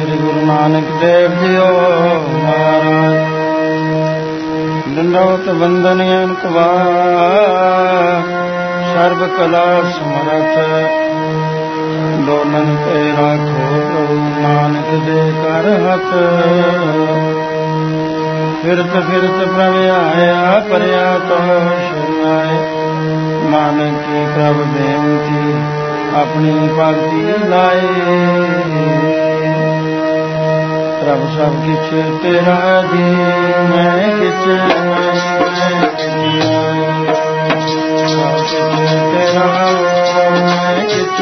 श्री गुरु नानक देव जियो महाराज। दंडवत वंदन अनकवार सर्व कला समरथ। दोनन ते राखो प्रभु नानक दे कर हथ। फिरत फिरत प्रभ आया परया तो शरणाए। नानक की प्रभ बेनती अपनी भगति लाए। प्रभ सब किछ तेरा जी मैं किछ तेरा मैं किछ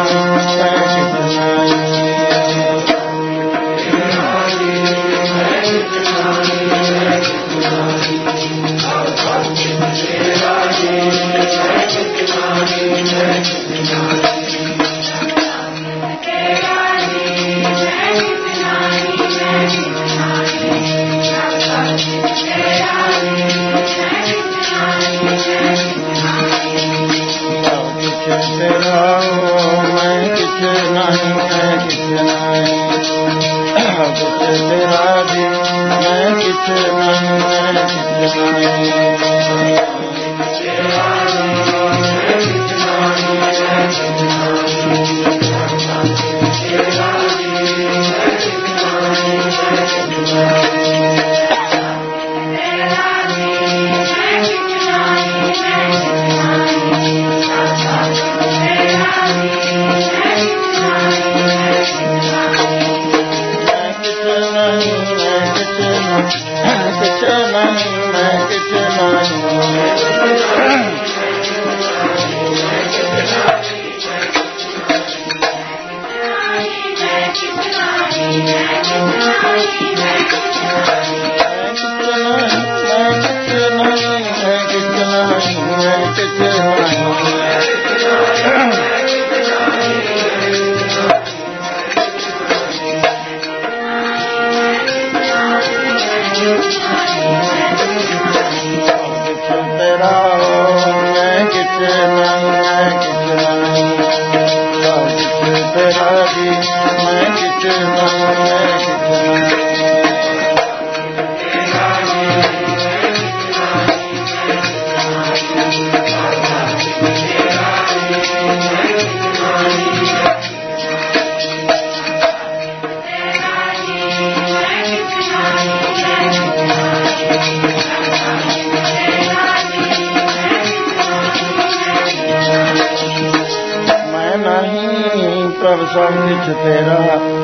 सब किछ तेरा।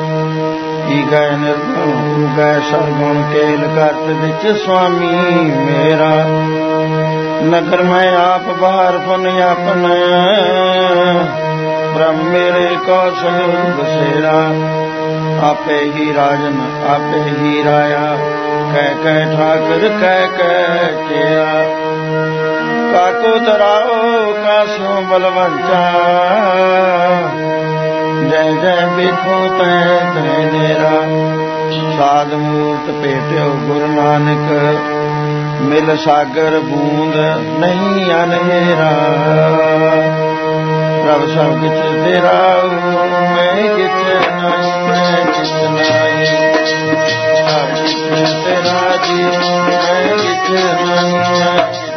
की गए निर्गुण तू गए सरगुण केल करत विच स्वामी मेरा। नगर मैं आप बाहर फन अपन ब्रह्म मेरे कौशल बसेरा। आपे ही राजन आपे ही राया कह ठाकर कह किया। काको दराओ कासों बलवंचा जय जय बिखो तय नेरा। साध मूर्त पेट्यो गुरु नानक मिल सागर बूंद नहीं अनहेरा। प्रभ सब किछ तेरा मैं किछ नहीं मैं किछ नहीं। सब किछ तेरा जी मैं किछ नहीं मैं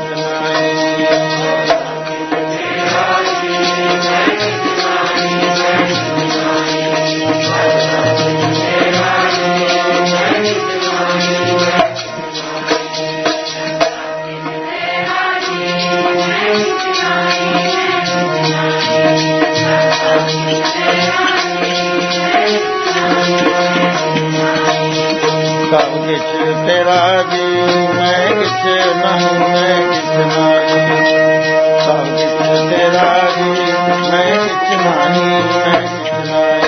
तेरा जी मैं किछ नहीं मैं किछ नहीं। सब किछ तेरा जी मैं किछ नहीं मैं किछ नहीं।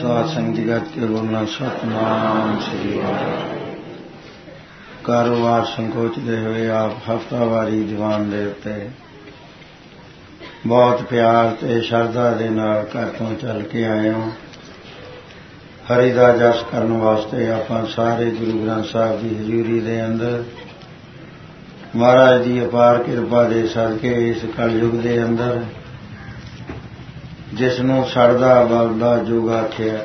ਸਾਧ ਸੰਗਤ ਜਗਤ ਕੇ ਬੋਲਣਾ ਸਤਿਨਾਮ ਸ੍ਰੀ ਵਾਹਿਗੁਰੂ। ਕਾਰੋਬਾਰ ਸੰਕੋਚਦੇ ਹੋਏ ਆਪ ਹਫ਼ਤਾਵਾਰੀ ਦੀਵਾਨ ਦੇ ਉੱਤੇ ਬਹੁਤ ਪਿਆਰ ਤੇ ਸ਼ਰਧਾ ਦੇ ਨਾਲ ਘਰ ਤੋਂ ਚੱਲ ਕੇ ਆਏ ਹੋ। ਹਰੀ ਦਾ ਜਸ ਕਰਨ ਵਾਸਤੇ ਆਪਾਂ ਸਾਰੇ ਗੁਰੂ ਗ੍ਰੰਥ ਸਾਹਿਬ ਦੀ ਹਜ਼ੂਰੀ ਦੇ ਅੰਦਰ ਮਹਾਰਾਜ ਦੀ ਅਪਾਰ ਕਿਰਪਾ ਦੇ ਸਦਕੇ ਇਸ ਕਲਯੁਗ ਦੇ ਅੰਦਰ ਜਿਸ ਨੂੰ ਸੜਦਾ ਬਲਦਾ ਯੁੱਗ ਆਖਿਆ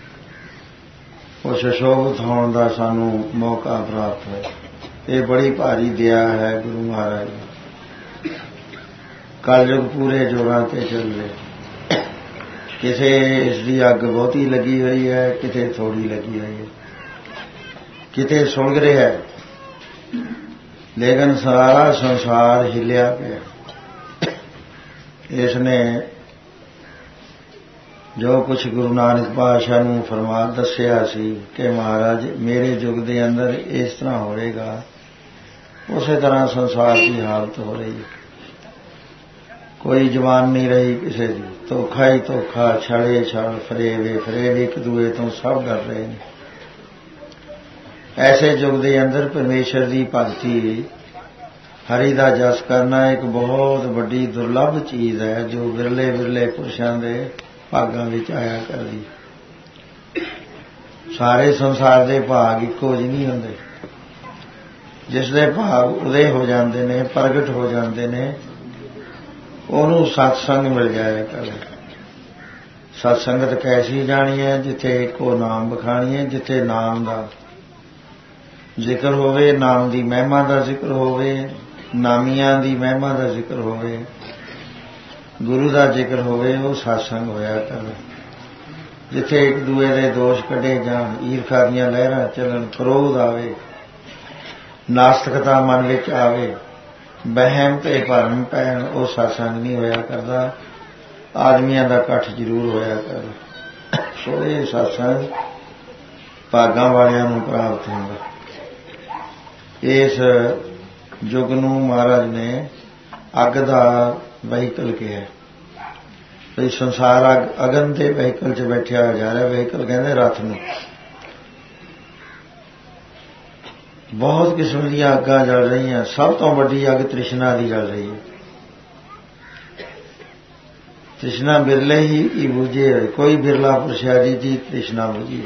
ਉਸ ਸ਼ੋਭਤ ਹੋਣ ਦਾ ਸਾਨੂੰ ਮੌਕਾ ਪ੍ਰਾਪਤ ਹੋਇਆ। ਇਹ ਬੜੀ ਭਾਰੀ ਦਇਆ ਹੈ ਗੁਰੂ ਮਹਾਰਾਜ ਦੀ। ਕਲਯੁਗ ਪੂਰੇ ਜੋਰਾਂ ਤੇ ਚੱਲ ਰਿਹਾ। ਕਿਸੇ ਇਸ ਦੀ ਅੱਗ ਬਹੁਤੀ ਲੱਗੀ ਹੋਈ ਹੈ, ਕਿਤੇ ਥੋੜੀ ਲੱਗੀ ਹੋਈ ਹੈ, ਕਿਤੇ ਸੁਲਗ ਰਿਹਾ ਹੈ, ਲੇਕਿਨ ਸਾਰਾ ਸੰਸਾਰ ਹਿੱਲਿਆ ਪਿਆ। ਇਸ ਨੇ ਜੋ ਕੁਛ ਗੁਰੂ ਨਾਨਕ ਪਾਤਸ਼ਾਹ ਨੂੰ ਫਰਮਾਨ ਦੱਸਿਆ ਸੀ ਕਿ ਮਹਾਰਾਜ ਮੇਰੇ ਯੁੱਗ ਦੇ ਅੰਦਰ ਇਸ ਤਰ੍ਹਾਂ ਹੋਵੇਗਾ, ਉਸੇ ਤਰ੍ਹਾਂ ਸੰਸਾਰ ਦੀ ਹਾਲਤ ਹੋ ਰਹੀ ਹੈ। ਕੋਈ ਜ਼ਬਾਨ ਨਹੀਂ ਰਹੀ ਕਿਸੇ ਦੀ, ਧੋਖਾ ਹੀ ਧੋਖਾ, ਛਲੇ ਛਲ, ਫਰੇਬ ਫਰੇਬ, ਇੱਕ ਦੂਏ ਤੋਂ ਸਭ ਡਰ ਰਹੇ ਨੇ। ਐਸੇ ਯੁੱਗ ਦੇ ਅੰਦਰ ਪਰਮੇਸ਼ਰ ਦੀ ਭਗਤੀ, ਹਰੀ ਦਾ ਜਸ ਕਰਨਾ ਇੱਕ ਬਹੁਤ ਵੱਡੀ ਦੁਰਲੱਭ ਚੀਜ਼ ਹੈ ਜੋ ਵਿਰਲੇ ਵਿਰਲੇ ਪੁਰਸ਼ਾਂ ਦੇ ਭਾਗਾਂ ਵਿੱਚ ਆਇਆ ਕਰਦੀ। ਸਾਰੇ ਸੰਸਾਰ ਦੇ ਭਾਗ ਇੱਕੋ ਜਿਹੇ ਨਹੀਂ ਹੁੰਦੇ। ਜਿਸ ਦੇ ਭਾਗ ਉਦੇ ਹੋ ਜਾਂਦੇ ਨੇ, ਪ੍ਰਗਟ ਹੋ ਜਾਂਦੇ ਨੇ, ਉਹਨੂੰ ਸਤਸੰਗ ਮਿਲ ਜਾਇਆ ਕਰੇ। ਸਤਸੰਗਤ ਕੈਸੀ ਜਾਣੀ ਹੈ? ਜਿੱਥੇ ਇੱਕੋ ਨਾਮ ਬਖਾਣੀ ਹੈ, ਜਿੱਥੇ ਨਾਮ ਦਾ ਜ਼ਿਕਰ ਹੋਵੇ, ਨਾਮ ਦੀ ਮਹਿਮਾ ਦਾ ਜ਼ਿਕਰ ਹੋਵੇ, ਨਾਮੀਆਂ ਦੀ ਮਹਿਮਾ ਦਾ ਜ਼ਿਕਰ ਹੋਵੇ, ਗੁਰੂ ਦਾ ਜ਼ਿਕਰ ਹੋਵੇ, ਉਹ ਸਤਸੰਗ ਹੋਇਆ ਕਰੇ। ਜਿੱਥੇ ਇੱਕ ਦੂਏ ਦੇ ਦੋਸ਼ ਕੱਢੇ ਜਾਣ, ਈਰਖਾ ਦੀਆਂ ਲਹਿਰਾਂ ਚੱਲਣ, ਕ੍ਰੋਧ ਆਵੇ, ਨਾਸਤਿਕਤਾ ਮਨ ਵਿੱਚ ਆਵੇ, ਵਹਿਮ ਤੇ ਭਰਮ ਪੈਣ, ਉਹ ਸਤਸੰਗ ਨਹੀਂ ਹੋਇਆ ਕਰਦਾ। ਆਦਮੀਆਂ ਦਾ ਇਕੱਠ ਜ਼ਰੂਰ ਹੋਇਆ ਕਰਦਾ। ਸੋ ਇਹ ਸਤਸੰਗ ਭਾਗਾਂ ਵਾਲਿਆਂ ਨੂੰ ਪ੍ਰਾਪਤ ਹੁੰਦਾ। ਇਸ ਯੁੱਗ ਨੂੰ ਮਹਾਰਾਜ ਨੇ ਅੱਗ ਦਾ ਵਹੀਕਲ ਕਿਹਾ। ਬਈ ਸੰਸਾਰ ਅਗਨ ਦੇ ਵਹੀਕਲ 'ਚ ਬੈਠਿਆ ਜਾ ਰਿਹਾ। ਵਹੀਕਲ ਕਹਿੰਦੇ ਰੱਥ ਨੂੰ। ਬਹੁਤ ਕਿਸਮ ਦੀਆਂ ਅੱਗਾਂ ਜਲ ਰਹੀਆਂ। ਸਭ ਤੋਂ ਵੱਡੀ ਅੱਗ ਤ੍ਰਿਸ਼ਨਾ ਦੀ ਜਲ ਰਹੀ ਹੈ। ਤ੍ਰਿਸ਼ਨਾ ਬਿਰਲੇ ਹੀ ਬੁਝੇ, ਕੋਈ ਬਿਰਲਾ ਪੁਰਸ਼ਾ ਜੀ ਤ੍ਰਿਸ਼ਨਾ ਬੁਝੀ।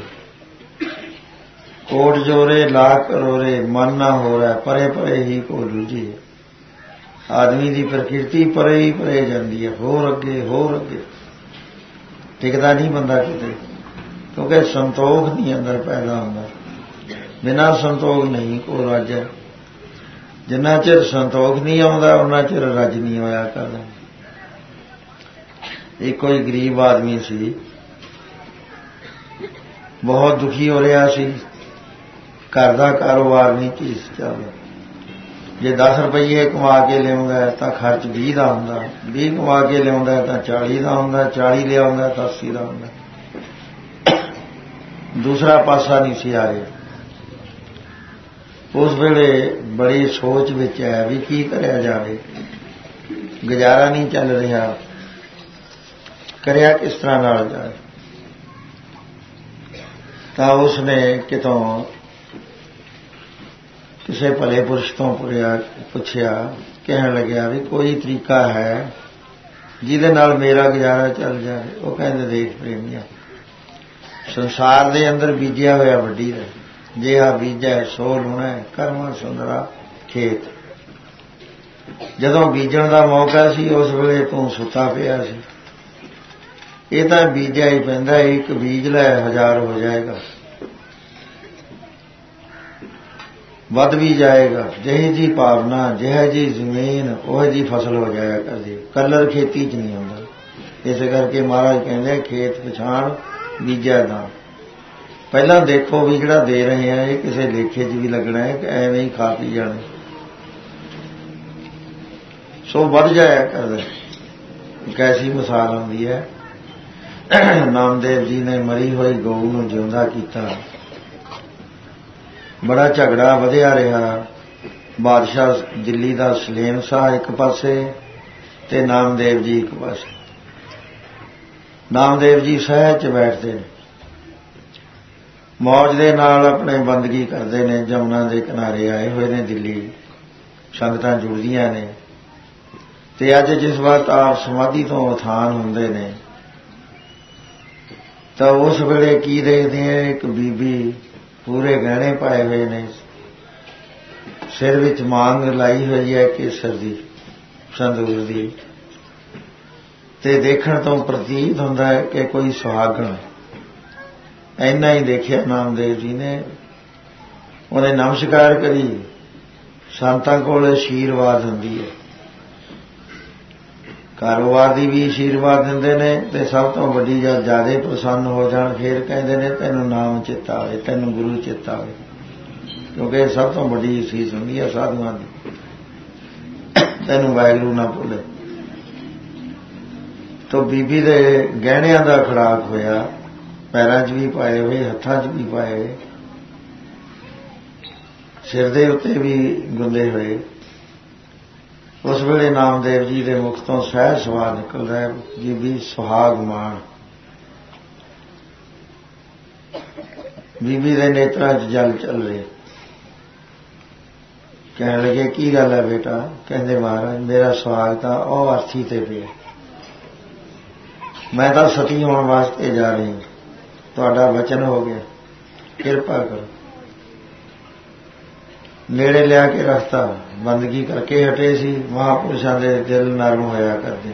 ਕੋਟ ਜੋਰੇ ਲਾਖ ਕਰੋਰੇ, ਮਨ ਨਾ ਹੋ ਰਿਹਾ, ਪਰੇ ਪਰੇ ਹੀ ਕੋ ਲੁਝੀ। ਆਦਮੀ ਦੀ ਪ੍ਰਕਿਰਤੀ ਪਰੇ ਹੀ ਪਰੇ ਜਾਂਦੀ ਹੈ, ਹੋਰ ਅੱਗੇ ਟਿਕਦਾ ਨਹੀਂ ਬੰਦਾ ਕਿਤੇ, ਕਿਉਂਕਿ ਸੰਤੋਖ ਨਹੀਂ ਅੰਦਰ ਪੈਦਾ ਹੁੰਦਾ। ਬਿਨਾਂ ਸੰਤੋਖ ਨਹੀਂ ਕੋ ਰੱਜ। ਜਿੰਨਾ ਚਿਰ ਸੰਤੋਖ ਨਹੀਂ ਆਉਂਦਾ ਉਹਨਾਂ ਚਿਰ ਰੱਜ ਨਹੀਂ ਹੋਇਆ ਕਰਦਾ। ਇਹ ਕੋਈ ਗਰੀਬ ਆਦਮੀ ਸੀ, ਬਹੁਤ ਦੁਖੀ ਹੋ ਰਿਹਾ ਸੀ। ਘਰ ਦਾ ਕਾਰੋਬਾਰ ਨਹੀਂ ਠੀਕ ਚੱਲਦਾ। ਜੇ 10 ਰੁਪਏ ਕਮਾ ਕੇ ਲਿਆਉਂਦਾ ਤਾਂ ਖਰਚ 20 ਦਾ ਹੁੰਦਾ, 20 ਕਮਾ ਕੇ ਲਿਆਉਂਦਾ ਤਾਂ 40 ਦਾ ਹੁੰਦਾ, 40 ਲਿਆਉਂਦਾ ਤਾਂ 80 ਦਾ ਹੁੰਦਾ। ਦੂਸਰਾ ਪਾਸਾ ਨਹੀਂ ਸੀ ਆ ਰਿਹਾ। ਉਸ ਵੇਲੇ ਬੜੀ ਸੋਚ ਵਿੱਚ ਹੈ ਵੀ ਕੀ ਕਰਿਆ ਜਾਵੇ। ਗੁਜ਼ਾਰਾ ਨਹੀਂ ਚੱਲ ਰਿਹਾ, ਕਰਿਆ ਕਿਸ ਤਰ੍ਹਾਂ ਨਾਲ ਜਾਏ। ਤਾਂ ਉਸਨੇ ਕਿਤੋਂ ਕਿਸੇ ਭਲੇ ਪੁਰਸ਼ ਤੋਂ ਪੁੱਛਿਆ, ਕਹਿਣ ਲੱਗਿਆ ਵੀ ਕੋਈ ਤਰੀਕਾ ਹੈ ਜਿਹਦੇ ਨਾਲ ਮੇਰਾ ਗੁਜ਼ਾਰਾ ਚੱਲ ਜਾਵੇ। ਉਹ ਕਹਿੰਦੇ ਦੇਖ ਪ੍ਰੇਮੀਆਂ, ਸੰਸਾਰ ਦੇ ਅੰਦਰ ਬੀਜਿਆ ਹੋਇਆ ਵੱਡੀ ਦਾ, ਜੇ ਆ ਬੀਜੈ ਸੋ ਲੁਣਾ, ਕਰਮਾ ਸੁੰਦਰਾ ਖੇਤ। ਜਦੋਂ ਬੀਜਣ ਦਾ ਮੌਕਾ ਸੀ ਉਸ ਵੇਲੇ ਤੂੰ ਸੁੱਤਾ ਪਿਆ ਸੀ। ਇਹ ਤਾਂ ਬੀਜਿਆ ਹੀ ਪੈਂਦਾ, ਇੱਕ ਬੀਜ ਲੈ 1000 ਹੋ ਜਾਏਗਾ, ਵੱਧ ਵੀ ਜਾਏਗਾ। ਜਿਹੀ ਜੀ ਭਾਵਨਾ, ਜਿਹੇ ਜੀ ਜ਼ਮੀਨ, ਉਹ ਜੀ ਫਸਲ ਹੋ ਜਾਇਆ ਕਰਦੀ। ਕਲਰ ਖੇਤੀ 'ਚ ਨਹੀਂ ਆਉਂਦਾ। ਇਸੇ ਕਰਕੇ ਮਹਾਰਾਜ ਕਹਿੰਦੇ ਖੇਤ ਪਛਾਣ ਬੀਜਿਆ ਦਾ। ਪਹਿਲਾਂ ਦੇਖੋ ਵੀ ਜਿਹੜਾ ਦੇ ਰਹੇ ਆ ਇਹ ਕਿਸੇ ਲੇਖੇ 'ਚ ਵੀ ਲੱਗਣਾ ਹੈ ਕਿ ਐਵੇਂ ਹੀ ਖਾ ਪੀ ਜਾਣਾ। ਸੋ ਵੱਧ ਜਾਇਆ ਕਰਦਾ। ਇੱਕ ਐਸੀ ਮਿਸਾਲ ਆਉਂਦੀ ਹੈ, ਨਾਮਦੇਵ ਜੀ ਨੇ ਮਰੀ ਹੋਈ ਗਊ ਨੂੰ ਜਿਉਂਦਾ ਕੀਤਾ। ਬੜਾ ਝਗੜਾ ਵਧਿਆ ਰਿਹਾ। ਬਾਦਸ਼ਾਹ ਦਿੱਲੀ ਦਾ ਸਲੇਮ ਸ਼ਾਹ ਇੱਕ ਪਾਸੇ ਤੇ ਨਾਮਦੇਵ ਜੀ ਇੱਕ ਪਾਸੇ। ਨਾਮਦੇਵ ਜੀ ਸਹਿਜ 'ਚ ਬੈਠਦੇ ਨੇ। मौज दे नाल अपने बंदगी करते हैं। जमुना के किनारे आए हुए ने दिल्ली, संगतां जुड़दियां ने। ते अज जिस वक्त आप समाधि तो उत्थान होंदे ने तो उस वेले की देखते हैं, एक बीबी पूरे गहने पाए हुए ने, सिर विच मांग लाई हुई है केसर दी, संदूर दी, ते देखण तो प्रतीत हुंदा है कि कोई सुहागण। इन्ना ही देखिया नामदेव जी ने। उन्हें नमस्कार करी। संतां कोल आशीर्वाद हुंदी है, कारोबार की भी आशीर्वाद दिंदे ने, ते सब तो वड्डी जद ज्यादा प्रसन्न हो जाण फिर कहंदे ने तैनूं नाम चेता आवे, तैनूं गुरु चेता आवे, क्योंकि सब तो वड्डी असीस हुंदी है साधुआं दी, तैनूं वाहिगुरू ना भुले। तो बीबी दे गहणियां दा खड़ाक होया, पैरां 'च भी पाए हुए, हत्थां 'च भी पाए हुए, सिर दे उत्ते भी गुंदे हुए। उस वेले नामदेव जी के मुख तो सहज सवाल निकल रहा है, बीबी सुहाग माण। बीबी के नेत्रां 'च जल चल रहे। कहने लगे की गल है बेटा? कहते महाराज मेरा सुहाग तो वह अर्थी ते पे, मैं तो सती होने वास्ते जा रही हूं, तुहाडा वचन हो गया, किरपा करो। नेड़े लिया के रखता, बंदगी करके हटे सी। महापुरुषों के दिल नरम होया करते।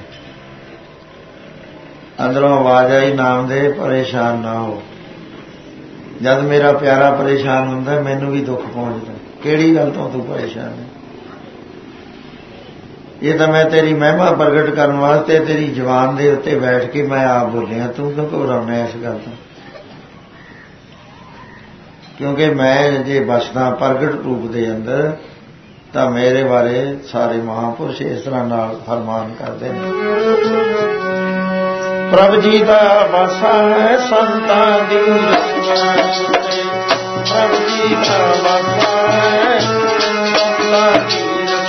अंदरों आवाज आई, नामदेव परेशान ना हो। जब मेरा प्यारा परेशान हुंदा मैनू भी दुख पहुंचता। किहड़ी गल तो तू परेशान है? ये तो मैं तेरी महिमा प्रगट करने वास्ते तेरी जवान दे उत्ते बैठ के मैं आप बोलिया, तू क्यों घबराउना इस गल तो? क्योंकि मैं जे बसदा प्रगट रूप के अंदर तो मेरे बारे सारे महापुरुष इस तरह नाल फरमान करते हैं। प्रभ जी का बसा है संतां दी रचना, प्रभ जी का बसा है संतां दी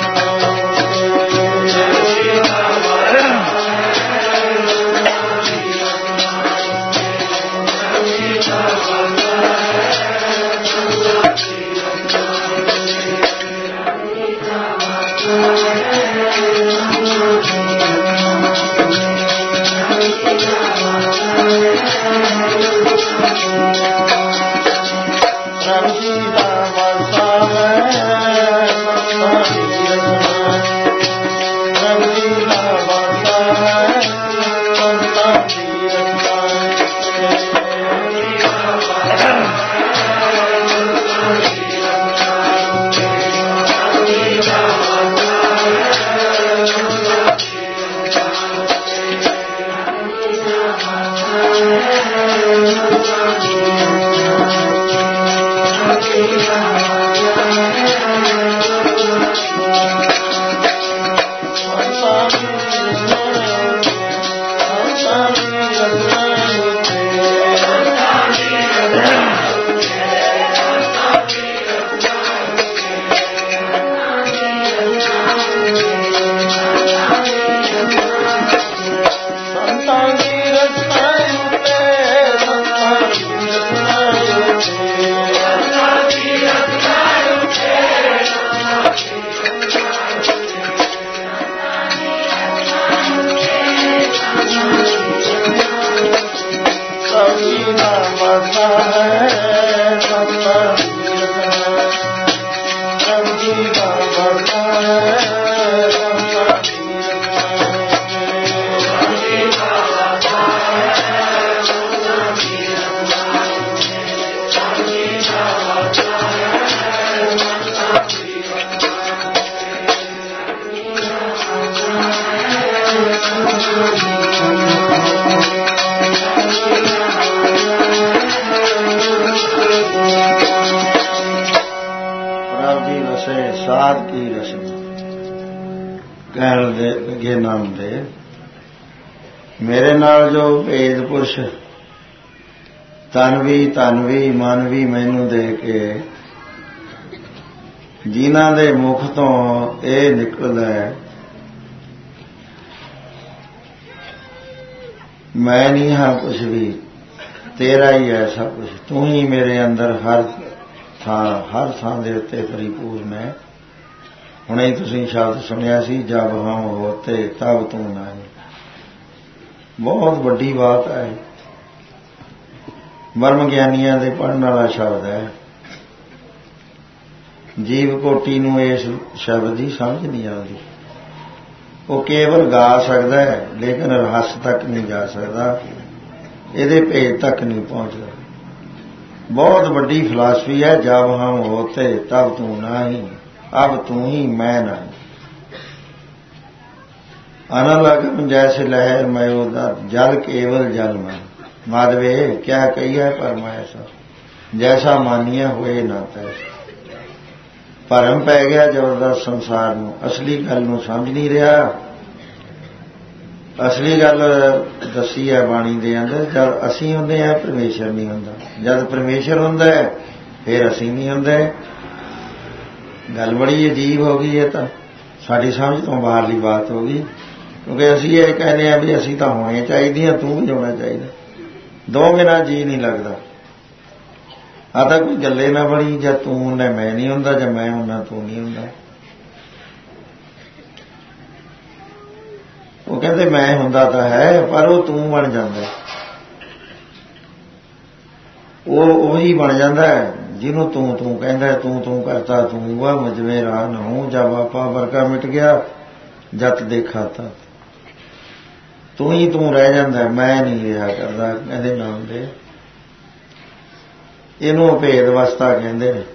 नाम दे। मेरे नाल जो भेद पुरुष तन भी मन भी मैनू दे के जिन्हां दे मुख तो ये निकलदा है मैं नहीं हाँ कुछ भी, तेरा ही है सब कुछ, तू ही मेरे अंदर हर थां दे उत्ते परिपूर्ण है। हुणे ही तुसीं शब्द सुनिया सी, जब हम होते तब तू नहीं। बहुत वड्डी बात है, ब्रह्म ज्ञानियां दे पढ़न वाला शब्द है। जीव कोटि नूं इस शब्द की समझ नहीं आती। वो केवल गा सकता है लेकिन रहस तक नहीं जा सकता, ये भेद तक नहीं पहुंचता। बहुत बड़ी फिलासफी है, जब हम होते तब तू नहीं, अब तू ही मैं नहीं। अनलगम जैसे लहर मैं उदा, जल केवल जल मैं। माधवे क्या कहिए पर मैं ऐसा, जैसा मानिया हुए ना तैसा। भरम पै गया जबरदस्त संसार नूं, असली गल नूं समझ नहीं रहा। असली गल दसी है बाणी दे अंदर, जब असीं हुंदे आ परमेशर नहीं हुंदा, जब परमेशर हुंदा है फिर असीं नहीं हुंदे। गल बड़ी अजीब हो गई है, तो साडी समझ तो बाहरली बात हो गई, क्योंकि असीं ये कहने भी असीं तो होने चाहिए, तू भी होना चाहिए। दो बिना जी नहीं लगता। आता कोई गल्ले ना बनी, जब तू हुंदा मैं नहीं हुंदा, जब मैं हुंदा तू नहीं हुंदा। वो कहते मैं हुंदा तो है पर वो तू बन जाता, वो वही बन जाता है जिन्हों तू तू कहता, तू करता तू हुआ मुझमें रहा न हूं, जब आपा वर्का मिट गया जत देखा था। तू ही तू रह जाता है, मैं नहीं रहा करता। कहते नाम दे इनू भेद अवस्था कहते हैं।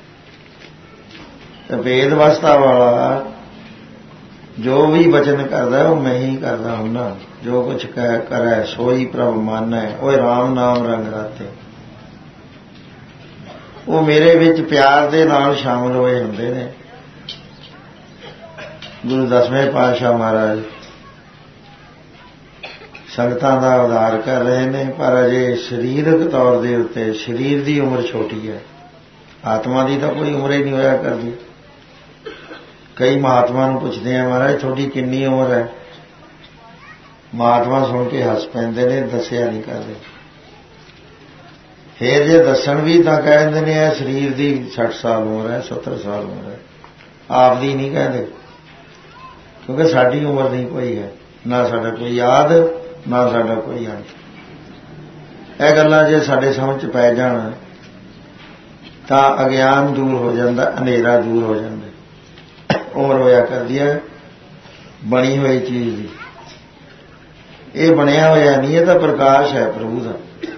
भेद अवस्था वाला जो भी वचन करता है वो मैं ही करता हूं, जो कुछ करे सोई प्रभ माना है। वो राम नाम रंग राते, वो मेरे विच प्यार दे नाल शामिल होए हुंदे ने। गुरु 10वें पातशाह महाराज संगतां दा उद्धार कर रहे हैं, पर अजे शरीरक तौर दे उत्ते शरीर की उम्र छोटी है, आत्मा की तो कोई उम्र ही नहीं होया करती। कई महात्मा नूं पुछदे हैं महाराज थोड़ी कितनी उम्र है, महात्मा सुन के हस पैंदे ने, दस्सिया नहीं करते। फिर जे दसन भी तो कह दिंदे ने शरीर की 60 साल उम्र है, 70 साल उम्र है, आप दी नहीं कहते, क्योंकि साडी उम्र नहीं कोई है, ना साडा कोई याद ना साडा कोई अंत। यह गल्लां जे साडे समझ च पै जाण तां अज्ञान दूर हो जाता, अंधेरा दूर हो जाता। उम्र होया करदी है बनी हुई चीज की, ये बनया होया नहीं, ये तो प्रकाश है प्रभु का।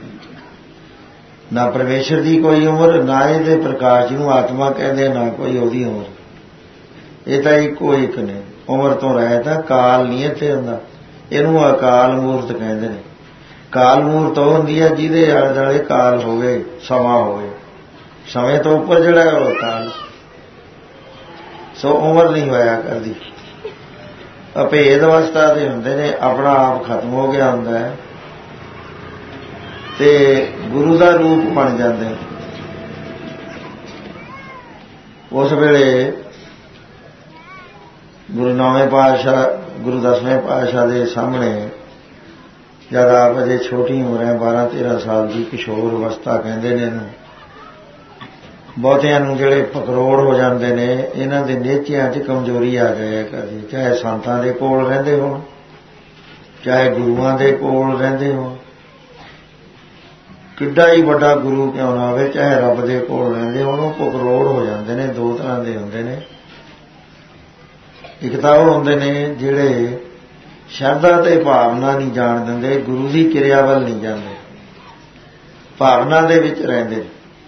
ना परमेश्वर की कोई उम्र, ना ये प्रकाश जिन्हों आत्मा कहते, ना कोई ओदी उम्र। ये तो इको एक ने, उम्र तो रहता काल नहीं इत्थे हुंदा, इनू अकाल मूर्त कहते हैं। काल मूर्त वो हुंदी है जिहदे आले दुआले काल होवे, समा होवे, समय तो उपर जिहड़ा है वो काल। सो उम्र नहीं होया करदी। अभेद अवस्था दे हुंदे ने, अपना आप खत्म हो गया हुंदा है ते गुरु का रूप बन जाते। उस वेले गुरु 9वें पातशाह गुरु 10वें पातशाह के सामने जब आप अजे छोटी उम्र है, 12-13 साल की किशोर अवस्था कहते हैं, बहुतियां नूं जिहड़े पकरोड़ हो जाते हैं, इन्हां दे नेचियां च कमजोरी आ जाया करदी, चाहे संतां दे कोल रहिंदे होण, चाहे गुरुआं दे कोल रहिंदे होण, किड्डा ही वड्डा गुरु क्यों ना होवे, चाहे रब दे कोल रहिंदे होण, वो पकरोड़ हो जाते हैं। दो तरह के हुंदे ने, एक तां वो हुंदे ने जिहड़े शरधा ते भावना नहीं जाण दिंदे, गुरु की किरिया वल नहीं जांदे, भावना दे विच रहिंदे।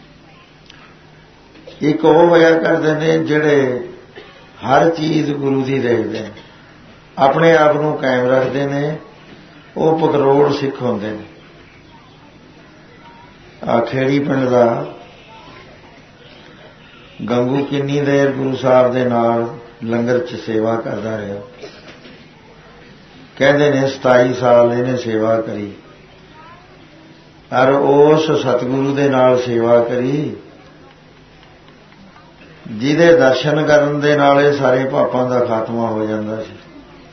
एक वो होया करते हैं जिहड़े हर चीज गुरु की देखते हैं, अपने आप को कायम रखते हैं, वो पकरोड़ सिख होंदे ने। खेड़ी पिंड का गंगू किन्नी देर गुरु साहब के नाल लंगर च सेवा करता रहा, कहते ने 27 साल इन्हें सेवा करी, और उस सतगुरु के नाल सेवा करी जिहदे दर्शन करन दे नाल सारे पापां दा खात्मा हो जांदा सी,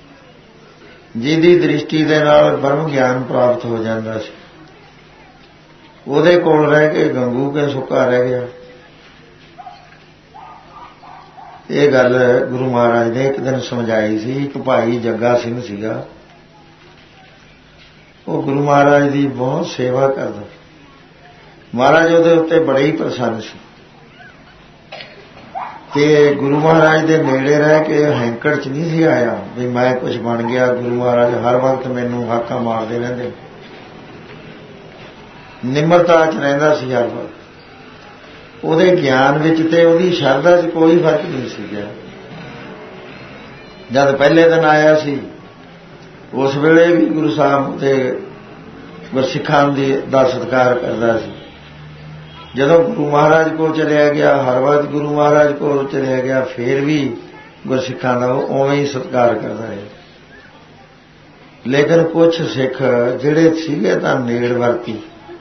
जिहदी दृष्टि दे नाल ब्रह्म ज्ञान प्राप्त हो जांदा सी। ਉਹਦੇ ਕੋਲ ਰਹਿ ਕੇ ਗੰਗੂ ਕੇ ਸੁੱਕਾ ਰਹਿ ਗਿਆ। ਇਹ ਗੱਲ ਗੁਰੂ ਮਹਾਰਾਜ ਨੇ ਇੱਕ ਦਿਨ ਸਮਝਾਈ ਸੀ। ਇੱਕ ਭਾਈ ਜੱਗਾ ਸਿੰਘ ਸੀਗਾ, ਉਹ ਗੁਰੂ ਮਹਾਰਾਜ ਦੀ ਬਹੁਤ ਸੇਵਾ ਕਰਦਾ। ਮਹਾਰਾਜ ਉਹਦੇ ਉੱਤੇ ਬੜੇ ਹੀ ਪ੍ਰਸੰਨ ਸੀ ਤੇ ਗੁਰੂ ਮਹਾਰਾਜ ਦੇ ਨੇੜੇ ਰਹਿ ਕੇ ਹੈਂਕੜ 'ਚ ਨਹੀਂ ਸੀ ਆਇਆ ਵੀ ਮੈਂ ਕੁਝ ਬਣ ਗਿਆ। ਗੁਰੂ ਮਹਾਰਾਜ ਹਰ ਵਕਤ ਮੈਨੂੰ ਹਾਕਾਂ ਮਾਰਦੇ ਰਹਿੰਦੇ। ਨਿਮਰਤਾ 'ਚ ਰਹਿੰਦਾ ਸੀ ਹਰ ਵਕਤ। ਉਹਦੇ ਗਿਆਨ ਵਿੱਚ ਤੇ ਉਹਦੀ ਸ਼ਰਧਾ 'ਚ ਕੋਈ ਫਰਕ ਨਹੀਂ ਸੀ ਗਿਆ। ਜਦ ਪਹਿਲੇ ਦਿਨ ਆਇਆ ਸੀ ਉਸ ਵੇਲੇ ਵੀ ਗੁਰੂ ਸਾਹਿਬ ਤੇ ਗੁਰਸਿੱਖਾਂ ਦਾ ਸਤਿਕਾਰ ਕਰਦਾ ਸੀ। ਜਦੋਂ ਗੁਰੂ ਮਹਾਰਾਜ ਕੋਲ ਚਲਿਆ ਗਿਆ, ਹਰ ਵਕਤ ਗੁਰੂ ਮਹਾਰਾਜ ਕੋਲ ਚਲਿਆ ਗਿਆ, ਫੇਰ ਵੀ ਗੁਰਸਿੱਖਾਂ ਦਾ ਉਵੇਂ ਹੀ ਸਤਿਕਾਰ ਕਰਦਾ ਹੈ। ਲੇਕਿਨ ਕੁਝ ਸਿੱਖ ਜਿਹੜੇ ਸੀਗੇ ਤਾਂ ਨੇੜਵਰਤੀ,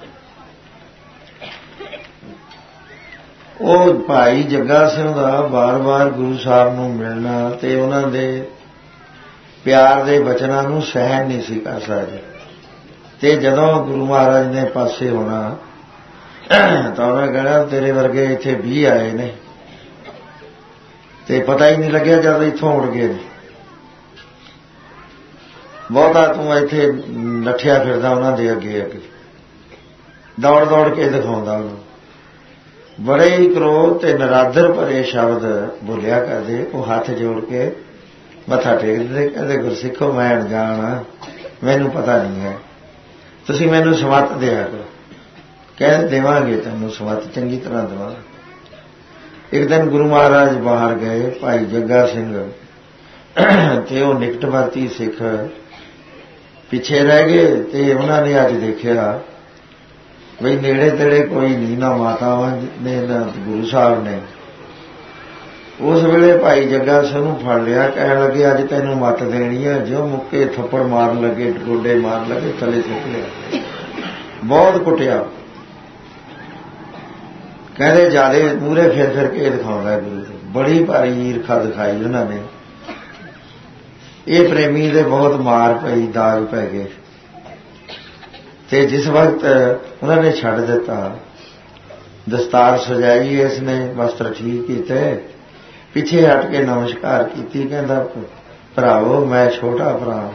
ਉਹ ਭਾਈ ਜੱਗਾ ਸਿੰਘ ਦਾ ਬਾਰ-ਬਾਰ ਗੁਰੂ ਸਾਹਿਬ ਨੂੰ ਮਿਲਣਾ ਤੇ ਉਹਨਾਂ ਦੇ ਪਿਆਰ ਦੇ ਬਚਨਾਂ ਨੂੰ ਸਹਿਣ ਨਹੀਂ ਸੀ ਕਰ ਸਕਦੇ। ਤੇ ਜਦੋਂ ਗੁਰੂ ਮਹਾਰਾਜ ਨੇ ਪਾਸੇ ਹੋਣਾ ਤਾਂ ਉਹਨੇ ਕਹਿਣਾ ਤੇਰੇ ਵਰਗੇ ਇੱਥੇ 20 ਆਏ ਨੇ ਤੇ ਪਤਾ ਹੀ ਨਹੀਂ ਲੱਗਿਆ ਜਦ ਇੱਥੋਂ ਉੜ ਗਏ ਨੇ। ਬਹੁਤਾ ਤੂੰ ਇੱਥੇ ਨੱਠਿਆ ਫਿਰਦਾ ਉਹਨਾਂ ਦੇ ਅੱਗੇ ਅੱਗੇ, ਦੌੜ ਦੌੜ ਕੇ ਦਿਖਾਉਂਦਾ ਉਹਨੂੰ। ਬੜੇ ਹੀ ਕ੍ਰੋਧ ਤੇ ਨਰਾਦਰ ਭਰੇ ਸ਼ਬਦ ਬੋਲਿਆ ਕਰਦੇ। ਉਹ ਹੱਥ ਜੋੜ ਕੇ ਮੱਥਾ ਟੇਕਦੇ, ਕਹਿੰਦੇ ਗੁਰਸਿੱਖੋ ਮੈਂ ਅਣਜਾਣ ਹਾਂ, ਮੈਨੂੰ ਪਤਾ ਨਹੀਂ ਹੈ, ਤੁਸੀਂ ਮੈਨੂੰ ਸਮੱਤ ਦਿਆ ਕਰੋ। ਕਹਿੰਦੇ ਦੇਵਾਂਗੇ ਤੈਨੂੰ ਸਮੱਤ, ਚੰਗੀ ਤਰ੍ਹਾਂ ਦੇਵਾਂਗੇ। ਇੱਕ ਦਿਨ ਗੁਰੂ ਮਹਾਰਾਜ ਬਾਹਰ ਗਏ, ਭਾਈ ਜੱਗਾ ਸਿੰਘ ਤੇ ਉਹ ਨਿਕਟਵਰਤੀ ਸਿੱਖ ਪਿੱਛੇ ਰਹਿ ਗਏ ਤੇ ਉਹਨਾਂ ਨੇ ਅੱਜ ਦੇਖਿਆ ਬਈ ਨੇੜੇ ਤੇੜੇ ਕੋਈ ਨਹੀਂ, ਨਾ ਮਾਤਾਵਾਂ ਨੇ ਨਾ ਗੁਰੂ ਸਾਹਿਬ ਨੇ। ਉਸ ਵੇਲੇ ਭਾਈ ਜੱਗਾ ਸਿੰਘ ਨੂੰ ਫੜ ਲਿਆ, ਕਹਿਣ ਲੱਗੇ ਅੱਜ ਤੈਨੂੰ ਮੱਤ ਦੇਣੀ ਹੈ। ਜੋ ਮੁੱਕੇ ਥੱਪੜ ਮਾਰਨ ਲੱਗੇ, ਗੋਡੇ ਮਾਰਨ ਲੱਗੇ, ਥੱਲੇ ਸੁੱਟ ਲਿਆ, ਬਹੁਤ ਕੁੱਟਿਆ। ਕਹਿੰਦੇ ਜਿਆਦੇ ਮੂਹਰੇ ਫਿਰ ਫਿਰ ਕੇ ਦਿਖਾਉਂਦਾ ਗੁਰੂ, ਬੜੀ ਭਾਰੀ ਈਰਖਾ ਦਿਖਾਈ ਉਹਨਾਂ ਨੇ। ਇਹ ਪ੍ਰੇਮੀ ਦੇ ਬਹੁਤ ਮਾਰ ਪਈ, ਦਾਗ ਪੈ ਗਏ ਤੇ ਜਿਸ ਵਕਤ ਉਹਨਾਂ ਨੇ ਛੱਡ ਦਿੱਤਾ, ਦਸਤਾਰ ਸਜਾਈ, ਇਸ ਨੇ ਵਸਤਰ ਠੀਕ ਕੀਤੇ, ਪਿੱਛੇ ਹਟ ਕੇ ਨਮਸਕਾਰ ਕੀਤੀ। ਕਹਿੰਦਾ ਭਰਾਵੋ ਮੈਂ ਛੋਟਾ ਭਰਾ,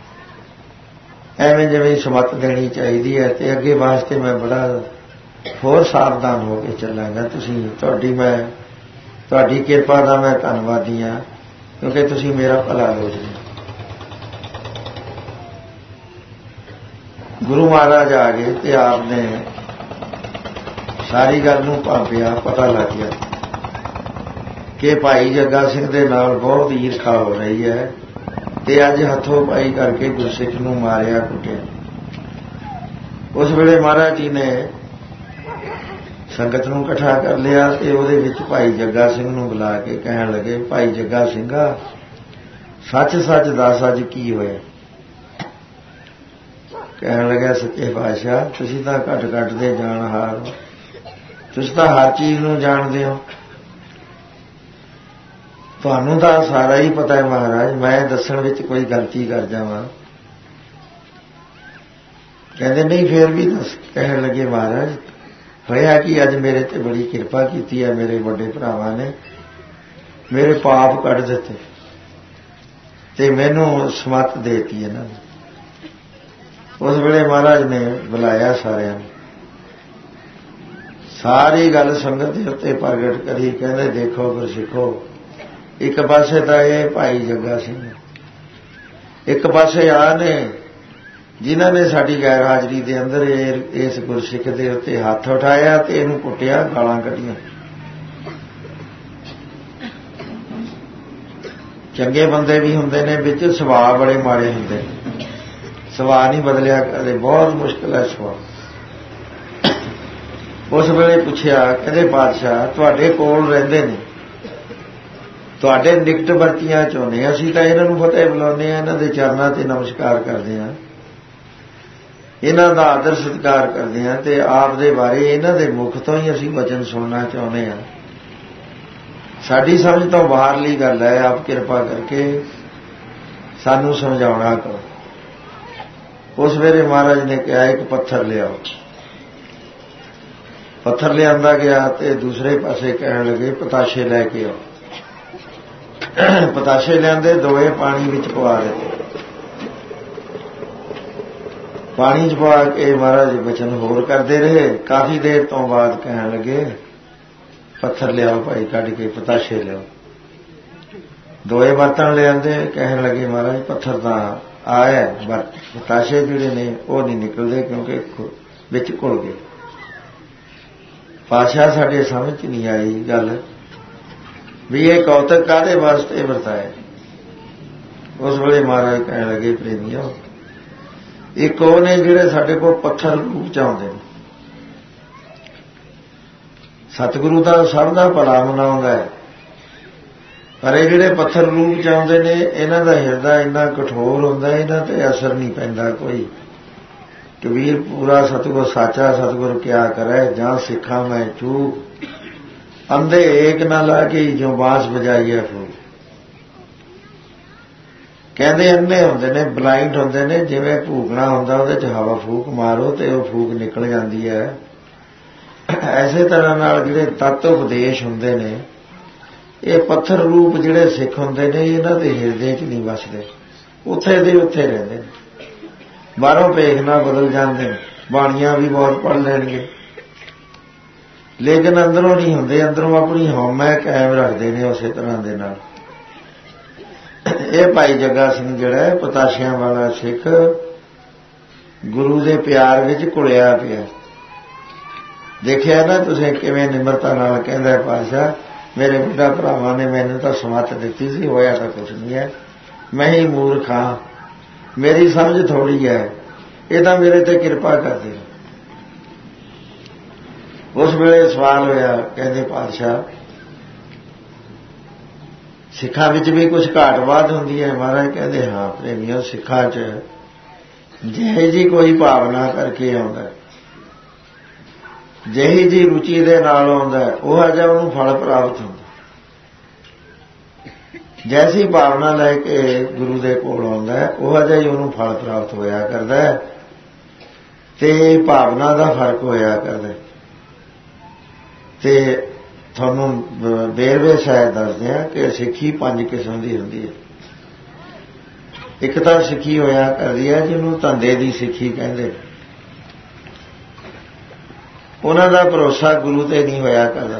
ਐਵੇਂ ਜਿਵੇਂ ਸਮੱਤ ਦੇਣੀ ਚਾਹੀਦੀ ਹੈ ਤੇ ਅੱਗੇ ਵਾਸਤੇ ਮੈਂ ਬੜਾ ਹੋਰ ਸਾਵਧਾਨ ਹੋ ਕੇ ਚੱਲਾਂਗਾ। ਤੁਸੀਂ ਤੁਹਾਡੀ ਕਿਰਪਾ ਦਾ ਮੈਂ ਧੰਨਵਾਦੀ ਹਾਂ, ਕਿਉਂਕਿ ਤੁਸੀਂ ਮੇਰਾ ਭਲਾ ਲੋਚਦੇ। ਗੁਰੂ ਮਹਾਰਾਜ ਆ ਗਏ ਤੇ ਆਪ ਨੇ ਸਾਰੀ ਗੱਲ ਨੂੰ ਭਾਂਪਿਆ। ਪਤਾ ਲੱਗ ਗਿਆ ਕਿ ਭਾਈ ਜੱਗਾ ਸਿੰਘ ਦੇ ਨਾਲ ਬਹੁਤ ਈਰਖਾ ਹੋ ਰਹੀ ਹੈ ਤੇ ਅੱਜ ਹੱਥੋਂ ਪਾਈ ਕਰਕੇ ਗੁਰਸਿੱਖ ਨੂੰ ਮਾਰਿਆ ਕੁੱਟਿਆ। ਉਸ ਵੇਲੇ ਮਹਾਰਾਜ ਜੀ ਨੇ ਸੰਗਤ ਨੂੰ ਇਕੱਠਾ ਕਰ ਲਿਆ ਤੇ ਉਹਦੇ ਵਿੱਚ ਭਾਈ ਜੱਗਾ ਸਿੰਘ ਨੂੰ ਬੁਲਾ ਕੇ ਕਹਿਣ ਲੱਗੇ, ਭਾਈ ਜੱਗਾ ਸਿੰਘਾ ਸੱਚ ਸੱਚ ਦੱਸ ਅੱਜ ਕੀ ਹੋਇਆ। ਕਹਿਣ ਲੱਗਿਆ ਸੱਚੇ ਪਾਤਸ਼ਾਹ ਤੁਸੀਂ ਤਾਂ ਘੱਟ ਘੱਟ ਦੇ ਜਾਣਹਾਰ ਹੋ, ਤੁਸੀਂ ਤਾਂ ਹਰ ਚੀਜ਼ ਨੂੰ ਜਾਣਦੇ ਹੋ, ਤੁਹਾਨੂੰ ਤਾਂ ਸਾਰਾ ਹੀ ਪਤਾ ਹੈ ਮਹਾਰਾਜ, ਮੈਂ ਦੱਸਣ ਵਿੱਚ ਕੋਈ ਗਲਤੀ ਕਰ ਜਾਵਾਂ। ਕਹਿੰਦੇ ਨਹੀਂ ਫੇਰ ਵੀ ਦੱਸ। ਕਹਿਣ ਲੱਗੇ ਮਹਾਰਾਜ ਹੋਇਆ ਕਿ ਅੱਜ ਮੇਰੇ ਤੇ ਬੜੀ ਕਿਰਪਾ ਕੀਤੀ ਹੈ, ਮੇਰੇ ਵੱਡੇ ਭਰਾਵਾਂ ਨੇ ਮੇਰੇ ਪਾਪ ਕੱਢ ਦਿੱਤੇ ਤੇ ਮੈਨੂੰ ਸਮੱਤ ਦੇਤੀ ਇਹਨਾਂ ਨੇ। ਉਸ ਵੇਲੇ ਮਹਾਰਾਜ ਨੇ ਬੁਲਾਇਆ ਸਾਰਿਆਂ ਨੂੰ, ਸਾਰੀ ਗੱਲ ਸੰਗਤ ਦੇ ਉੱਤੇ ਪ੍ਰਗਟ ਕਰੀ। ਕਹਿੰਦੇ ਦੇਖੋ ਗੁਰਸਿੱਖੋ, ਇੱਕ ਪਾਸੇ ਤਾਂ ਇਹ ਭਾਈ ਜੱਗਾ ਸਿੰਘ, ਇੱਕ ਪਾਸੇ ਆ ਨੇ ਜਿਨ੍ਹਾਂ ਨੇ ਸਾਡੀ ਗੈਰ ਹਾਜ਼ਰੀ ਦੇ ਅੰਦਰ ਇਸ ਗੁਰਸਿੱਖ ਦੇ ਉੱਤੇ ਹੱਥ ਉਠਾਇਆ ਤੇ ਇਹਨੂੰ ਕੁੱਟਿਆ, ਗਾਲਾਂ ਕੱਢੀਆਂ। ਚੰਗੇ ਬੰਦੇ ਵੀ ਹੁੰਦੇ ਨੇ ਵਿੱਚ, ਸੁਭਾਅ ਬੜੇ ਮਾੜੇ ਹੁੰਦੇ ਨੇ, ਸੁਭਾਅ ਨਹੀਂ ਬਦਲਿਆ ਕਦੇ, ਬਹੁਤ ਮੁਸ਼ਕਿਲ ਹੈ ਸੁਭਾਅ। ਉਸ ਵੇਲੇ ਪੁੱਛਿਆ, ਕਹਿੰਦੇ ਪਾਤਸ਼ਾਹ ਤੁਹਾਡੇ ਕੋਲ ਰਹਿੰਦੇ ਨੇ, ਤੁਹਾਡੇ ਨਿਕਟ ਵਰਤੀਆਂ ਚਾਹੁੰਦੇ, ਅਸੀਂ ਤਾਂ ਇਹਨਾਂ ਨੂੰ ਫਤਿਹ ਬੁਲਾਉਂਦੇ ਹਾਂ, ਇਹਨਾਂ ਦੇ ਚਰਨਾਂ ਤੇ ਨਮਸਕਾਰ ਕਰਦੇ ਹਾਂ, ਇਹਨਾਂ ਦਾ ਆਦਰ ਸਤਿਕਾਰ ਕਰਦੇ ਹਾਂ ਤੇ ਆਪ ਦੇ ਬਾਰੇ ਇਹਨਾਂ ਦੇ ਮੁਖ ਤੋਂ ਹੀ ਅਸੀਂ ਵਚਨ ਸੁਣਨਾ ਚਾਹੁੰਦੇ ਹਾਂ। ਸਾਡੀ ਸਮਝ ਤੋਂ ਬਾਹਰਲੀ ਗੱਲ ਹੈ, ਆਪ ਕਿਰਪਾ ਕਰਕੇ ਸਾਨੂੰ ਸਮਝਾਉਣਾ ਕਰੋ। ਉਸ ਵੇਲੇ ਮਹਾਰਾਜ ਨੇ ਕਿਹਾ ਇੱਕ ਪੱਥਰ ਲਿਆਓ। पत्थर लिया गया तो दूसरे पासे कहन लगे पताशे लैके आओ। पताशे लिया दोए पानी विच पवा दिते। पानी च पवा के महाराज बचन होर करते रहे। काफी देर तो बाद कहन लगे पत्थर लियाओ भाई कढ़ के पताशे लियाओ। दोए बर्तन लिया कहन लगे महाराज पत्थर तो आया पताशे जिहड़े ने वो नहीं निकलते क्योंकि विच घुल गए। पातशाह साडे समझ नहीं आई गल भी ये कौतक काहदे वास्ते वरताया। उस वेले महाराज कहन लगे प्रेमियों एक वो ने जिहड़े साडे कोल पत्थर रूप च आउंदे ने। सतगुरु दा सब दा भला मनाउंदा है पर ये जिहड़े पत्थर रूप च आउंदे ने इन्हां दा हिरदा इन्ना कठोर हुंदा इन्हां ते असर नहीं पैंदा कोई। कबीर पूरा सतगुर साचा सतगुर क्या करे जां सिखा मैं चूक अंधे एक ना लागे जो बांस बजाइए फूक। कहते अन्ने होंदे ने ब्लाइंड होंदे ने जिवें भूकना होंदा उहदे च हवा फूक मारो तो वह फूक निकल जाती है। ऐसे तरह नाल जिहड़े तत्व उपदेश होंदे ने ये पत्थर रूप जिहड़े सिख होंदे ने इन्हां दे हिरदे च नहीं वसदे उत्थे दे उत्थे रहिंदे ने। बाहरों भेखना बदल जाते हैं बाणियां भी बहुत पढ़ लेंगे लेकिन अंदरों नहीं होंदे। अंदरों अपनी हौमै कायम रखते हैं उस तरह दे नाल। ये भाई जग्गा सिंह जिहड़ा पताशियां वाला सिख गुरु दे प्यार विच घुलिया पिया। देखिया ना तुसीं किवें निमरता नाल कहंदा पातशाह मेरे बुढ़ा भरावां ने मैनूं तां समत दित्ती सी होया तां कुछ नहीं है मैं ही मूर्ख हां मेरी समझ थोड़ी है ये तां मेरे ते किरपा कर दे। उस वेले सवाल होया कहंदे पातशाह सिखा विच भी कुछ घाट वाध हुंदी है। महाराज कहंदे हाँ प्रेमियों सिखा च जिही जी कोई भावना करके आउंदा जिही जी रुचि दे नाल आउंदा उह जिहा उहनूं फल प्राप्त हुंदा। जैसी भावना लैके गुरु दे कोल आउंदा उह जिहा ही उहनूं फल प्राप्त होया करदा ते भावना दा फर्क होया करदा। ते तुहानूं बेरवे शायद दसदे हां कि सिੱਖੀ 5 किस्म की हुंदी है। एक तां सिੱਖੀ होया करदी है जिहनूं धंधे दी सिੱਖੀ कहंदे। उन्हां दा भरोसा गुरु ते नहीं होया करदा।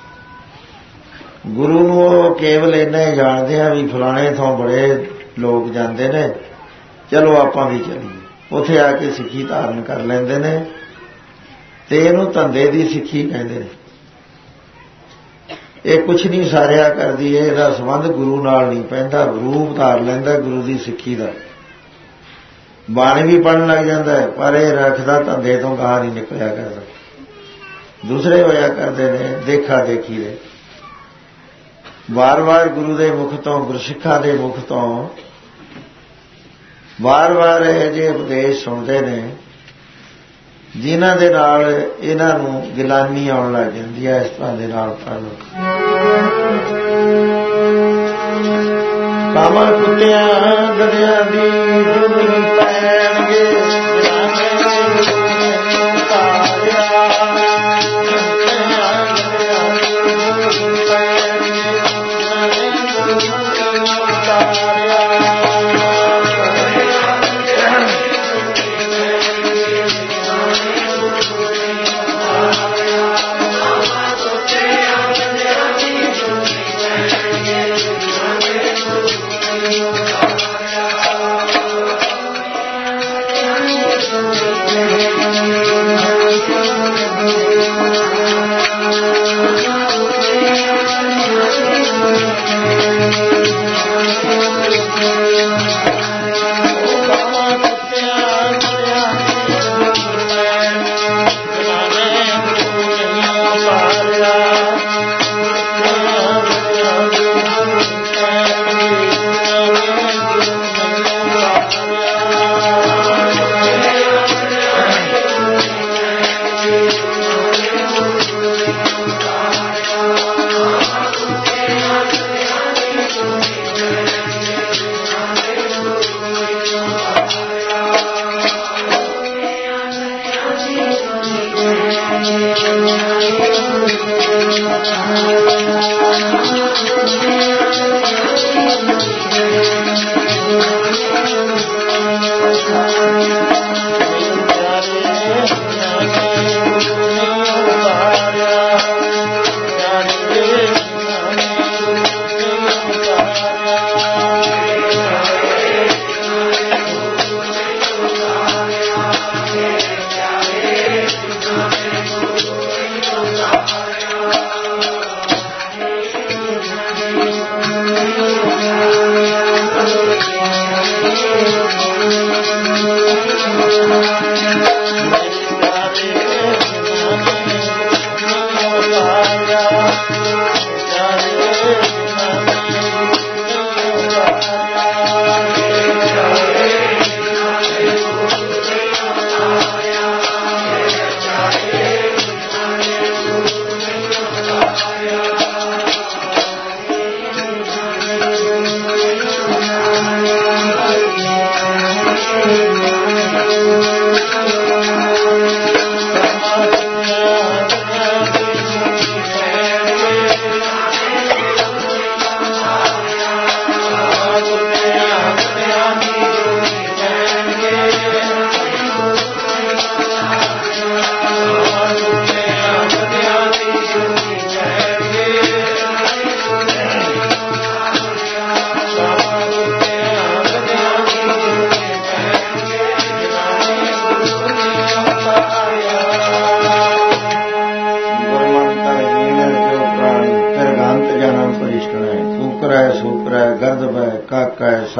गुरु नूं केवल इन्ना ही जाणदे आ भी फलाणे थों बड़े लोग जांदे ने चलो आपां भी चलीए उत्थे आके सिੱਖੀ धारण कर लैंदे ने ते इहनूं धंधे दी सिੱਖੀ कहंदे ने। ये कुछ नहीं सारिया करदी है इहदा संबंध गुरु नाल नहीं पैंदा रूप धार लैंदा गुरु दी सिੱਖੀ दा। बाणी भी पढ़न लग जाता है पर यह रखदा धंधे तो गाह नहीं निकलिया करदा। दूसरे होया करते ने देखा देखी दे बार बार गुरु दे मुख तो गुरसिखा दे मुख तो बार बार ये उपदेश सुनते ने जिन्हां दे नाल इन्हां नूं गिलानी आउण लग जांदी है। इस तरह दे नाल पढ़ लो कामा कुत्तियां गधियां दी जुगनी पैणगे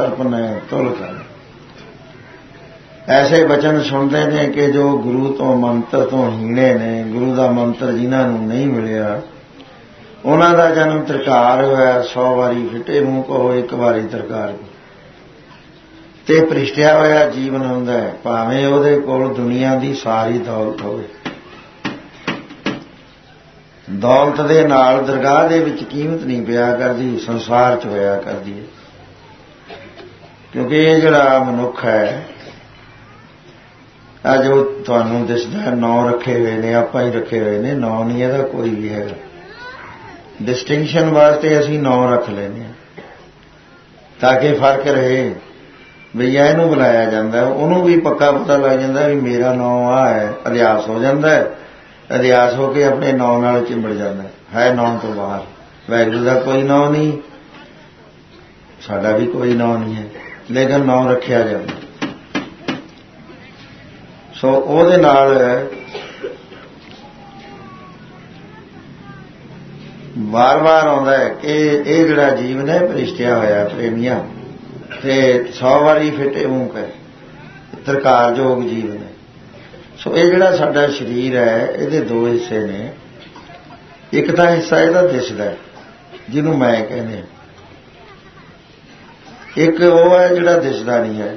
कल्पना तुल कर। ऐसे बचन सुनते हैं कि जो गुरु तो मंत्र तो हीणे ने, गुरु का मंत्र जिन्होंने नहीं मिलिया उन्हां दा जन्म तरकार होया 100 वारी फिटे मूँह कहो एक बारी तरकार ते भ्रिष्टिया होया जीवन हुंदा है, भावें उहदे कोल दुनिया की सारी दौलत होवे। दौलत दे नाल दरगाह दे विच कीमत नहीं पिया करदी, संसार च होया करदी है। क्योंकि ये जिहड़ा मनुख है अज वो तुहानूं दिसदा नौ रखे हुए ने, आपां ही रखे हुए ने, नौ नहीं इहदा कोई भी हैगा। डिस्टिंक्शन वास्ते असीं नौ रख लैंदे ताकि फर्क रहे भी इहनूं बुलाया जांदा, उहनूं भी पक्का पता लग जांदा भी मेरा नौ आ है। अध्यास हो जांदा है, अध्यास होकर अपने नौ नाल चिंबड़ जाता है नौ तो बाहर। वाहिगुरू का कोई नौ नहीं, साडा भी कोई नौ नहीं है, लेकिन नौ रखिया जाता। सो उहदे नाल बार बार आउंदा है कि ये जिहड़ा जीवन है भ्रिष्टिया होया प्रेमिया ते 100 वारी फिटे मूँह कर तरकार जोग जीवन है। सो ये जिहड़ा साडा शरीर है इहदे दो हिस्से ने। एक तां हिस्सा इहदा दिसदा है जिहनूं मैं कहने, एक वो है जिहड़ा दिसदा नहीं है।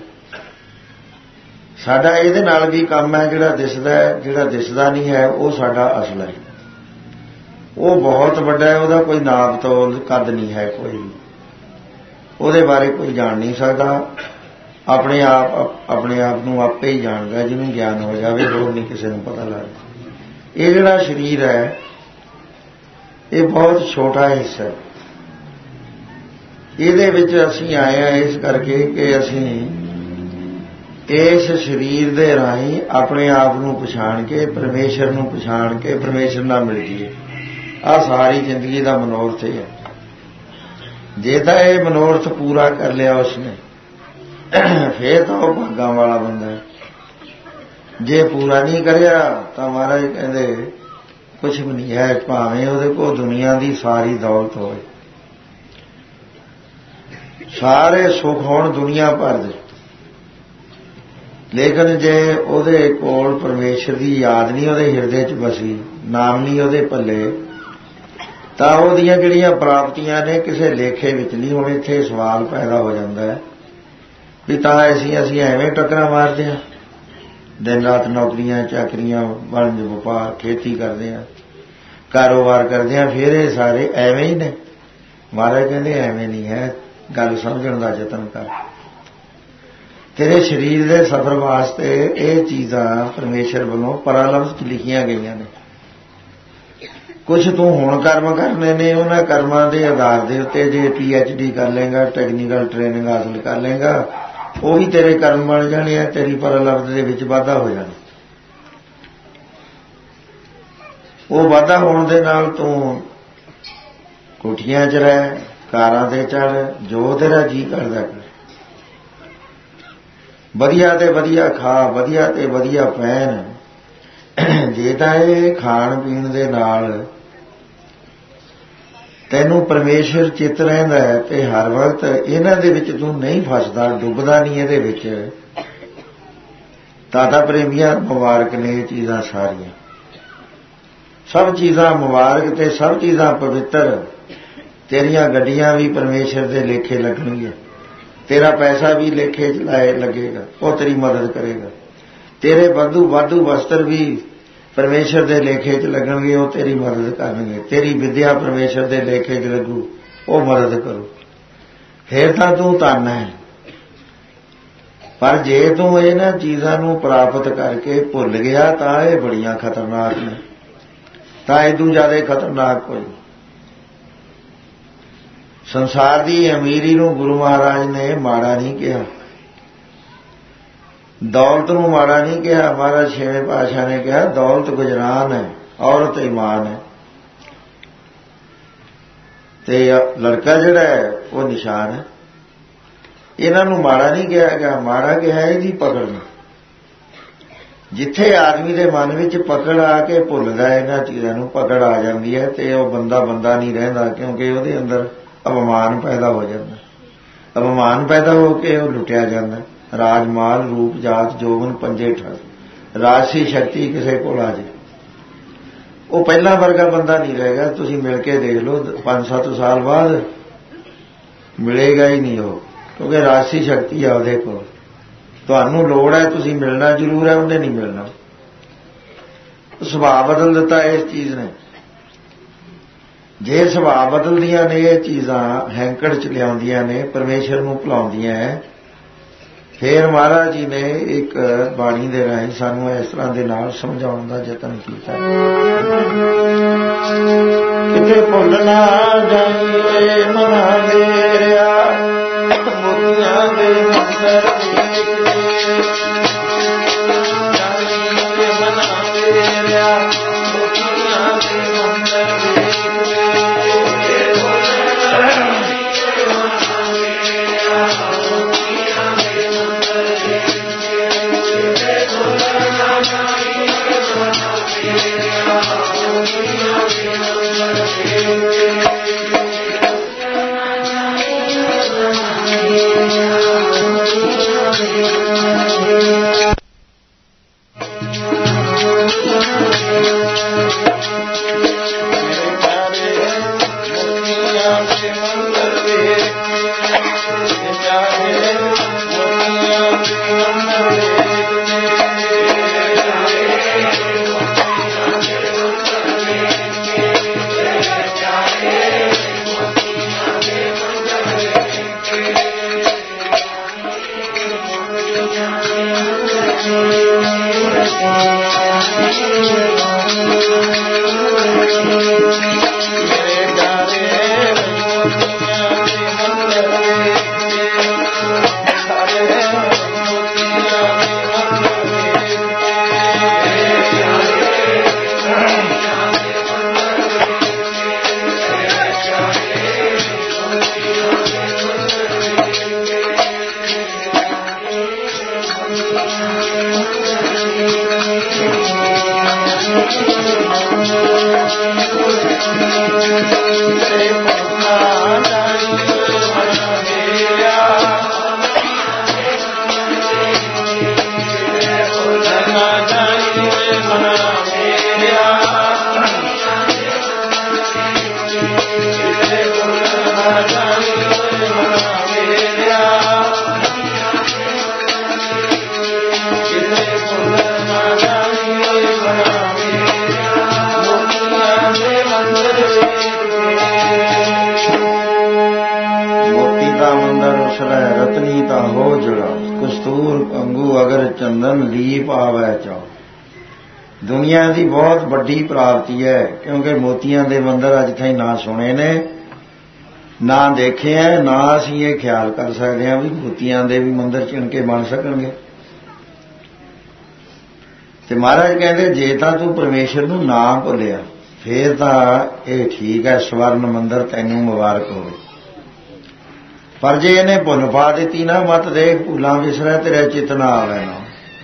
साडा इहदे नाल भी काम है, जिहड़ा दिसदा है जिहड़ा दिसदा नहीं है वो साडा असल है। वो बहुत वड्डा है, ਉਹਦਾ कोई नाप तोल कद नहीं है, कोई भी ਉਹਦੇ बारे कोई जान नहीं सकता। अपने आप नूं आपे ही जानदा जिन्होंने ज्ञान हो जाए, होर नहीं किसी नूं पता लगदा। ये जिहड़ा शरीर है ये बहुत छोटा हिस्सा है। इहदे विच असीं आए हैं इस करके कि असीं इस शरीर दे राहीं अपने आप नूं पछाण के परमेश्वर नूं पछाण के परमेश्वर नाल मिल जाइए। आ सारी जिंदगी का मनोरथ है। जे तां ये मनोरथ पूरा कर लिया उसने फिर तो वह भागां वाला बंदा है। जे पूरा नहीं करिया तो महाराज कहते कुछ भी नहीं है, भावें उहदे कोल दुनिया की सारी दौलत होए, सारे सुख होण दुनिया भर दे, लेकिन जे उहदे कोल परमेश्वर की याद नहीं उहदे हिरदे च बसी, नाम नहीं उहदे पल्ले, तां उहदियां जिहड़ियां प्राप्तियां ने किसी लेखे विच नहीं। हुण इत्थे सवाल पैदा हो जाता है भी तां असीं एवें टक्करां मारदे हां, दिन रात नौकरियां चाकरियां वणज वपार खेती करदे हां, कारोबार करदे हां, फिर ये सारे एवें ही ने। महाराज कहंदे एवें नहीं है, गल समझण दा यतन कर। तेरे शरीर दे सफर वास्ते ये चीज़ां परमेश्वर वालों परालफ्ज़ च लिखियां गईयां ने। कुछ तू हुण कर्म करने ने, उन्हां कर्मां दे आधार दे उत्ते जे PhD कर लेंगा, टैक्नीकल ट्रेनिंग हासिल कर लेंगा, वो भी तेरे कर्म बन जाने, तेरी परालफ्ज़ दे विच वाधा हो जाना। वो वाधा होण दे नाल तू कोठियां च रह, कारां ते चढ़, जो तेरा जी करदा कर, वधिया ते वधिया खा, वधिया ते वधिया पहन। जे तां इह खाण पीण दे नाल तैनूं परमेश्वर चित रहिंदा है ते हर वक्त इन्हां दे विच तूं नहीं फसदा, डुबदा नहीं इहदे विच, तां प्रेमिया मुबारक ने ये चीज़ां सारियां। सब चीज़ां मुबारक ते सब चीज़ां पवित्र। तेरियां गड्डियां भी परमेश्वर दे लेखे लगणगीਆਂ, तेरा पैसा भी लेखे च लगेगा, वो तेरी मदद करेगा। तेरे वाधू वस्त्र भी परमेश्वर दे लेखे च लगणगे, वो तेरी मदद करनगे। तेरी विद्या परमेश्वर दे लेखे च लगू, वो मदद करू। फिर तां तू धन है। पर जे तू इन्हां चीज़ां नूं प्राप्त करके भुल गया तां ये बड़ियां खतरनाक ने, तां इदों ज़्यादा खतरनाक कोई। संसार की अमीरी नूं गुरु महाराज ने माड़ा नहीं कहा, दौलत नूं माड़ा नहीं कहा। महाराज छेवें पातशाह ने कहा दौलत गुजरान है, औरत ईमान है, ते लड़का जिहड़ा है वो निशान है। इन्हां नूं माड़ा नहीं कहा गया, माड़ा कहा इहदी पकड़ नूं। जिथे आदमी दे मन विच पकड़ आके भुलदा इन्हां चीज़ां नूं, पकड़ आ जाती है ते वो बंदा नहीं रहिंदा, क्योंकि उहदे अंदर अपमान पैदा हो जाता। ਅਪਮਾਨ ਪੈਦਾ ਹੋ ਕੇ ਉਹ ਲੁੱਟਿਆ ਜਾਂਦਾ। ਰਾਜ ਮਾਲ ਰੂਪ ਜਾਤ ਜੋਬਨ ਪੰਜੇ ਠਰ ਰਾਜਸੀ ਸ਼ਕਤੀ ਕਿਸੇ ਕੋਲ ਆ ਜੇ ਉਹ ਪਹਿਲਾਂ ਵਰਗਾ ਬੰਦਾ ਨਹੀਂ ਰਹੇਗਾ। ਤੁਸੀਂ ਮਿਲ ਕੇ ਦੇਖ ਲਓ 5-7 ਸਾਲ ਬਾਅਦ ਮਿਲੇਗਾ ਹੀ ਨਹੀਂ ਉਹ, ਕਿਉਂਕਿ ਰਾਜਸੀ ਸ਼ਕਤੀ ਆ ਉਹਦੇ ਕੋਲ। ਤੁਹਾਨੂੰ ਲੋੜ ਹੈ, ਤੁਸੀਂ ਮਿਲਣਾ ਜ਼ਰੂਰ ਹੈ, ਉਹਨੇ ਨਹੀਂ ਮਿਲਣਾ। ਸੁਭਾਅ ਬਦਲ ਦਿੱਤਾ ਇਸ ਚੀਜ਼ ਨੇ। ਜੇ ਸੁਭਾਅ ਬਦਲਦੀਆਂ ਨੇ ਇਹ ਚੀਜ਼ਾਂ ਹੈਂਕੜ ਚ ਲਿਆਉਂਦੀਆਂ ਨੇ, ਪਰਮੇਸ਼ਰ ਨੂੰ ਭੁਲਾਉਂਦੀਆਂ ਹੈ, ਫਿਰ ਮਹਾਰਾਜ ਜੀ ਨੇ ਇੱਕ ਬਾਣੀ ਦੇ ਰਾਹੀਂ ਸਾਨੂੰ ਇਸ ਤਰ੍ਹਾਂ ਦੇ ਨਾਲ ਸਮਝਾਉਣ ਦਾ ਯਤਨ ਕੀਤਾ। ਕਿਤੇ ਭੁੱਲ ਨਾ ਜਾਈਏ ਮਨਾ ਮੇਰਿਆ ਮੋਤੀਆਂ ਦੇ ਮੰਦਰ ਦੁਨੀਆ ਦੀ ਬਹੁਤ ਵੱਡੀ ਪ੍ਰਾਪਤੀ ਹੈ, ਕਿਉਂਕਿ ਮੋਤੀਆਂ ਦੇ ਮੰਦਰ ਅੱਜ ਤਾਈਂ ਨਾ ਸੁਣੇ ਨੇ, ਨਾ ਦੇਖੇ ਹੈ, ਨਾ ਅਸੀਂ ਇਹ ਖਿਆਲ ਕਰ ਸਕਦੇ ਹਾਂ ਵੀ ਮੋਤੀਆਂ ਦੇ ਵੀ ਮੰਦਰ ਚਿਣਕੇ ਬਣ ਸਕਣਗੇ। ਤੇ ਮਹਾਰਾਜ ਕਹਿੰਦੇ ਜੇ ਤਾਂ ਤੂੰ ਪਰਮੇਸ਼ਰ ਨੂੰ ਨਾ ਭੁੱਲਿਆ ਫੇਰ ਤਾਂ ਇਹ ਠੀਕ ਹੈ, ਸਵਰਨ ਮੰਦਰ ਤੈਨੂੰ ਮੁਬਾਰਕ ਹੋਵੇ। ਪਰ ਜੇ ਇਹਨੇ ਭੁੱਲ ਪਾ ਦਿੱਤੀ ਨਾ, ਮਤ ਦੇਖ ਭੁੱਲਾਂ ਵਿਸਰੈ ਤੇਰੇ ਚਿੱਤ ਨਾ ਆਵੇ ਨਾ,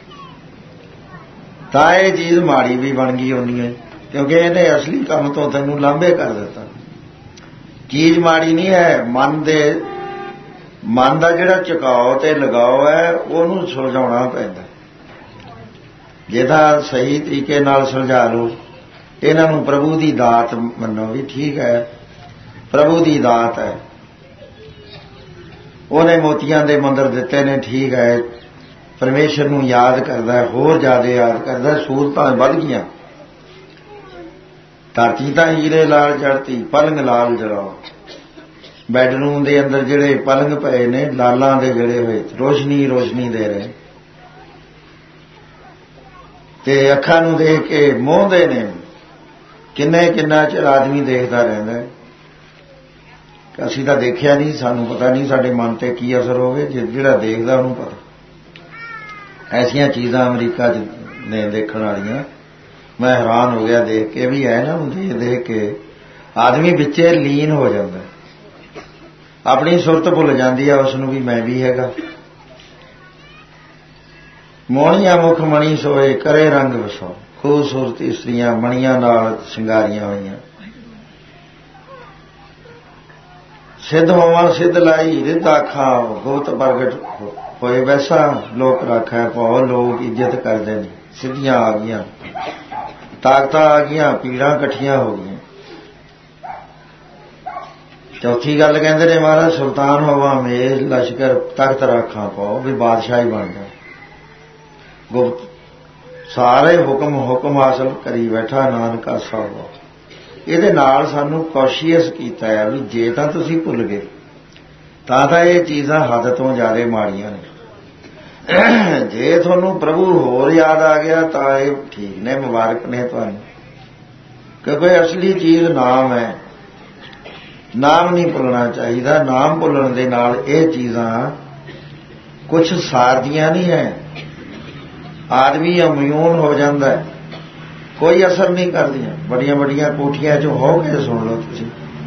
ਤਾਂ ਇਹ ਚੀਜ਼ ਮਾੜੀ ਵੀ ਬਣ ਗਈ ਹੋਣੀ ਹੈ, ਕਿਉਂਕਿ ਇਹਨੇ ਅਸਲੀ ਕੰਮ ਤੋਂ ਤੈਨੂੰ ਲਾਂਭੇ ਕਰ ਦਿੱਤਾ। ਚੀਜ਼ ਮਾੜੀ ਨਹੀਂ ਹੈ, ਮਨ ਦਾ ਜਿਹੜਾ ਝੁਕਾਓ ਤੇ ਲਗਾਓ ਹੈ ਉਹਨੂੰ ਸੁਲਝਾਉਣਾ ਪੈਂਦਾ। ਜੇ ਤਾਂ ਸਹੀ ਤਰੀਕੇ ਨਾਲ ਸੁਲਝਾ ਲਓ, ਇਹਨਾਂ ਨੂੰ ਪ੍ਰਭੂ ਦੀ ਦਾਤ ਮੰਨੋ ਵੀ ਠੀਕ ਹੈ, ਪ੍ਰਭੂ ਦੀ ਦਾਤ ਹੈ, ਉਹਨੇ ਮੋਤੀਆਂ ਦੇ ਮੰਦਰ ਦਿੱਤੇ ਨੇ, ਠੀਕ ਹੈ, ਪਰਮੇਸ਼ਰ ਨੂੰ ਯਾਦ ਕਰਦਾ, ਹੋਰ ਜ਼ਿਆਦਾ ਯਾਦ ਕਰਦਾ, ਸਹੂਲਤਾਂ ਵੱਧ ਗਈਆਂ। ਧਰਤੀ ਤਾਂ ਹੀਰੇ ਲਾਲ ਚੜ੍ਹਤੀ, ਪਲੰਗ ਲਾਲ ਜਲਾਓ। ਬੈਡਰੂਮ ਦੇ ਅੰਦਰ ਜਿਹੜੇ ਪਲੰਗ ਪਏ ਨੇ ਲਾਲਾਂ ਦੇ ਜੜੇ ਹੋਏ, ਰੋਸ਼ਨੀ ਰੋਸ਼ਨੀ ਦੇ ਰਹੇ, ਤੇ ਅੱਖਾਂ ਨੂੰ ਦੇਖ ਕੇ ਮੋਹਦੇ ਨੇ। ਕਿੰਨਾ ਚਿਰ ਆਦਮੀ ਦੇਖਦਾ ਰਹਿੰਦਾ, ਅਸੀਂ ਤਾਂ ਦੇਖਿਆ ਨਹੀਂ, ਸਾਨੂੰ ਪਤਾ ਨਹੀਂ ਸਾਡੇ ਮਨ ਤੇ ਕੀ ਅਸਰ ਹੋਵੇ, ਜਿਹੜਾ ਦੇਖਦਾ ਉਹਨੂੰ ਪਤਾ। ਐਸੀਆਂ ਚੀਜ਼ਾਂ ਅਮਰੀਕਾ 'ਚ ਨੇ ਦੇਖਣ ਵਾਲੀਆਂ, ਮੈਂ ਹੈਰਾਨ ਹੋ ਗਿਆ ਦੇਖ ਕੇ ਵੀ ਹੈ ਨਾ। ਦੇਖ ਕੇ ਆਦਮੀ ਵਿੱਚੇ ਲੀਨ ਹੋ ਜਾਂਦਾ, ਆਪਣੀ ਸੁਰਤ ਭੁੱਲ ਜਾਂਦੀ ਹੈ ਉਸ ਨੂੰ ਵੀ ਮੈਂ ਵੀ ਹੈਗਾ। ਮੋਹਣੀਆਂ ਮੁਖ ਮਣੀ ਸੋਏ ਕਰੇ ਰੰਗ ਵਸੋ, ਖੂਬਸੂਰਤ ਇਸਤਰੀਆਂ ਮਣੀਆਂ ਨਾਲ ਸ਼ਿੰਗਾਰੀਆਂ ਹੋਈਆਂ, सिद्ध होवा सिद्ध लाई रिद आखा गोत प्रगट होए वैसा लोक राखै भौ लोग इज्जत करते हैं। सिद्धियां आ गई, ताकत आ गई, पीड़ा कट्ठियां हो गई। चौथी गल कहते ने महाराज सुल्तान होवा मेज लश्कर तख्त राखा पाओ भी बादशाही बन गया। गुप्त सारे हुक्म हासिल करी बैठा नानका साहब। ਇਹਦੇ ਨਾਲ ਸਾਨੂੰ ਕੌਸ਼ੀਅਸ ਕੀਤਾ ਹੈ ਵੀ ਜੇ ਤਾਂ ਤੁਸੀਂ ਭੁੱਲ ਗਏ ਤਾਂ ਇਹ ਚੀਜ਼ਾਂ ਹੱਦ ਤੋਂ ਜ਼ਿਆਦਾ ਮਾੜੀਆਂ ਨੇ। ਜੇ ਤੁਹਾਨੂੰ ਪ੍ਰਭੂ ਹੋਰ ਯਾਦ ਆ ਗਿਆ ਤਾਂ ਇਹ ਠੀਕ ਨੇ, ਮੁਬਾਰਕ ਨੇ ਤੁਹਾਨੂੰ, ਕਿਉਂਕਿ ਅਸਲੀ ਚੀਜ਼ ਨਾਮ ਹੈ। ਨਾਮ ਨਹੀਂ ਭੁੱਲਣਾ ਚਾਹੀਦਾ। ਨਾਮ ਭੁੱਲਣ ਦੇ ਨਾਲ ਇਹ ਚੀਜ਼ਾਂ ਕੁਛ ਸਾਰਦੀਆਂ ਨਹੀਂ ਹੈ। ਆਦਮੀ ਇਮਿਊਨ ਹੋ ਜਾਂਦਾ ਹੈ, ਕੋਈ ਅਸਰ ਨਹੀਂ ਕਰਦੀਆਂ। ਬੜੀਆਂ ਬੜੀਆਂ ਕੋਠੀਆਂ 'ਚ ਹੋ ਕੇ ਸੁਣ ਲਓ ਤੁਸੀਂ,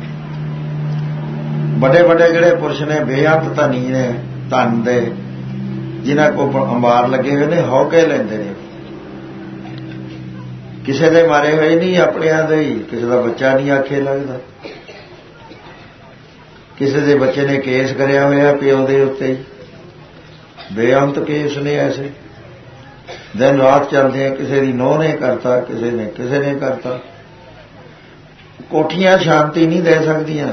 ਵੱਡੇ ਵੱਡੇ ਜਿਹੜੇ ਪੁਰਸ਼ ਨੇ ਬੇਅੰਤ ਧਨੀ ਨੇ, ਧਨ ਦੇ, ਜਿਨ੍ਹਾਂ ਕੋਲ ਅੰਬਾਰ ਲੱਗੇ ਹੋਏ ਨੇ, ਹੋ ਕੇ ਲੈਂਦੇ ਨੇ। ਕਿਸੇ ਦੇ ਮਾਰੇ ਹੋਏ ਨਹੀਂ, ਆਪਣਿਆਂ ਦੇ ਹੀ। ਕਿਸੇ ਦਾ ਬੱਚਾ ਨਹੀਂ ਆਖੇ ਲੱਗਦਾ, ਕਿਸੇ ਦੇ ਬੱਚੇ ਨੇ ਕੇਸ ਕਰਿਆ ਹੋਇਆ ਪਿਓ ਦੇ ਉੱਤੇ ਹੀ। ਬੇਅੰਤ ਕੇਸ ਨੇ ਐਸੇ, ਦਿਨ ਰਾਤ ਚੱਲਦੇ ਆ। ਕਿਸੇ ਦੀ ਨੂੰਹ ਨੇ ਕਰਤਾ, ਕਿਸੇ ਨੇ ਕਰਤਾ। ਕੋਠੀਆਂ ਸ਼ਾਂਤੀ ਨਹੀਂ ਦੇ ਸਕਦੀਆਂ।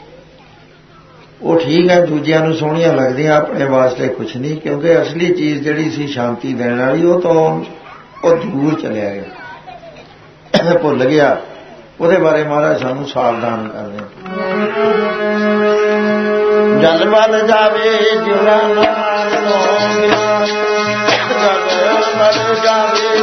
ਉਹ ਠੀਕ ਹੈ, ਦੂਜਿਆਂ ਨੂੰ ਸੋਹਣੀਆਂ ਲੱਗਦੀਆਂ, ਆਪਣੇ ਵਾਸਤੇ ਕੁਛ ਨਹੀਂ, ਕਿਉਂਕਿ ਅਸਲੀ ਚੀਜ਼ ਜਿਹੜੀ ਸੀ ਸ਼ਾਂਤੀ ਦੇਣ ਵਾਲੀ ਉਹ ਦੂਰ ਚਲਿਆ ਗਿਆ, ਭੁੱਲ ਗਿਆ। ਉਹਦੇ ਬਾਰੇ ਮਹਾਰਾਜ ਸਾਨੂੰ ਸਾਵਧਾਨ ਕਰਦੇ ਜਲ ਬਲ ਜਾਵੇ ਜੁੜਾ ਜਾਵੇ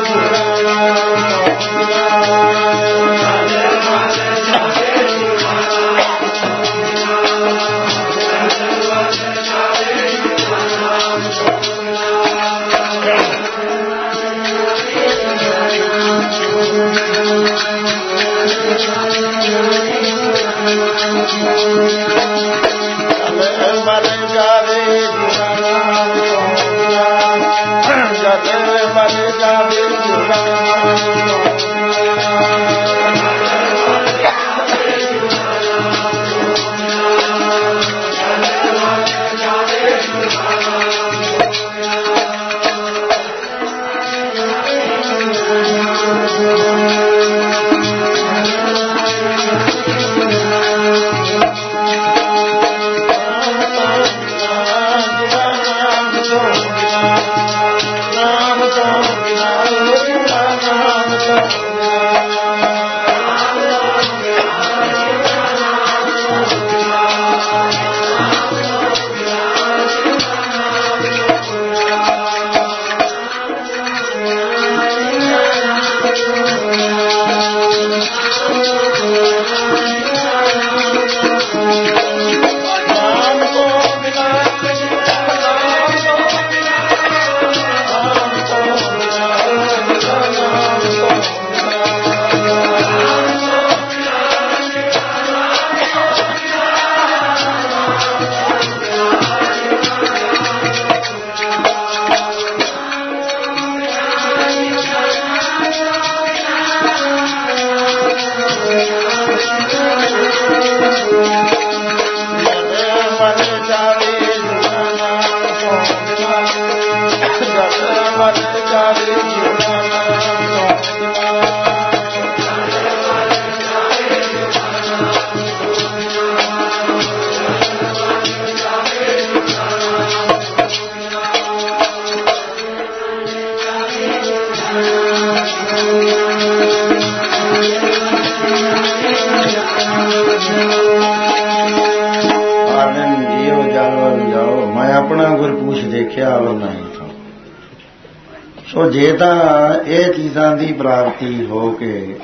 ਸੋ ਜੇ ਤਾਂ ਇਹ ਚੀਜ਼ਾਂ ਦੀ ਪ੍ਰਾਪਤੀ ਹੋ ਕੇ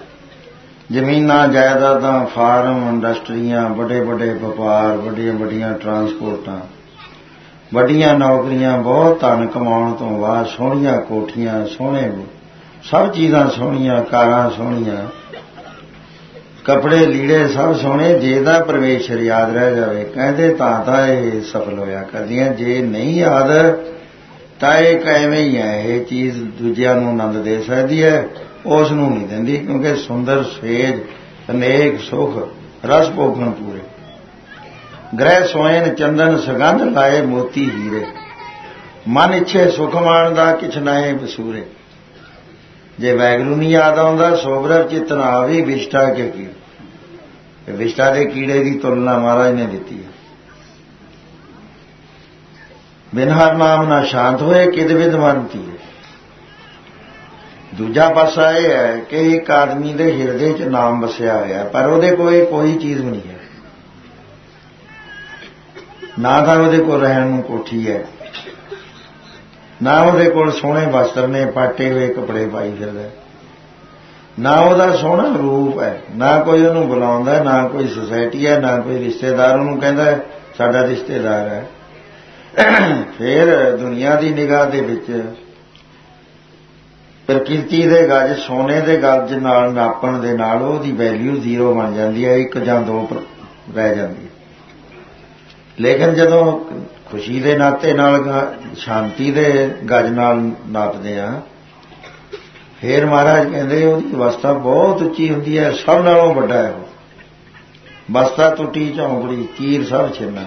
ਜ਼ਮੀਨਾਂ ਜਾਇਦਾਦਾਂ ਫਾਰਮ ਇੰਡਸਟਰੀਆਂ ਵੱਡੇ ਵੱਡੇ ਵਪਾਰ ਵੱਡੀਆਂ ਵੱਡੀਆਂ ਟਰਾਂਸਪੋਰਟਾਂ ਵੱਡੀਆਂ ਨੌਕਰੀਆਂ ਬਹੁਤ ਧਨ ਕਮਾਉਣ ਤੋਂ ਬਾਅਦ ਸੋਹਣੀਆਂ ਕੋਠੀਆਂ ਸੋਹਣੇ ਸਭ ਚੀਜ਼ਾਂ ਸੋਹਣੀਆਂ ਕਾਰਾਂ ਸੋਹਣੀਆਂ ਕੱਪੜੇ ਲੀੜੇ ਸਭ ਸੋਹਣੇ ਜੇ ਤਾਂ ਪਰਮੇਸ਼ਰ ਯਾਦ ਰਹਿ ਜਾਵੇ ਕਹਿੰਦੇ ਤਾਂ ਇਹ ਸਫਲ ਹੋਇਆ ਕਰਦੀਆਂ ਜੇ ਨਹੀਂ ਯਾਦ ਤਾਂ ਇਹ ਐਵੇਂ ਹੀ ਹੈ ਇਹ ਚੀਜ਼ ਦੂਜਿਆਂ ਨੂੰ ਆਨੰਦ ਦੇ ਸਕਦੀ ਹੈ ਉਸ ਨੂੰ ਨਹੀਂ ਦਿੰਦੀ ਕਿਉਂਕਿ ਸੁੰਦਰ ਸੇਜ ਅਨੇਕ ਸੁਖ ਰਸ ਭੋਗਣ ਪੂਰੇ ਗ੍ਰਹਿ ਸੋਇਨ ਚੰਦਨ ਸੁਗੰਧ ਲਾਏ ਮੋਤੀ ਹੀਰੇ, ਮਨ ਇੱਛੇ ਸੁਖ ਮਾਣਦਾ ਕਿਛ ਨਾਏ ਬਸੂਰੇ। ਜੇ ਵੈਗਰੂ ਨਹੀਂ ਯਾਦ ਆਉਂਦਾ ਸੋਬਰ ਚਿੱਤ ਨਾ ਆਵੇ ਵਿਸ਼ਟਾ ਕੇ ਕੀ। ਵਿਸ਼ਟਾ ਦੇ ਕੀੜੇ ਦੀ ਤੁਲਨਾ ਮਹਾਰਾਜ ਨੇ ਦਿੱਤੀ ਹੈ। ਬਿਨ ਹਰ ਨਾਮ ਨਾ ਸ਼ਾਂਤ ਹੋਏ ਕਿਦ ਵਿਦ ਮੰਨਤੀ ਹੈ। ਦੂਜਾ ਪਾਸਾ ਇਹ ਹੈ ਕਿ ਇੱਕ ਆਦਮੀ ਦੇ ਹਿਰਦੇ 'ਚ ਨਾਮ ਵਸਿਆ ਹੋਇਆ, ਪਰ ਉਹਦੇ ਕੋਲ ਕੋਈ ਚੀਜ਼ ਵੀ ਨਹੀਂ ਹੈ। ਨਾ ਤਾਂ ਉਹਦੇ ਕੋਲ ਰਹਿਣ ਨੂੰ ਕੋਠੀ ਹੈ, ਨਾ ਉਹਦੇ ਕੋਲ ਸੋਹਣੇ ਵਸਤਰ ਨੇ, ਪਾਟੇ ਹੋਏ ਕੱਪੜੇ ਪਾਈ ਫਿਰਦਾ, ਨਾ ਉਹਦਾ ਸੋਹਣਾ ਰੂਪ ਹੈ, ਨਾ ਕੋਈ ਉਹਨੂੰ ਬੁਲਾਉਂਦਾ, ਨਾ ਕੋਈ ਸੁਸਾਇਟੀ ਹੈ, ਨਾ ਕੋਈ ਰਿਸ਼ਤੇਦਾਰ ਉਹਨੂੰ ਕਹਿੰਦਾ ਸਾਡਾ ਰਿਸ਼ਤੇਦਾਰ ਹੈ। ਫਿਰ ਦੁਨੀਆ ਦੀ ਨਿਗਾਹ ਦੇ ਵਿੱਚ ਪ੍ਰਕਿਰਤੀ ਦੇ ਗੱਜ ਸੋਨੇ ਦੇ ਗੱਜ ਨਾਲ ਨਾਪਣ ਦੇ ਨਾਲ ਉਹਦੀ ਵੈਲਿਊ 0 ਬਣ ਜਾਂਦੀ ਹੈ, 1 ਜਾਂ 2 ਰਹਿ ਜਾਂਦੀ ਹੈ। ਲੇਕਿਨ ਜਦੋਂ ਖੁਸ਼ੀ ਦੇ ਨਾਤੇ ਨਾਲ ਸ਼ਾਂਤੀ ਦੇ ਗੱਜ ਨਾਲ ਨਾਪਦੇ ਆ, ਫਿਰ ਮਹਾਰਾਜ ਕਹਿੰਦੇ ਉਹਦੀ ਅਵਸਥਾ ਬਹੁਤ ਉੱਚੀ ਹੁੰਦੀ ਹੈ, ਸਭ ਨਾਲੋਂ ਵੱਡਾ ਹੈ ਉਹ। ਬਸਤਾ ਟੁੱਟੀ ਝੌਂਪੜੀ ਚੀਰ ਸਭ ਛਿੰਨਾ,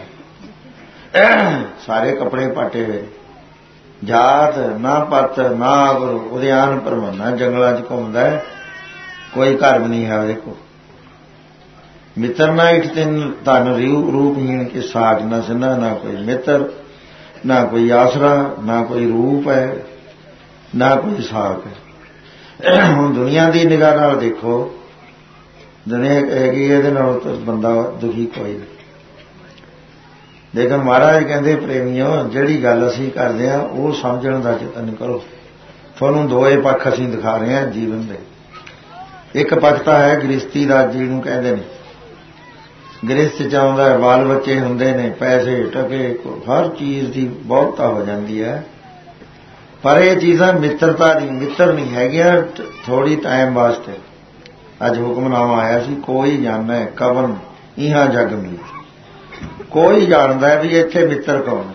ਸਾਰੇ ਕੱਪੜੇ ਪਾਟੇ ਹੋਏ, ਜਾਤ ਨਾ ਪਤ ਨਾ ਆਗਰੂ, ਉਦਿਆਨ ਪਰਵਾਨਾ ਜੰਗਲਾਂ 'ਚ ਘੁੰਮਦਾ, ਕੋਈ ਘਰ ਵੀ ਨਹੀਂ ਹੈ ਉਹਦੇ ਕੋਲ। ਮਿੱਤਰ ਨਾ ਇੱਕ ਦਿਨ ਧਨ ਰੂਪਹੀਣ ਕੇ ਸਾਜ ਨਾ ਸਿੰਨਾ, ਨਾ ਕੋਈ ਮਿੱਤਰ, ਨਾ ਕੋਈ ਆਸਰਾ, ਨਾ ਕੋਈ ਰੂਪ ਹੈ, ਨਾ ਕੋਈ ਸਾਖ ਹੈ। ਹੁਣ ਦੁਨੀਆ ਦੀ ਨਿਗਾਹ ਨਾਲ ਦੇਖੋ, ਦੁਨੀਆ ਹੈਗੀ ਇਹਦੇ ਨਾਲ ਤਾਂ ਬੰਦਾ ਦੁਖੀ ਕੋਈ ਨਹੀਂ। ਲੇਕਿਨ ਮਹਾਰਾਜ ਕਹਿੰਦੇ ਪ੍ਰੇਮੀਓ, ਜਿਹੜੀ ਗੱਲ ਅਸੀਂ ਕਰਦੇ ਹਾਂ ਉਹ ਸਮਝਣ ਦਾ ਯਤਨ ਕਰੋ। ਤੁਹਾਨੂੰ 2 ਪੱਖ ਅਸੀਂ ਦਿਖਾ ਰਹੇ ਹਾਂ ਜੀਵਨ ਦੇ। ਇੱਕ ਪੱਖ ਤਾਂ ਹੈ ਗ੍ਰਸਤੀ ਦਾ, ਜਿਹਨੂੰ ਕਹਿੰਦੇ ਨੇ ਗ੍ਰਸਤ 'ਚ ਆਉਂਦਾ, ਬਾਲ ਬੱਚੇ ਹੁੰਦੇ ਨੇ, ਪੈਸੇ ਟਕੇ, ਹਰ ਚੀਜ਼ ਦੀ ਬਹੁਤਾ ਹੋ ਜਾਂਦੀ ਹੈ, ਪਰ ਇਹ ਚੀਜ਼ਾਂ ਮਿੱਤਰਤਾ ਦੀ ਮਿੱਤਰ ਨਹੀਂ ਹੈਗੀਆਂ, ਥੋੜੀ ਟਾਈਮ ਵਾਸਤੇ। ਅੱਜ ਹੁਕਮਨਾਮਾ ਆਇਆ ਸੀ, ਕੋਈ ਜਾਣੈ ਕਵਨ ਇਹਾਂ ਜਗ ਮੀਤ। ਕੋਈ ਜਾਣਦਾ ਵੀ ਇੱਥੇ ਮਿੱਤਰ ਕੌਣ।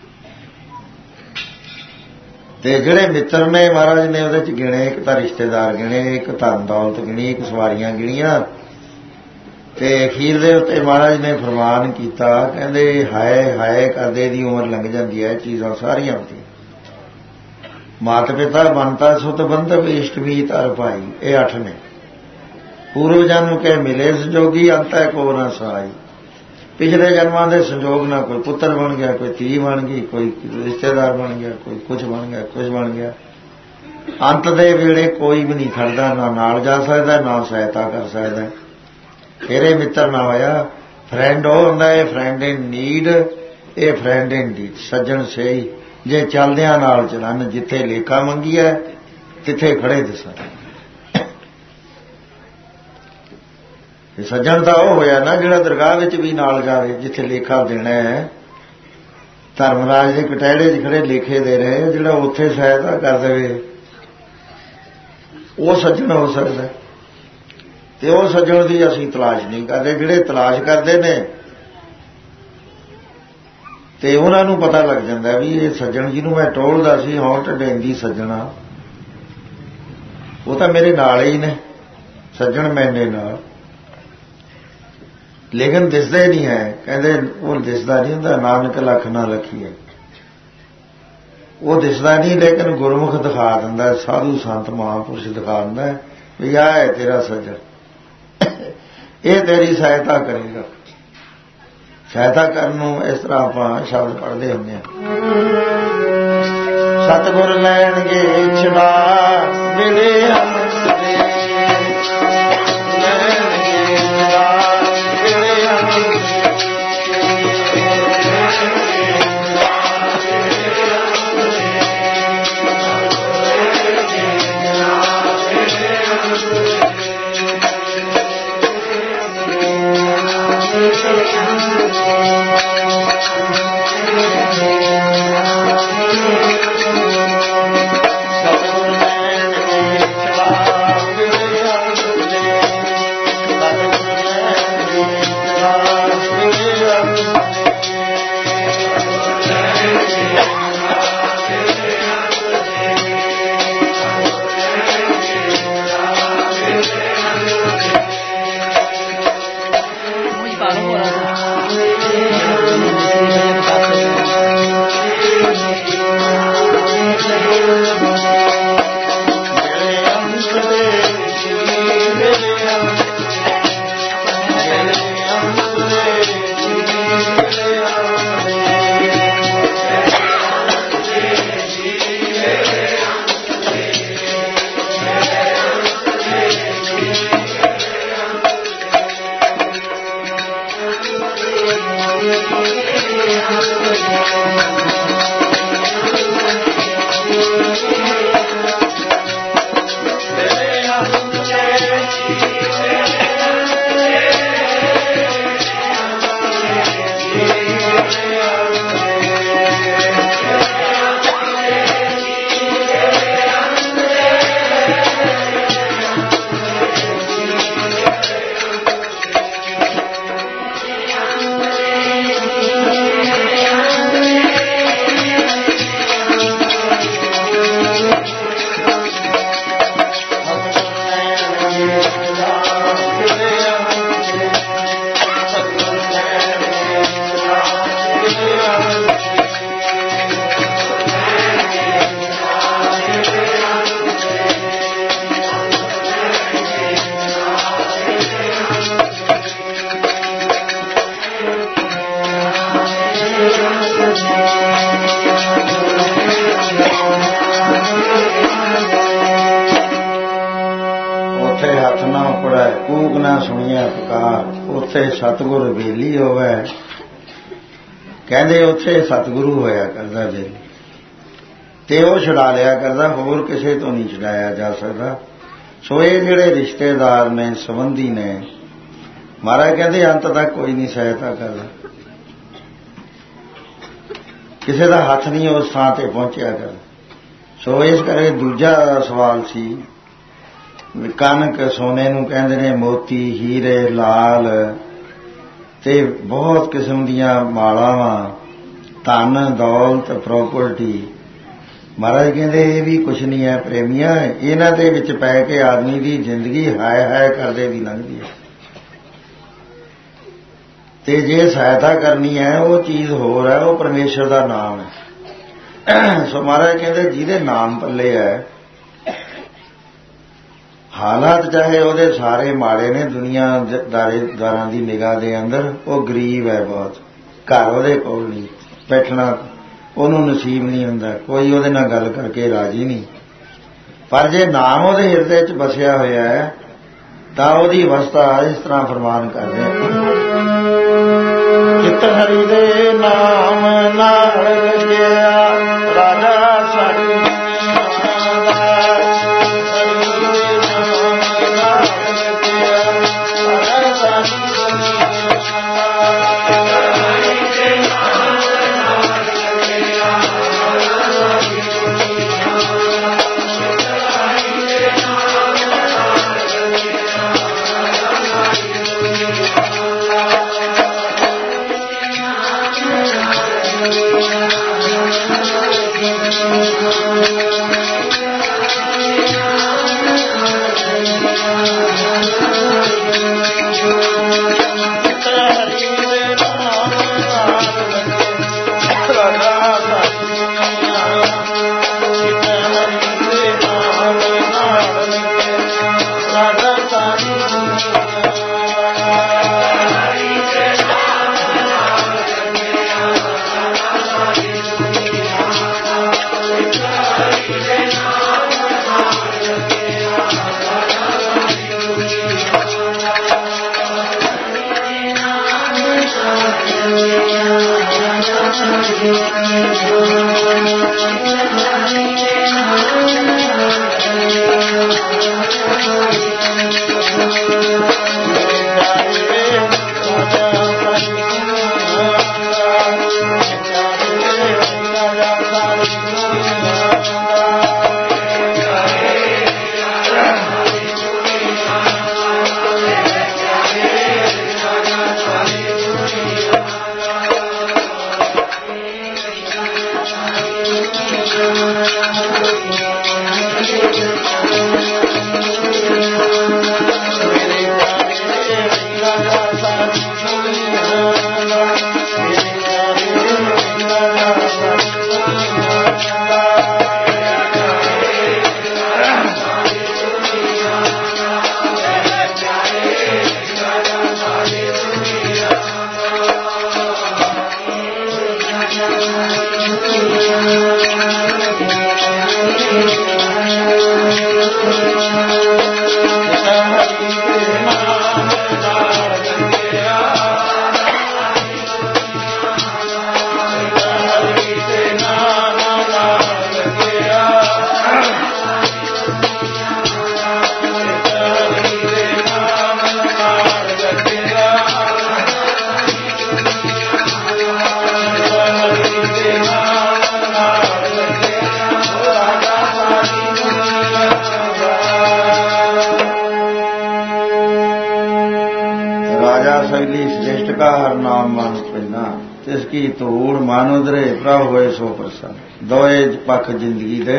ਤੇ ਜਿਹੜੇ ਮਿੱਤਰ ਨੇ ਮਹਾਰਾਜ ਨੇ ਉਹਦੇ 'ਚ ਗਿਣੇ, ਇੱਕ ਤਾਂ ਰਿਸ਼ਤੇਦਾਰ ਗਿਣੇ, ਇੱਕ ਧਨ ਦੌਲਤ ਗਿਣੀ, ਇੱਕ ਸਵਾਰੀਆਂ ਗਿਣੀਆਂ, ਤੇ ਅਖੀਰ ਦੇ ਉੱਤੇ ਮਹਾਰਾਜ ਨੇ ਫਰਮਾਨ ਕੀਤਾ, ਕਹਿੰਦੇ ਹਾਏ ਹਾਏ ਕਰਦੇ ਦੀ ਉਮਰ ਲੰਘ ਜਾਂਦੀ ਹੈ, ਚੀਜ਼ਾਂ ਸਾਰੀਆਂ ਹੁੰਦੀਆਂ। ਮਾਤ ਪਿਤਾ ਬੰਤਾ ਸੁਤ ਬੰਧਵ ਇਸ਼ਟਮੀ ਧਰ ਭਾਈ, ਇਹ 8 ਨੇ। ਪੂਰਵ ਜਨਮ ਕੇ ਮਿਲੇ ਸੰਜੋਗੀ, ਅੰਤੈ ਕੋ ਨਾ ਸਹਾਈ। ਪਿਛਲੇ ਜਨਮਾਂ ਦੇ ਸੰਜੋਗ ਨਾਲ ਕੋਈ ਪੁੱਤਰ ਬਣ ਗਿਆ, ਕੋਈ ਧੀ ਬਣ ਗਈ, ਕੋਈ ਰਿਸ਼ਤੇਦਾਰ ਬਣ ਗਿਆ, ਕੋਈ ਕੁਛ ਬਣ ਗਿਆ, ਕੁਛ ਬਣ ਗਿਆ। ਅੰਤ ਦੇ ਵੇਲੇ ਕੋਈ ਵੀ ਨਹੀਂ ਖੜਦਾ, ਨਾ ਨਾਲ ਜਾ ਸਕਦਾ, ਨਾ ਸਹਾਇਤਾ ਕਰ ਸਕਦਾ। ਫਿਰ ਇਹ ਮਿੱਤਰ ਨਾ ਹੋਇਆ। ਫਰੈਂਡ ਉਹ ਹੁੰਦਾ, ਇਹ ਫਰੈਂਡ ਇਨ ਨੀਡ, ਇਹ ਫਰੈਂਡ ਇਨ ਡੀਡ। ਸੱਜਣ ਸਹੀ ਜੇ ਚੱਲਦਿਆਂ ਨਾਲ ਚਲਣ, ਜਿੱਥੇ ਲੇਖਾ ਮੰਗੀ ਹੈ ਤਿੱਥੇ ਖੜੇ ਦਿਸਣ। ਸੱਜਣ ਤਾਂ ਉਹ ਹੋਇਆ ਨਾ ਜਿਹੜਾ ਦਰਗਾਹ ਵਿੱਚ ਵੀ ਨਾਲ ਜਾਵੇ, ਜਿੱਥੇ ਲੇਖਾ ਦੇਣਾ ਹੈ। ਧਰਮਰਾਜ ਦੇ ਕਟਹਿਰੇ 'ਚ ਖੜੇ ਲੇਖੇ ਦੇ ਰਹੇ, ਜਿਹੜਾ ਉੱਥੇ ਸਹਾਇਤਾ ਕਰ ਦੇਵੇ, ਉਹ ਸੱਜਣ ਹੋ ਸਕਦਾ। ਤੇ ਉਹ ਸੱਜਣ ਦੀ ਅਸੀਂ ਤਲਾਸ਼ ਨਹੀਂ ਕਰਦੇ। ਜਿਹੜੇ ਤਲਾਸ਼ ਕਰਦੇ ਨੇ ਤੇ ਉਹਨਾਂ ਨੂੰ ਪਤਾ ਲੱਗ ਜਾਂਦਾ ਵੀ ਇਹ ਸੱਜਣ ਜਿਹਨੂੰ ਮੈਂ ਟੋਲਦਾ ਸੀ, ਹੌਂ ਢਡੇਂਦੀ ਸੱਜਣਾ, ਉਹ ਤਾਂ ਮੇਰੇ ਨਾਲ ਹੀ ਨੇ। ਸੱਜਣ ਮੈਨੇ ਨਾਲ, ਲੇਕਿਨ ਦਿਸਦੇ ਨਹੀਂ ਹੈ। ਕਹਿੰਦੇ ਉਹ ਦਿਸਦਾ ਨਹੀਂ ਹੁੰਦਾ, ਨਾਨਕ ਲੱਖ ਨਾ ਲਖੀਏ। ਉਹ ਦਿਸਦਾ ਨਹੀਂ, ਲੇਕਿਨ ਗੁਰਮੁਖ ਦਿਖਾ ਦਿੰਦਾ, ਸਾਧੂ ਸੰਤ ਮਹਾਂਪੁਰਸ਼ ਦਿਖਾ ਦਿੰਦਾ ਵੀ ਆਹ ਹੈ ਤੇਰਾ ਸੱਜਣ, ਇਹ ਤੇਰੀ ਸਹਾਇਤਾ ਕਰੇਗਾ। ਸਹਾਇਤਾ ਕਰਨ ਨੂੰ ਇਸ ਤਰ੍ਹਾਂ ਆਪਾਂ ਸ਼ਬਦ ਪੜ੍ਹਦੇ ਹੁੰਦੇ ਹਾਂ, ਸਤਿਗੁਰ ਲੈਣਗੇ ਛੁਡਾ ਮਿਲੇ ਹਮਸਲੇ, ਲੈਣਗੇ ਛੁਡਾ ਮਿਲੇ ਹਮਸਲੇ। Muy valora. ਕੂਕ ਨਾ ਸੁਣੀਐ ਪੁਕਾਰ, ਉੱਥੇ ਸਤਿਗੁਰ ਵੇਲੀ ਹੋਵੇ। ਕਹਿੰਦੇ ਉੱਥੇ ਸਤਿਗੁਰੂ ਹੋਇਆ ਕਰਦਾ ਵੇਲੀ, ਤੇ ਉਹ ਛੁਡਾ ਲਿਆ ਕਰਦਾ, ਹੋਰ ਕਿਸੇ ਤੋਂ ਨਹੀਂ ਛੁਡਾਇਆ ਜਾ ਸਕਦਾ। ਸੋ ਇਹ ਜਿਹੜੇ ਰਿਸ਼ਤੇਦਾਰ ਨੇ, ਸੰਬੰਧੀ ਨੇ, ਮਹਾਰਾਜ ਕਹਿੰਦੇ ਅੰਤ ਤੱਕ ਕੋਈ ਨਹੀਂ ਸਹਾਇਤਾ ਕਰਦਾ, ਕਿਸੇ ਦਾ ਹੱਥ ਨਹੀਂ ਉਸ ਥਾਂ ਤੇ ਪਹੁੰਚਿਆ ਕਰਦਾ। ਸੋ ਇਸ ਕਰਕੇ ਦੂਜਾ ਸਵਾਲ ਸੀ, ਕਣਕ ਸੋਨੇ ਨੂੰ ਕਹਿੰਦੇ ਨੇ, ਮੋਤੀ, ਹੀਰੇ, ਲਾਲ ਤੇ ਬਹੁਤ ਕਿਸਮ ਦੀਆਂ ਮਾਲਾਵਾਂ, ਧਨ ਦੌਲਤ, ਪ੍ਰੋਪਰਟੀ। ਮਹਾਰਾਜ ਕਹਿੰਦੇ ਇਹ ਵੀ ਕੁਛ ਨਹੀਂ ਹੈ ਪ੍ਰੇਮੀਆਂ, ਇਹਨਾਂ ਦੇ ਵਿੱਚ ਪੈ ਕੇ ਆਦਮੀ ਦੀ ਜ਼ਿੰਦਗੀ ਹਾਏ ਹਾਏ ਕਰਦੇ ਵੀ ਲੰਘਦੀ ਹੈ। ਤੇ ਜੇ ਸਹਾਇਤਾ ਕਰਨੀ ਹੈ ਉਹ ਚੀਜ਼ ਹੋਰ ਹੈ, ਉਹ ਪਰਮੇਸ਼ਰ ਦਾ ਨਾਮ ਹੈ। ਸੋ ਮਹਾਰਾਜ ਕਹਿੰਦੇ ਜਿਹਦੇ ਨਾਮ ਪੱਲੇ ਹੈ, ਹਾਲਾਤ ਚਾਹੇ ਉਹਦੇ ਸਾਰੇ ਮਾੜੇ ਨੇ ਦੁਨੀਆਦਾਰਾਂ ਦੀ ਨਿਗਾਹ ਦੇ ਅੰਦਰ, ਉਹ ਗਰੀਬ ਹੈ ਬਹੁਤ, ਘਰ ਉਹਦੇ ਕੋਲ ਨਹੀਂ, ਬੈਠਣਾ ਉਹਨੂੰ ਨਸੀਬ ਨਹੀਂ ਹੁੰਦਾ, ਕੋਈ ਉਹਦੇ ਨਾਲ ਗੱਲ ਕਰਕੇ ਰਾਜੀ ਨਹੀਂ। ਪਰ ਜੇ ਨਾਮ ਉਹਦੇ ਹਿਰਦੇ 'ਚ ਵਸਿਆ ਹੋਇਆ ਹੈ ਤਾਂ ਉਹਦੀ ਅਵਸਥਾ ਇਸ ਤਰ੍ਹਾਂ ਫਰਮਾਨ ਕਰਦੇ ਆ, ਚਿੱਤ ਹਰੀ ਦੇ ਨਾਮ ਨਾਲ ਲੱਗਿਆ ਰਾਜਾ ਸਾਡੀ की धूड़ मन उधरे प्रभ होए सो प्रसन्न। दोए पक्ष जिंदगी दे,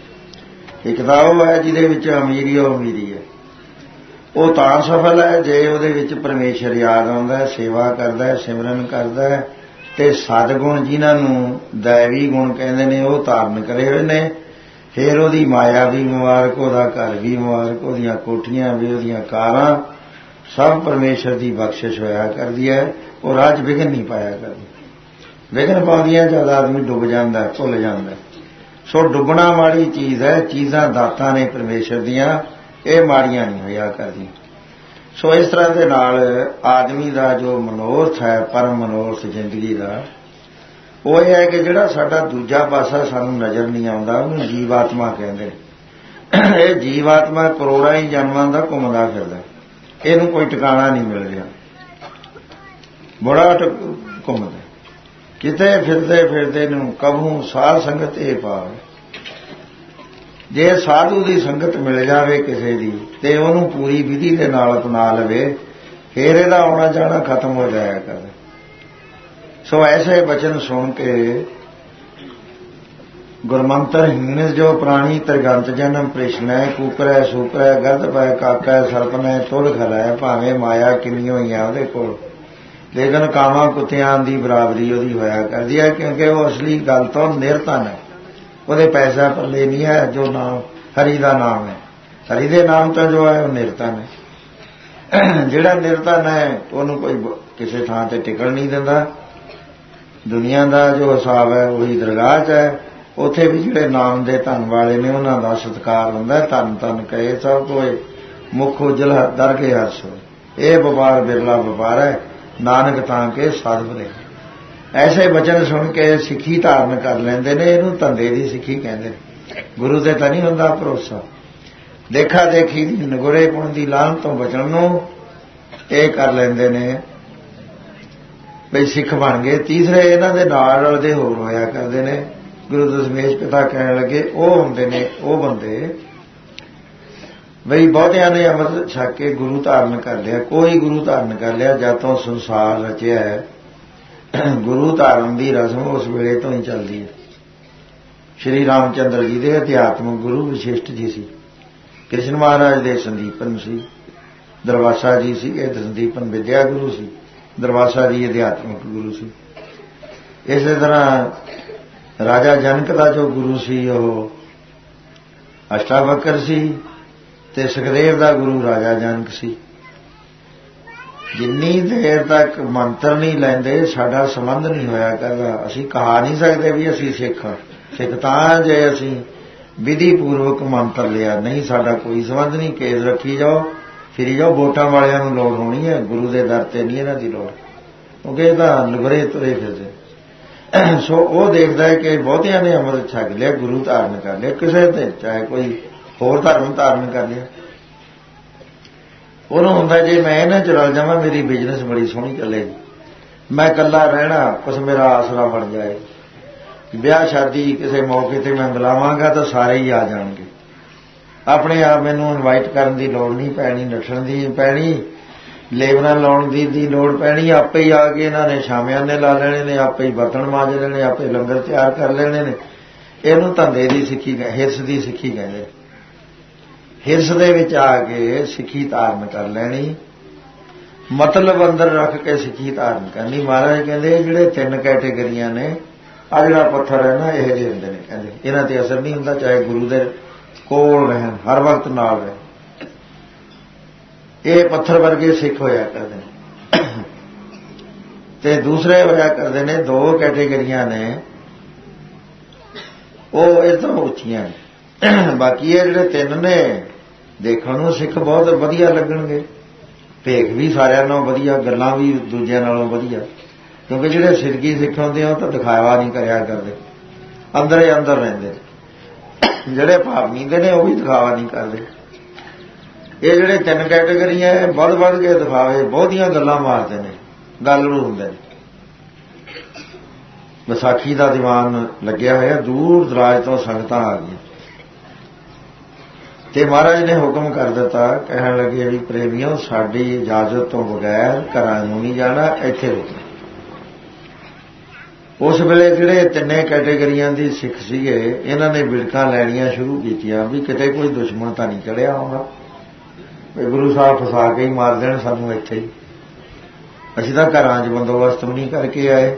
एक तां ओह है जिहदे विच अमीरी अमीरी है, वो तां सफल है जे उहदे विच परमेश्वर याद आउंदा है, सेवा करदा है, सिमरन करदा है, ते सदगुण जिन्हां नूं दैवी गुण कहंदे ने वो धारण करे होए ने। फिर उहदी माया भी मुबारक, उहदा घर भी मुबारक, उहदियां कोठियां भी, उहदियां कारां सब परमेश्वर की बख्शिश होया करदी है। वो राह च विघन नहीं पाया करदी, विघन पाउंदियां जद आदमी डुब जांदा, भुल जांदा। सो डुबना माड़ी चीज़ है, चीज़ां दातां ने परमेश्वर दियां, ये माड़ियां नहीं होया करदियां। ਸੋ ਇਸ ਤਰ੍ਹਾਂ ਦੇ ਨਾਲ ਆਦਮੀ ਦਾ ਜੋ ਮਨੋਰਥ ਹੈ, ਪਰਮ ਮਨੋਰਥ ਜ਼ਿੰਦਗੀ ਦਾ, ਉਹ ਇਹ ਹੈ ਕਿ ਜਿਹੜਾ ਸਾਡਾ ਦੂਜਾ ਪਾਸਾ ਸਾਨੂੰ ਨਜ਼ਰ ਨਹੀਂ ਆਉਂਦਾ, ਉਹਨੂੰ ਜੀਵਾਤਮਾ ਕਹਿੰਦੇ ਨੇ। ਇਹ ਜੀਵਾਤਮਾ ਕਰੋੜਾਂ ਹੀ ਜਨਮਾਂ ਦਾ ਘੁੰਮਦਾ ਫਿਰਦਾ, ਇਹਨੂੰ ਕੋਈ ਟਿਕਾਣਾ ਨਹੀਂ ਮਿਲ ਰਿਹਾ, ਬੜਾ ਘੁੰਮਦਾ। ਕਿਤੇ ਫਿਰਦੇ ਫਿਰਦੇ ਨੂੰ ਕਬਹੂ ਸਾਧ ਸੰਗਤ ਇਹ ਪਾਵੇ। ਜੇ ਸਾਧੂ ਦੀ ਸੰਗਤ ਮਿਲ ਜਾਵੇ ਕਿਸੇ ਦੀ ਤੇ ਉਹਨੂੰ ਪੂਰੀ ਵਿਧੀ ਦੇ ਨਾਲ ਅਪਣਾ ਲਵੇ, ਫਿਰ ਇਹਦਾ ਆਉਣਾ ਜਾਣਾ ਖਤਮ ਹੋ ਜਾਇਆ ਕਰ। ਸੋ ਐਸੇ ਬਚਨ ਸੁਣ ਕੇ ਗੁਰਮੰਤਰਹੀਣ ਜੋ ਪ੍ਰਾਣੀ ਤ੍ਰਿਗੰਤ ਜਨਮ ਪ੍ਰਿਸ਼ਨੈ, ਕੂਕਰੈ ਸੂਕਰੈ ਗਰਦ ਪੈ ਕਾਕੈ ਸਰਪਨੈ ਤੁਲ ਖਲੈ, ਭਾਵੇਂ ਮਾਇਆ ਕਿੰਨੀ ਹੋਈਆਂ ਉਹਦੇ ਕੋਲ, ਲੇਕਿਨ ਕਾਵਾਂ ਕੁੱਤਿਆਂ ਦੀ ਬਰਾਬਰੀ ਉਹਦੀ ਹੋਇਆ ਕਰਦੀ ਹੈ, ਕਿਉਂਕਿ ਉਹ ਅਸਲੀ ਗੱਲ ਤੋਂ ਨਿਰਧਨ ਹੈ। ਉਹਦੇ ਪੈਸਾ ਪੱਲੇ ਨਹੀਂ ਹੈ, ਜੋ ਨਾਮ ਹਰੀ ਦਾ ਨਾਮ ਹੈ, ਹਰੀ ਦੇ ਨਾਮ ਤੋਂ ਜੋ ਹੈ ਉਹ ਨਿਰਧਨ ਹੈ। ਜਿਹੜਾ ਨਿਰਧਨ ਹੈ ਉਹਨੂੰ ਕੋਈ ਕਿਸੇ ਥਾਂ ਤੇ ਟਿਕਣ ਨਹੀਂ ਦਿੰਦਾ। ਦੁਨੀਆ ਦਾ ਜੋ ਹਿਸਾਬ ਹੈ ਉਹੀ ਦਰਗਾਹ 'ਚ ਹੈ। ਉੱਥੇ ਵੀ ਜਿਹੜੇ ਨਾਮ ਦੇ ਧਨ ਵਾਲੇ ਨੇ ਉਹਨਾਂ ਦਾ ਸਤਿਕਾਰ ਹੁੰਦਾ। ਧੰਨ ਧੰਨ ਕਹੇ ਸਭ ਕੋਏ, ਮੁਖ ਉਜਲ ਦਰ ਕੇ ਹਰਸ। ਇਹ ਵਪਾਰ ਬਿਰਲਾ ਵਪਾਰ ਹੈ, ਨਾਨਕ ਤਾਂ ਕੇ ਸਾਧ ਭਲੇ। ਐਸੇ ਬਚਨ ਸੁਣ ਕੇ ਸਿੱਖੀ ਧਾਰਨ ਕਰ ਲੈਂਦੇ ਨੇ। ਇਹਨੂੰ ਧੰਦੇ ਦੀ ਸਿੱਖੀ ਕਹਿੰਦੇ ਨੇ। ਗੁਰੂ ਤੇ ਤਾਂ ਨਹੀਂ ਹੁੰਦਾ ਭਰੋਸਾ। ਦੇਖਾ ਦੇਖੀ ਦੀ ਨਗੁਰੇ ਪੁਣ ਦੀ ਲਾਹਨ ਤੋਂ ਬਚਣ ਨੂੰ ਇਹ ਕਰ ਲੈਂਦੇ ਨੇ ਬਈ ਸਿੱਖ ਬਣ ਗਏ। ਤੀਸਰੇ ਇਹਨਾਂ ਦੇ ਨਾਲ ਰਲਦੇ ਹੋਰ ਹੋਇਆ ਕਰਦੇ ਨੇ। ਗੁਰੂ ਦਸ਼ਮੇਸ਼ ਪਿਤਾ ਕਹਿਣ ਲੱਗੇ ਉਹ ਹੁੰਦੇ ਨੇ ਉਹ ਬੰਦੇ ਬਈ ਬਹੁਤਿਆਂ ਨੇ ਅੰਮ੍ਰਿਤ ਛਕ ਕੇ ਗੁਰੂ ਧਾਰਨ ਕਰ ਲਿਆ। ਕੋਈ ਗੁਰੂ ਧਾਰਨ ਕਰ ਲਿਆ ਜਦ ਤੋਂ ਸੰਸਾਰ ਰਚਿਆ ਹੈ। ਗੁਰੂ ਧਾਰਨ ਦੀ ਰਸਮ ਉਸ ਵੇਲੇ ਤੋਂ ਹੀ ਚੱਲਦੀ ਹੈ। ਸ਼੍ਰੀ ਰਾਮ ਚੰਦਰ ਜੀ ਦੇ ਅਧਿਆਤਮਿਕ ਗੁਰੂ ਵਸ਼ਿਸ਼ਟ ਜੀ ਸੀ। ਕ੍ਰਿਸ਼ਨ ਮਹਾਰਾਜ ਦੇ ਸੰਦੀਪਨ ਸੀ। ਦਰਵਾਸਾ ਜੀ ਸੀ, ਇਹ ਸੰਦੀਪਨ ਵਿਦਿਆ ਗੁਰੂ ਸੀ। ਦਰਵਾਸਾ ਜੀ ਅਧਿਆਤਮਿਕ ਗੁਰੂ ਸੀ। ਇਸੇ ਤਰ੍ਹਾਂ ਰਾਜਾ ਜਨਕ ਦਾ ਜੋ ਗੁਰੂ ਸੀ ਉਹ ਅਸ਼ਟਾਵਕਰ ਸੀ, ਤੇ ਸੁਖਦੇਵ ਦਾ ਗੁਰੂ ਰਾਜਾ ਜਨਕ ਸੀ। ਜਿੰਨੀ ਦੇਰ ਤੱਕ ਮੰਤਰ ਨਹੀਂ ਲੈਂਦੇ ਸਾਡਾ ਸੰਬੰਧ ਨਹੀਂ ਹੋਇਆ ਕਰਦਾ। ਅਸੀਂ ਕਹਾ ਨਹੀਂ ਸਕਦੇ ਵੀ ਅਸੀਂ ਸਿੱਖ ਤਾਂ ਜੇ ਅਸੀਂ ਵਿਧੀ ਪੂਰਵਕ ਮੰਤਰ ਲਿਆ, ਨਹੀਂ ਸਾਡਾ ਕੋਈ ਸੰਬੰਧ ਨਹੀਂ। ਕੇਸ ਰੱਖੀ ਜਾਓ, ਫਿਰੀ ਜਾਓ। ਵੋਟਾਂ ਵਾਲਿਆਂ ਨੂੰ ਲੋੜ ਹੋਣੀ ਹੈ, ਗੁਰੂ ਦੇ ਦਰ ਤੇ ਨਹੀਂ ਇਹਨਾਂ ਦੀ ਲੋੜ, ਕਿਉਂਕਿ ਇਹ ਤਾਂ ਲੁਗਰੇ ਤੁਰੇ ਫਿਰਦੇ। ਸੋ ਉਹ ਦੇਖਦਾ ਹੈ ਕਿ ਬਹੁਤਿਆਂ ਨੇ ਅੰਮ੍ਰਿਤ ਛਕ ਲਿਆ, ਗੁਰੂ ਧਾਰਨ ਕਰ ਲਿਆ, ਕਿਸੇ ਤੇ ਚਾਹੇ ਕੋਈ ਹੋਰ ਧਰਮ ਧਾਰਨ ਕਰ ਲਿਆ। ਉਹਨੂੰ ਹੁੰਦਾ ਜੇ ਮੈਂ ਇਹਨਾਂ 'ਚ ਰਲ ਜਾਵਾਂ ਮੇਰੀ ਬਿਜ਼ਨਸ ਬੜੀ ਸੋਹਣੀ ਚੱਲੇਗੀ, ਮੈਂ ਇਕੱਲਾ ਰਹਿਣਾ ਕੁਛ ਮੇਰਾ ਆਸਰਾ ਬਣ ਜਾਏ, ਵਿਆਹ ਸ਼ਾਦੀ ਕਿਸੇ ਮੌਕੇ ਤੇ ਮੈਂ ਬੁਲਾਵਾਂਗਾ ਤਾਂ ਸਾਰੇ ਹੀ ਆ ਜਾਣਗੇ। ਆਪਣੇ ਆਪ ਮੈਨੂੰ ਇਨਵਾਈਟ ਕਰਨ ਦੀ ਲੋੜ ਨਹੀਂ ਪੈਣੀ, ਨੱਠਣ ਦੀ ਪੈਣੀ, ਲੇਬਰਾਂ ਲਾਉਣ ਦੀ ਲੋੜ ਪੈਣੀ। ਆਪੇ ਹੀ ਆ ਕੇ ਇਹਨਾਂ ਨੇ ਸ਼ਾਮਿਆਨੇ ਲਾ ਲੈਣੇ ਨੇ, ਆਪੇ ਹੀ ਬਰਤਨ ਮਾਂਜ ਲੈਣੇ, ਆਪੇ ਲੰਗਰ ਤਿਆਰ ਕਰ ਲੈਣੇ ਨੇ। ਇਹਨੂੰ ਧੰਦੇ ਦੀ ਸਿੱਖੀ, ਹਿਰਸ ਦੀ ਸਿੱਖੀ ਕਹਿੰਦੇ। ਹਿਰਸ ਦੇ ਵਿੱਚ ਆ ਕੇ ਸਿੱਖੀ ਧਾਰਨ ਕਰ ਲੈਣੀ, ਮਤਲਬ ਅੰਦਰ ਰੱਖ ਕੇ ਸਿੱਖੀ ਧਾਰਨ ਕਰਨੀ। ਮਹਾਰਾਜ ਕਹਿੰਦੇ ਜਿਹੜੇ 3 ਕੈਟੇਗਰੀਆਂ ਨੇ, ਆ ਜਿਹੜਾ ਪੱਥਰ ਹੈ ਨਾ ਇਹ ਜਿਹੇ ਹੁੰਦੇ ਨੇ, ਕਹਿੰਦੇ ਇਹਨਾਂ ਤੇ ਅਸਰ ਨਹੀਂ ਹੁੰਦਾ, ਚਾਹੇ ਗੁਰੂ ਦੇ ਕੋਲ ਰਹਿਣ, ਹਰ ਵਕਤ ਨਾਲ ਰਹਿਣ। ਇਹ ਪੱਥਰ ਵਰਗੇ ਸਿੱਖ ਹੋਇਆ ਕਰਦੇ ਨੇ। ਤੇ ਦੂਸਰੇ ਹੋਇਆ ਕਰਦੇ ਨੇ 2 ਕੈਟੇਗਰੀਆਂ ਨੇ, ਉਹ ਇਸ ਤੋਂ ਉੱਚੀਆਂ ਨੇ। ਬਾਕੀ ਇਹ ਜਿਹੜੇ 3 ਨੇ ਦੇਖਣ ਨੂੰ ਸਿੱਖ ਬਹੁਤ ਵਧੀਆ ਲੱਗਣਗੇ, ਭੇਖ ਵੀ ਸਾਰਿਆਂ ਨਾਲੋਂ ਵਧੀਆ, ਗੱਲਾਂ ਵੀ ਦੂਜਿਆਂ ਨਾਲੋਂ ਵਧੀਆ, ਕਿਉਂਕਿ ਜਿਹੜੇ ਸਿੱਧਗੀ ਸਿੱਖ ਹੁੰਦੇ ਆ ਉਹ ਤਾਂ ਦਿਖਾਵਾ ਨਹੀਂ ਕਰਿਆ ਕਰਦੇ, ਅੰਦਰ ਹੀ ਅੰਦਰ ਰਹਿੰਦੇ। ਜਿਹੜੇ ਭਾਵਨੀ ਦੇ ਨੇ ਉਹ ਵੀ ਦਿਖਾਵਾ ਨਹੀਂ ਕਰਦੇ। ਇਹ ਜਿਹੜੇ 3 ਕੈਟੇਗਰੀਆਂ ਵੱਧ ਕੇ ਦਿਖਾਵੇ, ਬਹੁਤੀਆਂ ਗੱਲਾਂ ਮਾਰਦੇ ਨੇ, ਗੱਲਰੂ ਹੁੰਦੇ ਨੇ। ਵਿਸਾਖੀ ਦਾ ਦੀਵਾਨ ਲੱਗਿਆ ਹੋਇਆ, ਦੂਰ ਦਰਾਜ ਤੋਂ ਸੰਗਤਾਂ ਆ ਗਈਆਂ ਤੇ ਮਹਾਰਾਜ ਨੇ ਹੁਕਮ ਕਰ ਦਿੱਤਾ, ਕਹਿਣ ਲੱਗੇ ਵੀ ਪ੍ਰੇਮੀਓ ਸਾਡੀ ਇਜਾਜ਼ਤ ਤੋਂ ਬਗੈਰ ਘਰਾਂ ਨੂੰ ਨਹੀਂ ਜਾਣਾ, ਇੱਥੇ ਰੁਕਣਾ। ਉਸ ਵੇਲੇ ਜਿਹੜੇ 3 ਕੈਟੇਗਰੀਆਂ ਦੀ ਸਿੱਖ ਸੀਗੇ ਇਹਨਾਂ ਨੇ ਵਿੜਕਾਂ ਲੈਣੀਆਂ ਸ਼ੁਰੂ ਕੀਤੀਆਂ ਵੀ ਕਿਤੇ ਕੋਈ ਦੁਸ਼ਮਣ ਤਾਂ ਨਹੀਂ ਚੜਿਆ ਹੋਣਾ, ਵੀ ਗੁਰੂ ਸਾਹਿਬ ਫਸਾ ਕੇ ਹੀ ਮਾਰ ਦੇਣ ਸਾਨੂੰ ਇੱਥੇ ਹੀ। ਅਸੀਂ ਤਾਂ ਘਰਾਂ 'ਚ ਬੰਦੋਬਸਤ ਵੀ ਨਹੀਂ ਕਰਕੇ ਆਏ।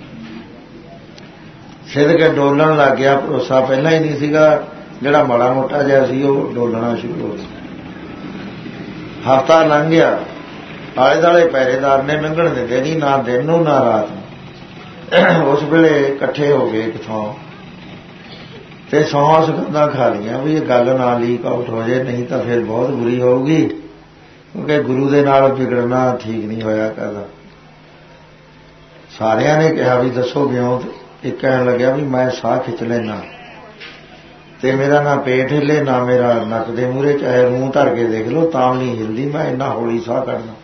ਸਿੱਧ ਕੇ ਡੋਲਣ ਲੱਗ ਗਿਆ ਭਰੋਸਾ, ਪਹਿਲਾਂ ਹੀ ਨਹੀਂ ਸੀਗਾ। ਜਿਹੜਾ ਮਾੜਾ ਮੋਟਾ ਜਿਹਾ ਸੀ ਉਹ ਡੋਲਣਾ ਸ਼ੁਰੂ ਹੋ ਗਿਆ। ਹਫ਼ਤਾ ਲੰਘ ਗਿਆ, ਆਲੇ ਦੁਆਲੇ ਪਹਿਰੇਦਾਰ ਨੇ ਲੰਘਣ ਦਿੰਦੇ ਨਹੀਂ, ਨਾ ਦਿਨ ਨੂੰ ਨਾ ਰਾਤ ਨੂੰ। ਉਸ ਵੇਲੇ ਇਕੱਠੇ ਹੋ ਗਏ ਕਿਥੋਂ ਤੇ ਸਹੁੰ ਸੁਗੰਧਾਂ ਖਾ ਲਈਆਂ ਵੀ ਇਹ ਗੱਲ ਨਾ ਲੀਕ ਆਊਟ ਹੋ ਜਾਏ, ਨਹੀਂ ਤਾਂ ਫਿਰ ਬਹੁਤ ਬੁਰੀ ਹੋਊਗੀ। क्योंकि गुरु दे नाल बिगड़ना ठीक नहीं होया करदा। सारियां ने कहा भी दसो क्यों, एक कहन लग्या भी मैं साह खिच लेना ते मेरा ना पेट हिले ना मेरा नक दे मूहरे, चाहे रूह धर के देख लो तां नहीं हिलदी, मैं इन्ना हौली साह करना।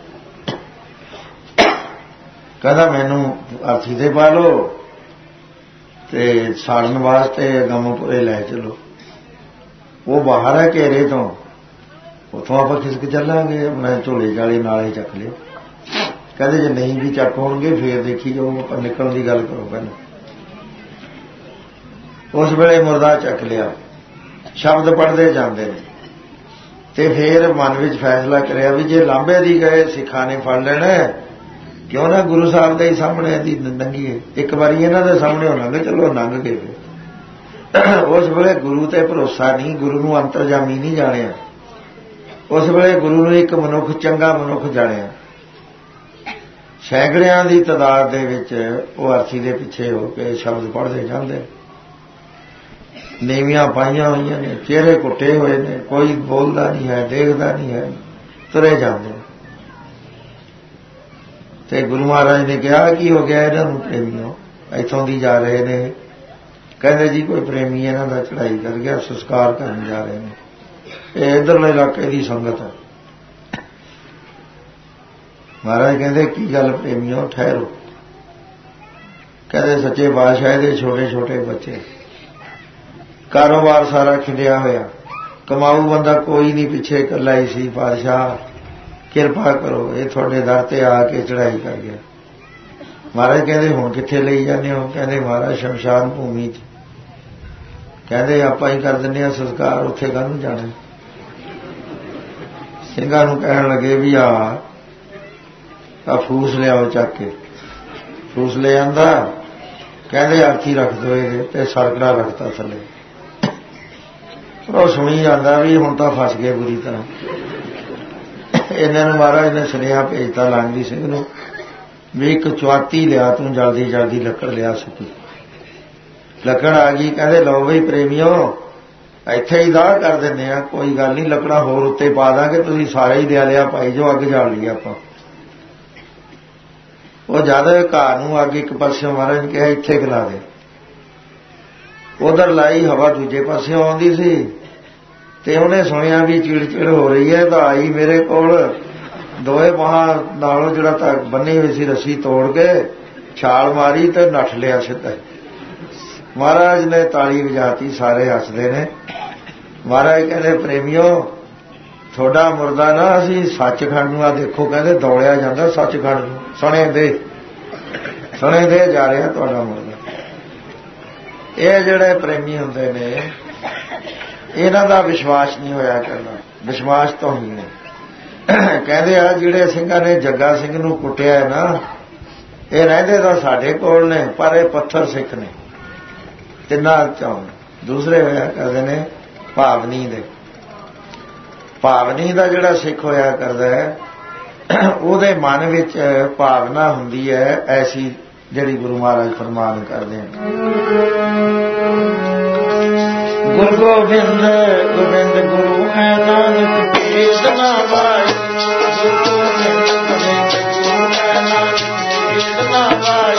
कहता मैनू अर्थी ते पा लो ते साड़न वास्ते गमपुरे लै चलो। वो बाहर है घेरे तो, उतों आप खिसक चलांगे, मैं झोले चाले नाले चक लियो। कहते जे नहीं भी चक होणगे फिर देखी जाओ, आप निकलने की गल करो पहले। उस वेले मुर्दा चक लिया, शब्द पढ़ते जाते हैं ते फिर मन विच फैसला करिया भी जे लांबे दी गए सिखा ने फड़ लेना, क्यों ना गुरु साहब के सामने दी नंगीए। एक बारी इन्हां दे सामने हो लंघ चलो, लंघ गए। उस वेले गुरु ते भरोसा नहीं, गुरु नूं अंतरजामी नहीं जाणिया। उस वेले गुरु नूं एक मनुख चंगा मनुख जाणिया। सैकड़ियां की तादाद दे विच वो अर्थी दे पिछे हो के शब्द पढ़ते जाते, नीवियां पाइयां हुई ने, चेहरे कुटे हुए ने, कोई बोलता नहीं है, देखता नहीं है, तुरे जाते। ते गुरु महाराज ने कहा की हो गया इन्हां नूं प्रेमियों, इथों दी जा रहे ने। कहते जी कोई प्रेमी इन्हां दा चढ़ाई कर गया, संस्कार करन जा रहे हैं, ये इधरले इलाके की संगत है। महाराज कहते की गल प्रेमियों ठहरो। कहते सच्चे बादशाह दे छोटे छोटे बच्चे, कारोबार सारा खिंडिया होया, कमाऊ बंदा कोई नहीं, पिछे कला ही सी। बादशाह किरपा करो, ये थोड़े दर ते आके चढ़ाई कर गया। महाराज कहते हुण कित्थे लई जाने हो? कहते महाराज शमशान भूमि च। कहते आपां ही कर दिंदे आ संस्कार, उत्थे काहनूं जाना। ਸਿੰਘਾਂ ਨੂੰ कहण लगे भी आ फूस लियाओ चक के। फूस ले आंदा, कहते अर्थी रख दो ते सरकड़ा रखता थले। वो सुनी जाता भी हुण तां फस गए बुरी तरह। इन्हां नूं महाराज ने सुनेहा भेजता लांगदी सिंह नूं भी एक चुआती लिया, तू जल्दी जल्दी लकड़ लिया सकी। लकड़ आ गई, कहते लो बई प्रेमियों इत्थे ही दाह कर दिंदे आ, कोई गल नहीं, लकड़ा होर उत्ते पा दांगे, तुसीं सारे ही दिया लिया पाई जो, अग जाल ली आपां। वो जद घर नूं अग एक पासियों महाराज ने कहा इत्थे खिला दे, उधर लाई हवा दूजे पासियों आउंदी सी ते उहने सुनिया भी चिड़ हो रही है, तो आई मेरे कोल दोए बाहां नालों जिहड़ा तक बन्नी हुई सी रस्सी तोड़ के छाल मारी ते नठ लिया सिद्धा। महाराज ने ताली वजाती, सारे हसदे ने। महाराज कहते प्रेमियों थोड़ा मुर्दा ना असीं सचखंड नूं आ देखो, कहते दौड़िया जांदा सचखंड नूं, सुने दे जा रहा तुहाडा मुर्दा। ये जिहड़े प्रेमी हुंदे ने इन्हां दा विश्वास नहीं होया करना, विश्वास तो ही ने। कहते आ जिहड़े ਸਿੰਘਾਂ ने जग्गा सिंह नूं कुटिया है ना, ये रहिंदे तां साडे कोल ने, पर ये पत्थर सिख ने तिन्नां चों। दूसरे होया करदे ने भावनी दे। भावनी दा जिहड़ा सिख होया करदा है ਉਹਦੇ मन विच भावना हुंदी है ऐसी जिहड़ी गुरु महाराज फरमान करदे हैं। गुरु गोबिंद गोबिंद गुरु है नानक भेद ना भाई, गुरु गोबिंद गोबिंद गुरु है नानक भेद ना भाई।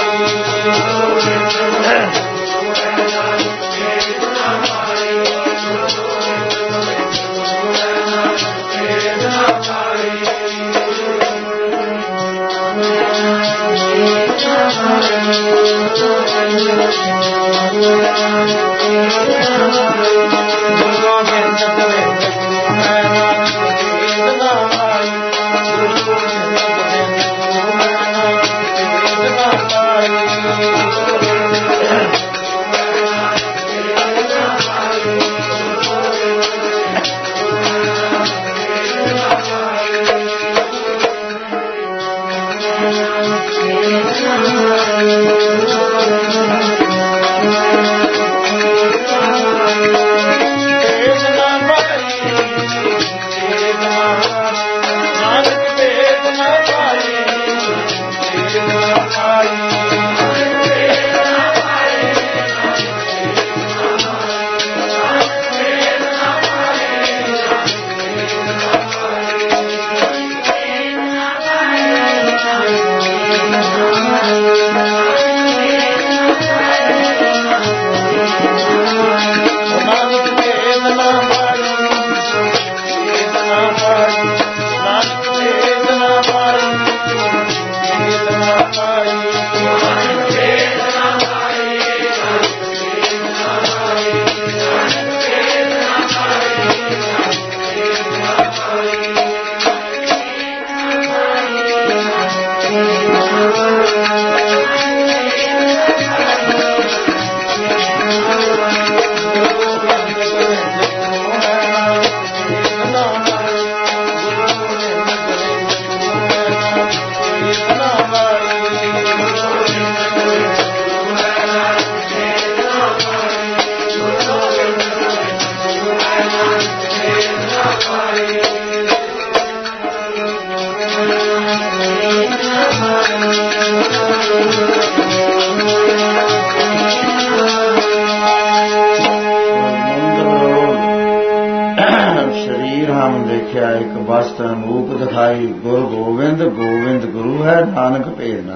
शरीर हम देखा एक वस्त्र मूक दिखाई गुरु गोविंद गोविंद गुरु है नानक भेद ना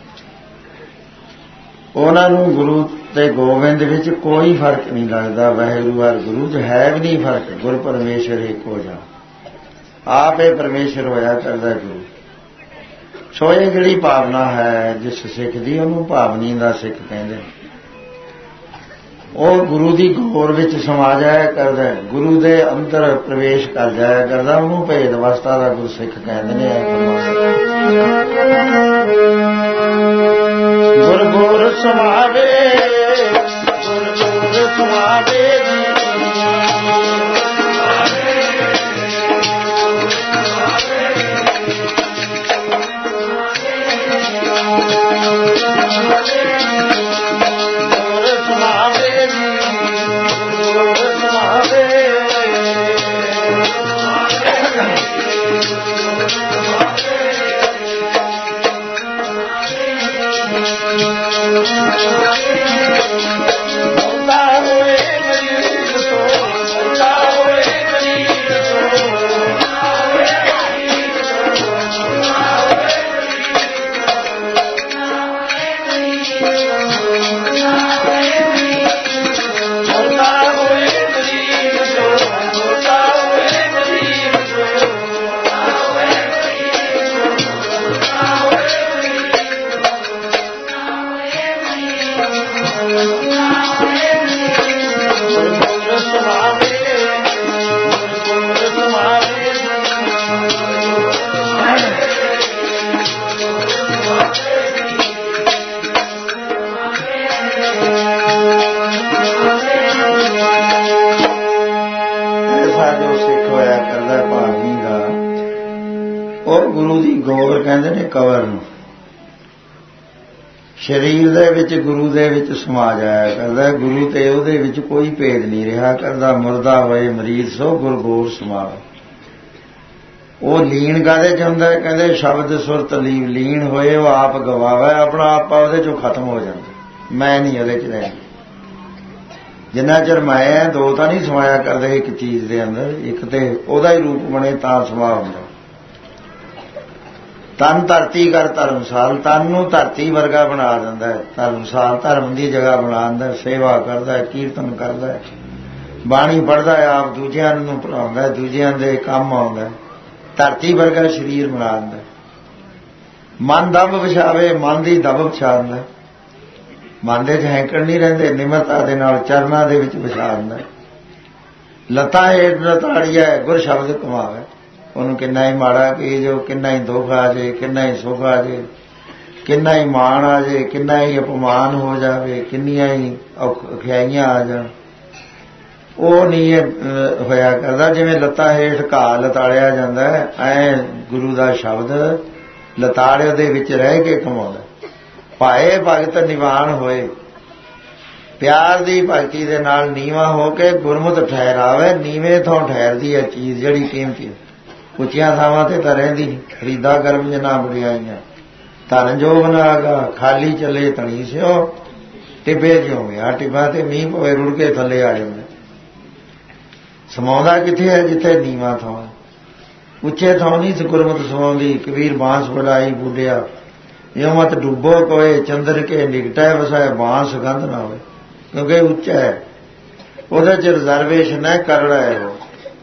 उन्होंने गुरु ते गोविंद विच कोई फर्क नहीं लगता वाहिगुरु हर गुरु च है भी नहीं फर्क गुरु परमेश्वर एक हो जा आप ये परमेश्वर होया करता गुरु सो ये जिहड़ी भावना है जिस सिख दी उहनूं भावनी दा सिख कहंदे ਉਹ ਗੁਰੂ ਦੀ ਗੌਰ ਵਿੱਚ ਸਮਾ ਜਾਇਆ ਕਰਦਾ ਗੁਰੂ ਦੇ ਅੰਦਰ ਪ੍ਰਵੇਸ਼ ਕਰ ਜਾਇਆ ਕਰਦਾ ਉਹਨੂੰ ਭੇਦ ਅਵਸਥਾ ਦਾ ਗੁਰਸਿੱਖ ਕਹਿੰਦੇ ਨੇ ਗੁਰ ਗੁਰ ਸਮਾਵੇ ਗੁਰ ਗੁਰ ਸਮਾਵੇ ਕਹਿੰਦੇ ਨੇ ਕਵਰ ਨੂੰ ਸਰੀਰ ਦੇ ਵਿੱਚ ਗੁਰੂ ਦੇ ਵਿੱਚ ਸਮਾ ਜਾਇਆ ਕਰਦਾ ਗੁਰੂ ਤੇ ਉਹਦੇ ਵਿੱਚ ਕੋਈ ਭੇਦ ਨਹੀਂ ਰਿਹਾ ਕਰਦਾ ਮੁਰਦਾ ਹੋਏ ਮਰੀਜ਼ ਸੋ ਗੁਰਗੋਰ ਸਮਾਵੇ ਉਹ ਲੀਨ ਕਾਹਦੇ ਚ ਹੁੰਦਾ ਕਹਿੰਦੇ ਸ਼ਬਦ ਸੁਰਤ ਲੀਨ ਹੋਏ ਉਹ ਆਪ ਗਵਾਵੇ ਆਪਣਾ ਆਪਾ ਉਹਦੇ ਚੋਂ ਖਤਮ ਹੋ ਜਾਂਦਾ ਮੈਂ ਨਹੀਂ ਉਹਦੇ ਚ ਰਹਿ ਜਿੰਨਾ ਚਿਰ ਮੈਂ ਦੋ ਤਾਂ ਨਹੀਂ ਸਮਾਇਆ ਕਰਦੇ ਇੱਕ ਚੀਜ਼ ਦੇ ਅੰਦਰ ਇੱਕ ਤੇ ਉਹਦਾ ਹੀ ਰੂਪ ਬਣੇ ਤਾਂ ਸਮਾ ਹੁੰਦਾ ਤਨ ਧਰਤੀ ਕਰ ਧਰਮਸਾਲ ਤਨ ਨੂੰ ਧਰਤੀ ਵਰਗਾ ਬਣਾ ਦਿੰਦਾ ਹੈ ਧਰਮਸਾਲ ਧਰਮ ਦੀ ਜਗ੍ਹਾ ਬਣਾ ਦਿੰਦਾ ਸੇਵਾ ਕਰਦਾ ਕੀਰਤਨ ਕਰਦਾ ਬਾਣੀ ਪੜ੍ਹਦਾ ਆਪ ਦੂਜਿਆਂ ਨੂੰ ਪੜ੍ਹਾਉਂਦਾ ਦੂਜਿਆਂ ਦੇ ਕੰਮ ਆਉਂਦਾ ਧਰਤੀ ਵਰਗਾ ਸਰੀਰ ਬਣਾ ਦਿੰਦਾ ਮਨ ਦਬ ਵਿਛਾਵੇ ਮਨ ਦੀ ਦਬ ਵਿਛਾ ਦਿੰਦਾ ਮਨ ਦੇ 'ਚ ਹੈਂਕੜ ਨਹੀਂ ਰਹਿੰਦੇ ਨਿਮਰਤਾ ਦੇ ਨਾਲ ਚਰਨਾਂ ਦੇ ਵਿੱਚ ਵਿਛਾ ਦਿੰਦਾ ਲੱਤਾਂ ਹੇਠ ਲਤਾੜੀਆ ਗੁਰ ਸ਼ਬਦ ਕਮਾਵੇ ਉਹਨੂੰ ਕਿੰਨਾ ਹੀ ਮਾੜਾ ਕੀ ਜੋ ਕਿੰਨਾ ਹੀ ਦੁੱਖ ਆ ਜੇ ਕਿੰਨਾ ਹੀ ਸੁੱਖ ਆ ਜੇ ਕਿੰਨਾ ਹੀ ਮਾਣ ਆ ਜੇ ਕਿੰਨਾ ਹੀ ਅਪਮਾਨ ਹੋ ਜਾਵੇ ਕਿੰਨੀਆਂ ਹੀ ਔਖਿਆਈਆਂ ਆ ਜਾਣ ਉਹ ਨਹੀਂ ਹੋਇਆ ਕਰਦਾ ਜਿਵੇਂ ਲੱਤਾਂ ਹੇਠ ਘਾਹ ਲਤਾੜਿਆ ਜਾਂਦਾ ਐ ਗੁਰੂ ਦਾ ਸ਼ਬਦ ਲਤਾੜੇ ਦੇ ਵਿੱਚ ਰਹਿ ਕੇ ਕਮਾਉਂਦਾ ਭਾਏ ਭਗਤ ਨਿਵਾਨ ਹੋਏ ਪਿਆਰ ਦੀ ਭਗਤੀ ਦੇ ਨਾਲ ਨੀਵਾਂ ਹੋ ਕੇ ਗੁਰਮੁਖ ਠਹਿਰਾਵੇ ਨੀਵੇਂ ਥੋਂ ਠਹਿਰਦੀ ਹੈ ਚੀਜ਼ ਜਿਹੜੀ ਕੀਮਤੀ ਉੱਚੀਆਂ ਥਾਵਾਂ ਤੇ ਤਾਂ ਰਹਿੰਦੀ ਖਰੀਦਾ ਗਰਮ ਜਨਾ ਬੁੜੀਆਈਆਂ ਧਨ ਜੋਗ ਨਾਗਾ ਖਾਲੀ ਚੱਲੇ ਤਣੀ ਸਿਓ ਟਿੱਬੇ ਜਿਉਂ ਆ ਟਿੱਬਾ ਤੇ ਮੀਂਹ ਪਵੇ ਰੁੜ ਕੇ ਥੱਲੇ ਆ ਜਾਂਦਾ ਸਮਾਉਂਦਾ ਕਿੱਥੇ ਹੈ ਜਿੱਥੇ ਨੀਵਾਂ ਥਾਂ ਉੱਚੇ ਥਾਂ ਨਹੀਂ ਗੁਰਮਤਿ ਸਮਾਉਂਦੀ ਕਬੀਰ ਬਾਂਸ ਵਡਾਈ ਬੁੱਢਿਆ ਇਹ ਮਤ ਡੁੱਬੋ ਕੋਏ ਚੰਦਰ ਕੇ ਨਿਕਟੈ ਵਸਾਏ ਬਾਂਸ ਗੰਧ ਨਾ ਹੋਵੇ ਕਿਉਂਕਿ ਉੱਚਾ ਹੈ ਉਹਦੇ ਚ ਰਿਜ਼ਰਵੇਸ਼ਨ ਹੈ ਕਰੜਾ ਹੈ ਉਹ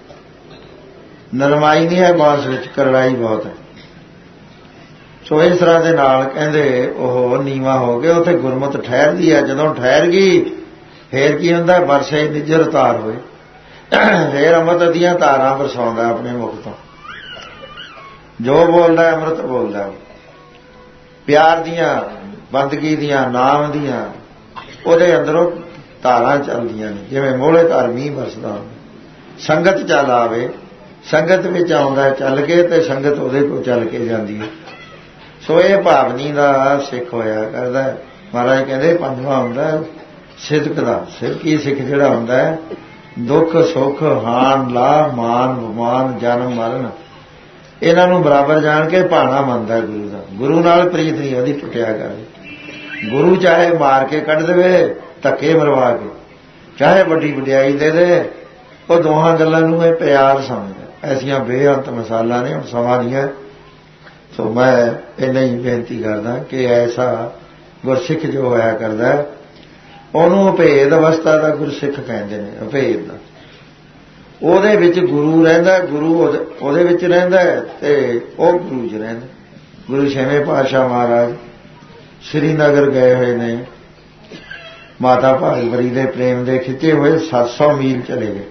ਨਰਮਾਈ ਨਹੀਂ ਹੈ ਬਾਂਸ ਵਿੱਚ ਕਰੜਾਈ ਬਹੁਤ ਹੈ ਸੋ ਇਸ ਤਰ੍ਹਾਂ ਦੇ ਨਾਲ ਕਹਿੰਦੇ ਉਹ ਨੀਵਾਂ ਹੋ ਗਏ ਉੱਥੇ ਗੁਰਮਤਿ ਠਹਿਰਦੀ ਹੈ ਜਦੋਂ ਠਹਿਰ ਗਈ ਫੇਰ ਕੀ ਹੁੰਦਾ ਵਰਸੇ ਨਿਜਰ ਧਾਰ ਹੋਏ ਫੇਰ ਅੰਮ੍ਰਿਤ ਦੀਆਂ ਧਾਰਾਂ ਵਰਸਾਉਂਦਾ ਆਪਣੇ ਮੁਖ ਤੋਂ ਜੋ ਬੋਲਦਾ ਅੰਮ੍ਰਿਤ ਬੋਲਦਾ ਪਿਆਰ ਦੀਆਂ ਬੰਦਗੀ ਦੀਆਂ ਨਾਮ ਦੀਆਂ ਉਹਦੇ ਅੰਦਰੋਂ ਧਾਰਾਂ ਚੱਲਦੀਆਂ ਨੇ ਜਿਵੇਂ ਮੋਹਲੇ ਧਾਰ ਮੀਂਹ ਵਰਸਦਾ ਸੰਗਤ ਚੱਲ ਆਵੇ ਸੰਗਤ ਵਿੱਚ ਆਉਂਦਾ ਚੱਲ ਕੇ ਤੇ ਸੰਗਤ ਉਹਦੇ ਕੋਲ ਚੱਲ ਕੇ ਜਾਂਦੀ ਹੈ ਸੋ ਇਹ ਭਾਵਨੀ ਦਾ ਸਿੱਖ ਹੋਇਆ ਕਰਦਾ ਮਹਾਰਾਜ ਕਹਿੰਦੇ ਪੰਜਵਾਂ ਹੁੰਦਾ ਸਿਦਕ ਦਾ ਸਿੱਖੀ ਸਿੱਖ ਜਿਹੜਾ ਹੁੰਦਾ ਦੁੱਖ ਸੁੱਖ ਹਾਨ ਲਾ ਮਾਨ ਬਮਾਨ ਜਨਮ ਮਰਨ ਇਹਨਾਂ ਨੂੰ ਬਰਾਬਰ ਜਾਣ ਕੇ ਭਾਣਾ ਮੰਨਦਾ ਗੁਰੂ ਦਾ। ਗੁਰੂ ਨਾਲ ਪ੍ਰੀਤ ਨਹੀਂ ਉਹਦੀ ਟੁੱਟਿਆ ਕਰੇ। ਗੁਰੂ ਚਾਹੇ ਮਾਰ ਕੇ ਕੱਢ ਦੇਵੇ, ਧੱਕੇ ਮਰਵਾ ਕੇ, ਚਾਹੇ ਵੱਡੀ ਵਡਿਆਈ ਦੇ ਦੇ, ਉਹ ਦੋਹਾਂ ਗੱਲਾਂ ਨੂੰ ਇਹ ਪਿਆਰ ਸਮਝਦਾ। ਐਸੀਆਂ ਬੇਅੰਤ ਮਿਸਾਲਾਂ ਨੇ, ਹੁਣ ਸਮਾਂ ਨਹੀਂ ਹੈ। ਸੋ ਮੈਂ ਇੰਨਾ ਹੀ ਬੇਨਤੀ ਕਰਦਾ ਕਿ ਐਸਾ ਗੁਰਸਿੱਖ ਜੋ ਹੋਇਆ ਕਰਦਾ ਉਹਨੂੰ ਅਭੇਦ ਅਵਸਥਾ ਦਾ ਗੁਰਸਿੱਖ ਕਹਿੰਦੇ ਨੇ। ਅਭੇਦ ਦਾ ਉਹਦੇ ਵਿੱਚ ਗੁਰੂ ਰਹਿੰਦਾ, ਗੁਰੂ ਉਹਦੇ ਵਿੱਚ ਰਹਿੰਦਾ ਤੇ ਉਹ ਗੁਰੂ 'ਚ ਰਹਿੰਦਾ। ਗੁਰੂ ਛੇਵੇਂ ਪਾਤਸ਼ਾਹ ਮਹਾਰਾਜ ਸ੍ਰੀਨਗਰ ਗਏ ਹੋਏ ਨੇ, ਮਾਤਾ ਭਾਗਵਤੀ ਦੇ ਪ੍ਰੇਮ ਦੇ ਖਿੱਚੇ ਹੋਏ 700 ਮੀਲ ਚਲੇ ਗਏ।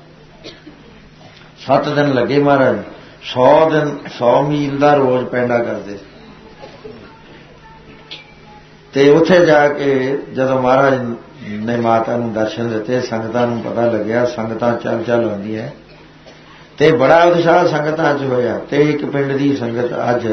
7 ਦਿਨ ਲੱਗੇ ਮਹਾਰਾਜ। 100 ਮੀਲ ਦਾ ਰੋਜ਼ ਪੈਂਡਾ ਕਰਦੇ। ਤੇ ਉੱਥੇ ਜਾ ਕੇ ਜਦੋਂ ਮਹਾਰਾਜ ਨੇ ਮਾਤਾ ਨੂੰ ਦਰਸ਼ਨ ਦਿੱਤੇ, ਸੰਗਤਾਂ ਨੂੰ ਪਤਾ ਲੱਗਿਆ, ਸੰਗਤਾਂ ਚੱਲ ਆਉਂਦੀਆਂ ਤੇ ਬੜਾ ਉਤਸ਼ਾਹ ਸੰਗਤਾਂ 'ਚ ਹੋਇਆ। ਤੇ ਇੱਕ ਪਿੰਡ ਦੀ ਸੰਗਤ ਅੱਜ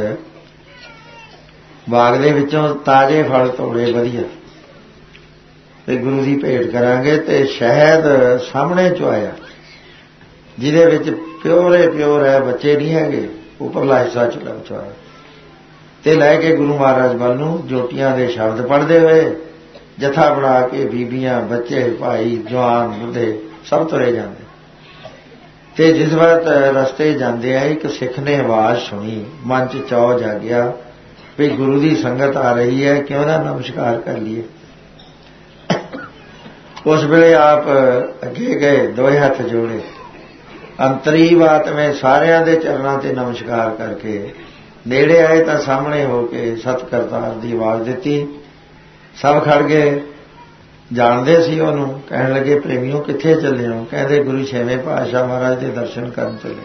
ਬਾਗ ਦੇ ਵਿੱਚੋਂ ਤਾਜ਼ੇ ਫਲ ਤੋੜੇ ਵਧੀਆ ਤੇ ਗੁਰੂ ਦੀ ਭੇਟ ਕਰਾਂਗੇ। ਤੇ ਸ਼ਹਿਦ ਸਾਹਮਣੇ ਚੋਂ ਆਇਆ ਜਿਹਦੇ ਵਿੱਚ ਪਿਓਰ ਹੈ, ਬੱਚੇ ਨਹੀਂ ਹੈਗੇ, ਉੱਪਰਲਾ ਹਿੱਸਾ ਚੋਇਆ ਤੇ ਲੈ ਕੇ ਗੁਰੂ ਮਹਾਰਾਜ ਵੱਲ ਨੂੰ ਜੋਟੀਆਂ ਦੇ ਸ਼ਬਦ ਪੜ੍ਹਦੇ ਹੋਏ ਜਥਾ ਬਣਾ ਕੇ ਬੀਬੀਆਂ, ਬੱਚੇ, ਭਾਈ, ਜਵਾਨ, ਬੁੱਢੇ ਸਭ ਤੁਰੇ ਜਾਂਦੇ। ਤੇ ਜਿਸ ਵਕਤ ਰਸਤੇ ਜਾਂਦੇ ਆ ਇੱਕ ਸਿੱਖ ਨੇ ਆਵਾਜ਼ ਸੁਣੀ, ਮਨ 'ਚ ਚਾਅ ਜਾਗਿਆ ਵੀ ਗੁਰੂ ਦੀ ਸੰਗਤ ਆ ਰਹੀ ਹੈ, ਕਿਉਂ ਨਾ ਨਮਸਕਾਰ ਕਰ ਲਈਏ। ਉਸ ਵੇਲੇ ਆਪ ਅੱਗੇ ਗਏ, ਦੋਏ ਹੱਥ ਜੋੜੇ, ਅੰਤਰੀ ਬਾਤ ਮੈਂ ਸਾਰਿਆਂ ਦੇ ਚਰਨਾਂ ਤੇ ਨਮਸਕਾਰ ਕਰਕੇ ਨੇੜੇ ਆਏ ਤਾਂ ਸਾਹਮਣੇ ਹੋ ਕੇ ਸਤਿ ਕਰਤਾਰ ਦੀ ਆਵਾਜ਼ ਦਿੱਤੀ। ਸਭ ਖੜ ਗਏ, ਜਾਣਦੇ ਸੀ ਉਹਨੂੰ। ਕਹਿਣ ਲੱਗੇ, ਪ੍ਰੇਮੀਓ ਕਿੱਥੇ ਚੱਲੇ ਹੋ? ਕਹਿੰਦੇ ਗੁਰੂ ਛੇਵੇਂ ਪਾਤਸ਼ਾਹ ਮਹਾਰਾਜ ਦੇ ਦਰਸ਼ਨ ਕਰਨ ਚੱਲੇ।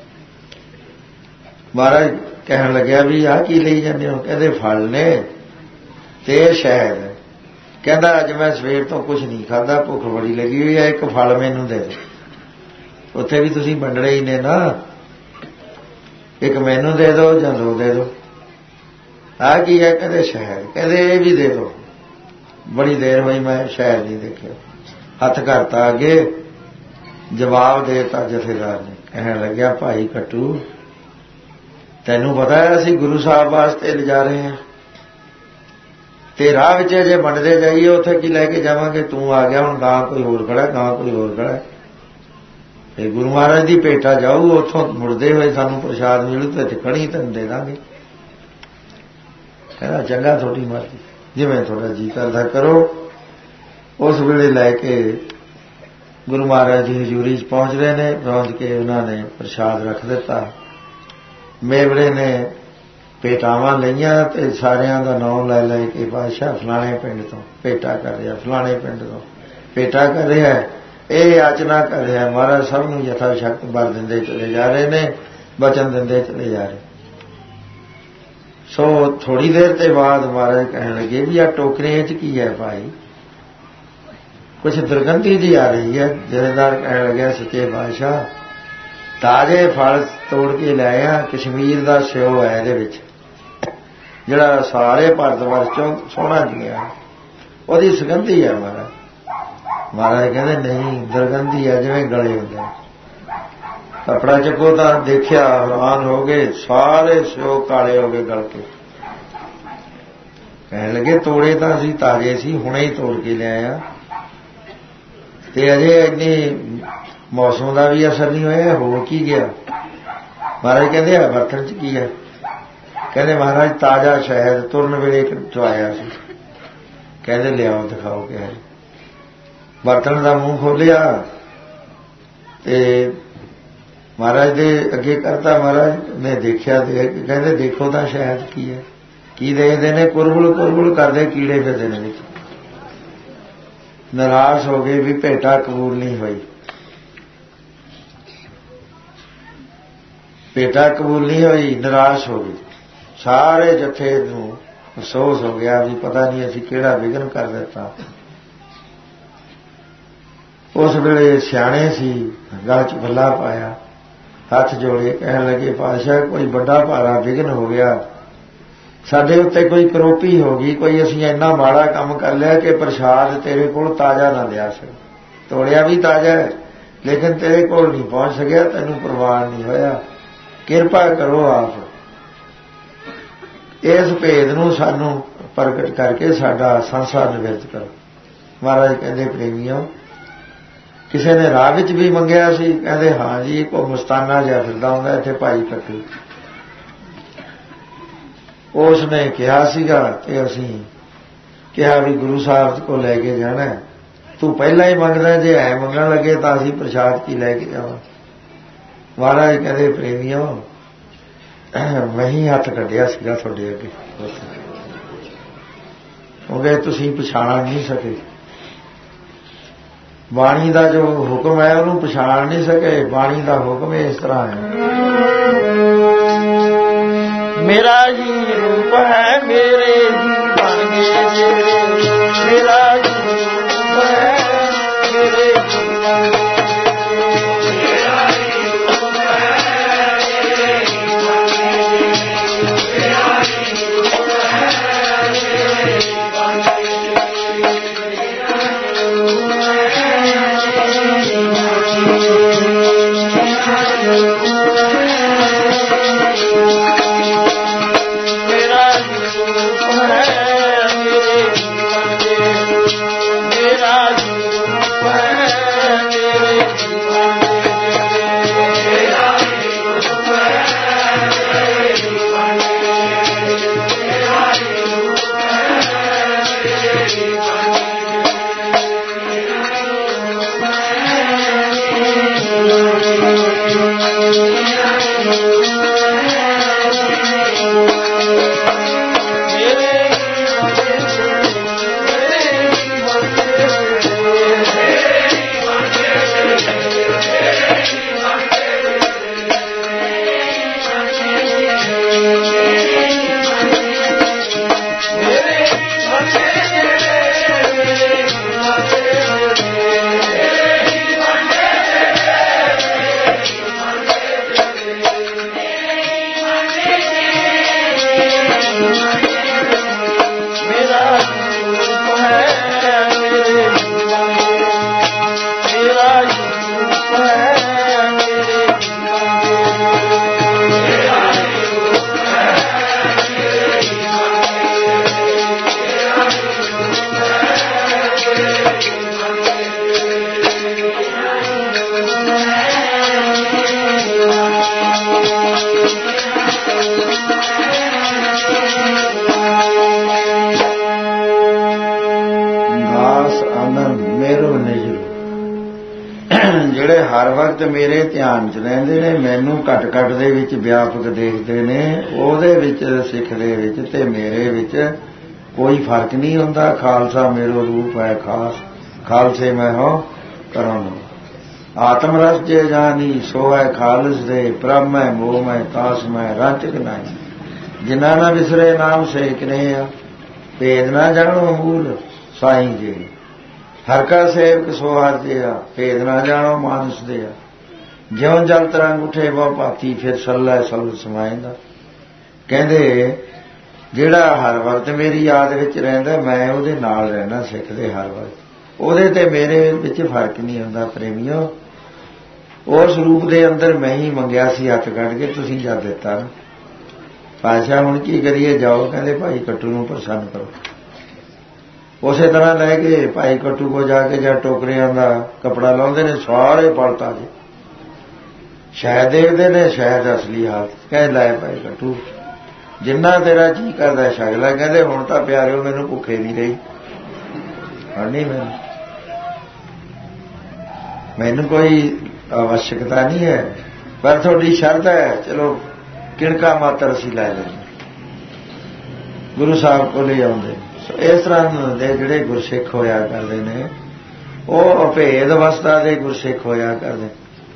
ਮਹਾਰਾਜ ਕਹਿਣ ਲੱਗਿਆ ਵੀ ਆਹ ਕੀ ਲਈ ਜਾਂਦੇ ਹੋ? ਕਹਿੰਦੇ ਫਲ ਨੇ ਤੇ ਸ਼ਹਿਦ। ਕਹਿੰਦਾ ਅੱਜ ਮੈਂ ਸਵੇਰ ਤੋਂ ਕੁਝ ਨਹੀਂ ਖਾਧਾ, ਭੁੱਖ ਬੜੀ ਲੱਗੀ ਹੋਈ ਹੈ, ਇੱਕ ਫਲ ਮੈਨੂੰ ਦੇ ਦਿਓ। ਉੱਥੇ ਵੀ ਤੁਸੀਂ ਵੰਡਣੇ ਹੀ ਨੇ ਨਾ, ਇੱਕ ਮੈਨੂੰ ਦੇ ਦਿਓ ਜਾਂ 2 ਦੇ ਦਿਓ। ਆਹ ਕੀ ਹੈ? ਕਹਿੰਦੇ ਸ਼ਹਿਦ। ਕਹਿੰਦੇ ਇਹ ਵੀ ਦੇ ਦਿਓ। ਬੜੀ ਦੇਰ ਹੋਈ, ਮੈਂ ਸ਼ਹਿਦ ਨਹੀਂ ਦੇਖਿਆ। ਹੱਥ ਕਰਤਾ ਅੱਗੇ, ਜਵਾਬ ਦੇਤਾ ਜਥੇਦਾਰ ਨੇ। ਕਹਿਣ ਲੱਗਿਆ, ਭਾਈ ਕੱਟੂ, ਤੈਨੂੰ ਪਤਾ ਹੈ ਅਸੀਂ ਗੁਰੂ ਸਾਹਿਬ ਵਾਸਤੇ ਲਿਜਾ ਰਹੇ ਹਾਂ ਤੇ ਰਾਹ ਵਿੱਚ ਜੇ ਵੰਡਦੇ ਜਾਈਏ ਉੱਥੇ ਕੀ ਲੈ ਕੇ ਜਾਵਾਂਗੇ? ਤੂੰ ਆ ਗਿਆ, ਹੁਣ ਗਾਂ ਕੋਈ ਹੋਰ ਖੜਾ, ਗਾਂ ਕੋਈ ਹੋਰ ਖੜਾ ਤੇ ਗੁਰੂ ਮਹਾਰਾਜ ਦੀ ਭੇਟਾ ਜਾਊ, ਉੱਥੋਂ ਮੁੜਦੇ ਹੋਏ ਸਾਨੂੰ ਪ੍ਰਸ਼ਾਦ ਮਿਲੂ ਤੇ ਕੜੀ ਤੈਨੂੰ ਦੇ ਦਾਂਗੇ। ਕਹਿੰਦਾ ਚੰਗਾ, ਤੁਹਾਡੀ ਮਰਜ਼ੀ, ਜਿਵੇਂ ਤੁਹਾਡਾ ਜੀ ਕਰਦਾ ਕਰੋ। ਉਸ ਵੇਲੇ ਲੈ ਕੇ ਗੁਰੂ ਮਹਾਰਾਜ ਦੀ ਹਜ਼ੂਰੀ 'ਚ ਪਹੁੰਚਦੇ ਨੇ। ਪਹੁੰਚ ਕੇ ਉਹਨਾਂ ਨੇ ਪ੍ਰਸ਼ਾਦ ਰੱਖ ਦਿੱਤਾ। ਮੇਵੜੇ ਨੇ ਭੇਟਾਵਾਂ ਲਈਆਂ ਤੇ ਸਾਰਿਆਂ ਦਾ ਨਾਮ ਲੈ ਕੇ ਪਾਤਸ਼ਾਹ ਫਲਾਣੇ ਪਿੰਡ ਤੋਂ ਭੇਟਾ ਕਰ ਰਿਹਾ, ਫਲਾਣੇ ਪਿੰਡ ਤੋਂ ਭੇਟਾ ਕਰ ਰਿਹਾ, ਇਹ ਯਾਚਨਾ ਕਰ ਰਿਹਾ। ਮਹਾਰਾਜ ਸਭ ਨੂੰ ਯਥਾ ਸ਼ਕਤ ਬਲ ਦਿੰਦੇ ਚਲੇ ਜਾ ਰਹੇ ਨੇ, ਬਚਨ ਦਿੰਦੇ ਚਲੇ ਜਾ ਰਹੇ। ਸੋ ਥੋੜੀ ਦੇਰ ਤੇ ਬਾਅਦ ਮਹਾਰਾਜ ਕਹਿਣ ਲੱਗੇ ਵੀ ਆਹ ਟੋਕਰੀਆਂ 'ਚ ਕੀ ਹੈ ਭਾਈ? ਕੁਛ ਦੁਰਗੰਧੀ ਜੀ ਆ ਰਹੀ ਹੈ। ਜਥੇਦਾਰ ਕਹਿਣ ਲੱਗਿਆ, ਸੱਚੇ ਪਾਤਸ਼ਾਹ ਤਾਜ਼ੇ ਫਲ ਤੋੜ ਕੇ ਲਿਆਇਆ, ਕਸ਼ਮੀਰ ਦਾ ਸਿਓ ਹੈ ਇਹਦੇ ਵਿੱਚ, ਜਿਹੜਾ ਸਾਰੇ ਭਾਰਤ ਵਰਸ਼ ਚੋਂ ਸੋਹਣਾ ਗਿਆ, ਉਹਦੀ ਸੁਗੰਧੀ ਹੈ ਮਹਾਰਾਜ। ਮਹਾਰਾਜ ਕਹਿੰਦੇ ਨਹੀਂ, ਦੁਰਗੰਧੀ ਹੈ, ਜਿਵੇਂ ਗਲੇ ਹੁੰਦੇ। ਕੱਪੜਾ ਚੱਕੋ ਤਾਂ ਦੇਖਿਆ, ਹੈਰਾਨ ਹੋ ਗਏ, ਸਾਰੇ ਸਿਓ ਕਾਲੇ ਹੋ ਗਏ ਗਲ ਕੇ। ਕਹਿਣ ਲੱਗੇ, ਤੋੜੇ ਤਾਂ ਅਸੀਂ ਤਾਜ਼ੇ ਸੀ, ਹੁਣੇ ਹੀ ਤੋੜ ਕੇ ਲਿਆਇਆ ਤੇ ਅਜੇ ਇੰਨੀ ਮੌਸਮ ਦਾ ਵੀ ਅਸਰ ਨਹੀਂ ਹੋਇਆ, ਹੋ ਕੀ ਗਿਆ? ਮਹਾਰਾਜ ਕਹਿੰਦੇ ਆ ਬਰਤਨ 'ਚ ਕੀ ਹੈ? ਕਹਿੰਦੇ ਮਹਾਰਾਜ ਤਾਜ਼ਾ ਸ਼ਹਿਦ ਤੁਰਨ ਵੇਲੇ ਚੁਆਇਆ ਸੀ। ਕਹਿੰਦੇ ਲਿਆਓ, ਦਿਖਾਓ ਕਿਹਾ। ਬਰਤਨ ਦਾ ਮੂੰਹ ਖੋਲਿਆ ਤੇ ਮਹਾਰਾਜ ਦੇ ਅੱਗੇ ਕਰਤਾ। ਮਹਾਰਾਜ ਨੇ ਦੇਖਿਆ ਤੇ ਕਹਿੰਦੇ ਦੇਖੋ ਤਾਂ ਸ਼ਹਿਦ ਕੀ ਹੈ? ਕੀ ਦੇਖਦੇ ਨੇ? ਕੁਰਬੁਲ ਕਰਦੇ ਕੀੜੇ ਫਿਰਦੇ ਨੇ ਵਿੱਚ। ਨਾਰਾਜ਼ ਹੋ ਗਏ ਵੀ ਭੇਟਾ ਕਬੂਲ ਨਹੀਂ ਹੋਈ। ਭੇਟਾ ਕਬੂਲ ਨਹੀਂ ਹੋਈ, ਨਿਰਾਸ਼ ਹੋ ਗਈ। ਸਾਰੇ ਜਥੇ ਨੂੰ ਅਫਸੋਸ ਹੋ ਗਿਆ ਵੀ ਪਤਾ ਨਹੀਂ ਅਸੀਂ ਕਿਹੜਾ ਵਿਘਨ ਕਰ ਦਿੱਤਾ। ਉਸ ਵੇਲੇ ਸਿਆਣੇ ਸੀ, ਗਲ 'ਚ ਬੱਲਾ ਪਾਇਆ, ਹੱਥ ਜੋੜੇ, ਕਹਿਣ ਲੱਗੇ, ਪਾਤਸ਼ਾਹ ਕੋਈ ਵੱਡਾ ਭਾਰਾ ਵਿਘਨ ਹੋ ਗਿਆ, ਸਾਡੇ ਉੱਤੇ ਕੋਈ ਕਰੋਪੀ ਹੋ ਗਈ, ਕੋਈ ਅਸੀਂ ਇੰਨਾ ਮਾੜਾ ਕੰਮ ਕਰ ਲਿਆ ਕਿ ਪ੍ਰਸ਼ਾਦ ਤੇਰੇ ਕੋਲ ਤਾਜ਼ਾ ਨਾ ਲਿਆ ਸਕੇ। ਤੋੜਿਆ ਵੀ ਤਾਜ਼ਾ ਹੈ ਲੇਕਿਨ ਤੇਰੇ ਕੋਲ ਨਹੀਂ ਪਹੁੰਚ ਸਕਿਆ, ਤੈਨੂੰ ਪ੍ਰਵਾਨ ਨਹੀਂ ਹੋਇਆ। ਕਿਰਪਾ ਕਰੋ ਆਪ ਇਸ ਭੇਦ ਨੂੰ ਸਾਨੂੰ ਪ੍ਰਗਟ ਕਰਕੇ ਸਾਡਾ ਸੰਸਾਰ ਨਿਵਰਤ ਕਰੋ। ਮਹਾਰਾਜ ਕਹਿੰਦੇ ਪ੍ਰੇਮੀਓ, ਕਿਸੇ ਨੇ ਰਾਹ ਵਿੱਚ ਵੀ ਮੰਗਿਆ ਸੀ, ਕਹਿੰਦੇ ਹਾਂ ਜੀ, ਕੋ ਮਸਤਾਨਾ ਜਿਹਾ ਫਿਰਦਾ ਹੁੰਦਾ ਇੱਥੇ ਭਾਈ ਕੱਟੂ, ਉਸ ਨੇ ਕਿਹਾ ਸੀਗਾ ਤੇ ਅਸੀਂ ਕਿਹਾ ਵੀ ਗੁਰੂ ਸਾਹਿਬ ਕੋ ਲੈ ਕੇ ਜਾਣਾ, ਤੂੰ ਪਹਿਲਾਂ ਹੀ ਮੰਗਦਾ, ਜੇ ਐ ਮੰਗਣ ਲੱਗੇ ਤਾਂ ਅਸੀਂ ਪ੍ਰਸ਼ਾਦ ਕੀ ਲੈ ਕੇ ਜਾਵਾਂ। ਮਹਾਰਾਜ ਕਹਿੰਦੇ ਪ੍ਰੇਮੀਓ, ਮੈਂ ਹੀ ਹੱਥ ਕੱਢਿਆ ਸੀਗਾ ਤੁਹਾਡੇ ਅੱਗੇ, ਕਿਉਂਕਿ ਤੁਸੀਂ ਪਛਾਣ ਨਹੀਂ ਸਕੇ। ਬਾਣੀ ਦਾ ਜੋ ਹੁਕਮ ਹੈ ਉਹਨੂੰ ਪਛਾਣ ਨਹੀਂ ਸਕੇ। ਬਾਣੀ ਦਾ ਹੁਕਮ ਇਸ ਤਰ੍ਹਾਂ ਹੈ, ਮੇਰਾ ਹੀ ਰੂਪ ਹੈ ਮੇਰੇ ਜੀ ਬਣ ਗਏ, ਮੇਰਾ ਹੀ ਰੂਪ ਹੈ ਮੇਰੇ ਜੀ ਬਣ ਗਏ, ਮੇਰਾ ਹੀ ਰੂਪ ਹੈ ਮੇਰੇ ਜੀ ਬਣ ਗਏ, ਮੇਰਾ ਹੀ ਰੂਪ ਹੈ ਮੇਰੇ ਜੀ ਬਣ ਗਏ। ਜਿਹੜੇ ਹਰ ਵਕਤ ਮੇਰੇ ਧਿਆਨ 'ਚ ਰਹਿੰਦੇ ਨੇ, ਮੈਨੂੰ ਘਟ ਘਟ ਦੇ ਵਿੱਚ ਵਿਆਪਕ ਦੇਖਦੇ ਨੇ, ਉਹਦੇ ਵਿੱਚ ਸਿੱਖ ਦੇ ਵਿੱਚ ਤੇ ਮੇਰੇ ਵਿੱਚ ਕੋਈ ਫਰਕ ਨਹੀਂ ਹੁੰਦਾ। ਖਾਲਸਾ ਮੇਰੋ ਰੂਪ ਹੈ ਖਾਸ, ਖਾਲਸੇ ਮੈਂ ਹੋ ਕਰਮ, ਆਤਮ ਰਸ ਜੇ ਜਾਨੀ ਸੋ ਹੈ ਖਾਲਸ ਦੇ, ਪ੍ਰਭ ਮੈਂ ਮੋਹ ਮੈਂ ਤਾਸ ਮੈਂ ਰਾਂਚਕ ਨਹੀਂ, ਜਿਨ੍ਹਾਂ ਨਾ ਵਿਸਰੇ ਨਾਮ ਸੇਕਨੇ ਆ, ਭੇਦ ਨਾ ਜਾਣੋ ਮੂਲ ਸਾਈਂ ਜੀ, ਹਰ ਕਾ ਸੇਵਕ ਸੋ ਹਰ ਜਿਆ, ਭੇਦ ਨਾ ਜਾਣੋ ਮਾਨਸ ਦਿਆ, ਜਿਉਂ ਜਲ ਤਰੰਗ ਉਠੇ ਬਹੁ ਭਾਤੀ, ਫਿਰ ਸੱਲਾ ਸਬਦ ਸਮਾਏਂਦਾ। ਕਹਿੰਦੇ ਜਿਹੜਾ ਹਰ ਵਕਤ ਮੇਰੀ ਯਾਦ ਵਿੱਚ ਰਹਿੰਦਾ, ਮੈਂ ਉਹਦੇ ਨਾਲ ਰਹਿਣਾ ਸਿੱਖ ਦੇ ਹਰ ਵਕਤ, ਉਹਦੇ ਤੇ ਮੇਰੇ ਵਿੱਚ ਫਰਕ ਨਹੀਂ ਹੁੰਦਾ। ਪ੍ਰੇਮੀਓ, ਉਸ ਰੂਪ ਦੇ ਅੰਦਰ ਮੈਂ ਹੀ ਮੰਗਿਆ ਸੀ ਹੱਥ ਕੱਢ ਕੇ, ਤੁਸੀਂ ਜਦ ਦਿੱਤਾ ਨਾ। ਪਾਤਸ਼ਾਹ ਹੁਣ ਕੀ ਕਰੀਏ, ਜਾਓ, ਕਹਿੰਦੇ ਭਾਈ ਕੱਟੂ ਨੂੰ ਪ੍ਰਸੰਨ ਕਰੋ। ਉਸੇ ਤਰ੍ਹਾਂ ਲੈ ਕੇ ਭਾਈ ਕੱਟੂ ਕੋ ਜਾ ਕੇ ਜਾਂ ਟੋਕਰਿਆਂ ਦਾ ਕੱਪੜਾ ਲਾਉਂਦੇ ਨੇ, ਸਾਰੇ ਪਲਟਾ ਜੀ ਸ਼ਾਇਦ ਦੇਖਦੇ ਨੇ, ਸ਼ਾਇਦ ਅਸਲੀ ਹਾਲਤ। ਕਹਿ ਲੈ ਭਾਈ ਕੱਟੂ, ਜਿੰਨਾ ਤੇਰਾ ਜੀ ਕਰਦਾ ਛਕ ਲੈ। ਕਹਿੰਦੇ ਹੁਣ ਤਾਂ ਪਿਆਰਿਓ ਮੈਨੂੰ ਭੁੱਖੇ ਨਹੀਂ ਰਹੀ, ਹੁਣ ਨਹੀਂ, ਮੈਨੂੰ ਕੋਈ ਆਵਸ਼ਕਤਾ ਨਹੀਂ ਹੈ, ਪਰ ਤੁਹਾਡੀ ਸ਼ਰਤ ਹੈ, ਚਲੋ ਕਿਣਕਾ ਮਾਤਰ ਅਸੀਂ ਲੈ ਲੈਂਦੇ। ਗੁਰੂ ਸਾਹਿਬ ਕੋਲ ਹੀ ਆਉਂਦੇ। ਇਸ ਤਰ੍ਹਾਂ ਦੇ ਜਿਹੜੇ ਗੁਰਸਿੱਖ ਹੋਇਆ ਕਰਦੇ ਨੇ, ਉਹ ਅਭੇਦ ਅਵਸਥਾ ਦੇ ਗੁਰਸਿੱਖ ਹੋਇਆ ਕਰਦੇ,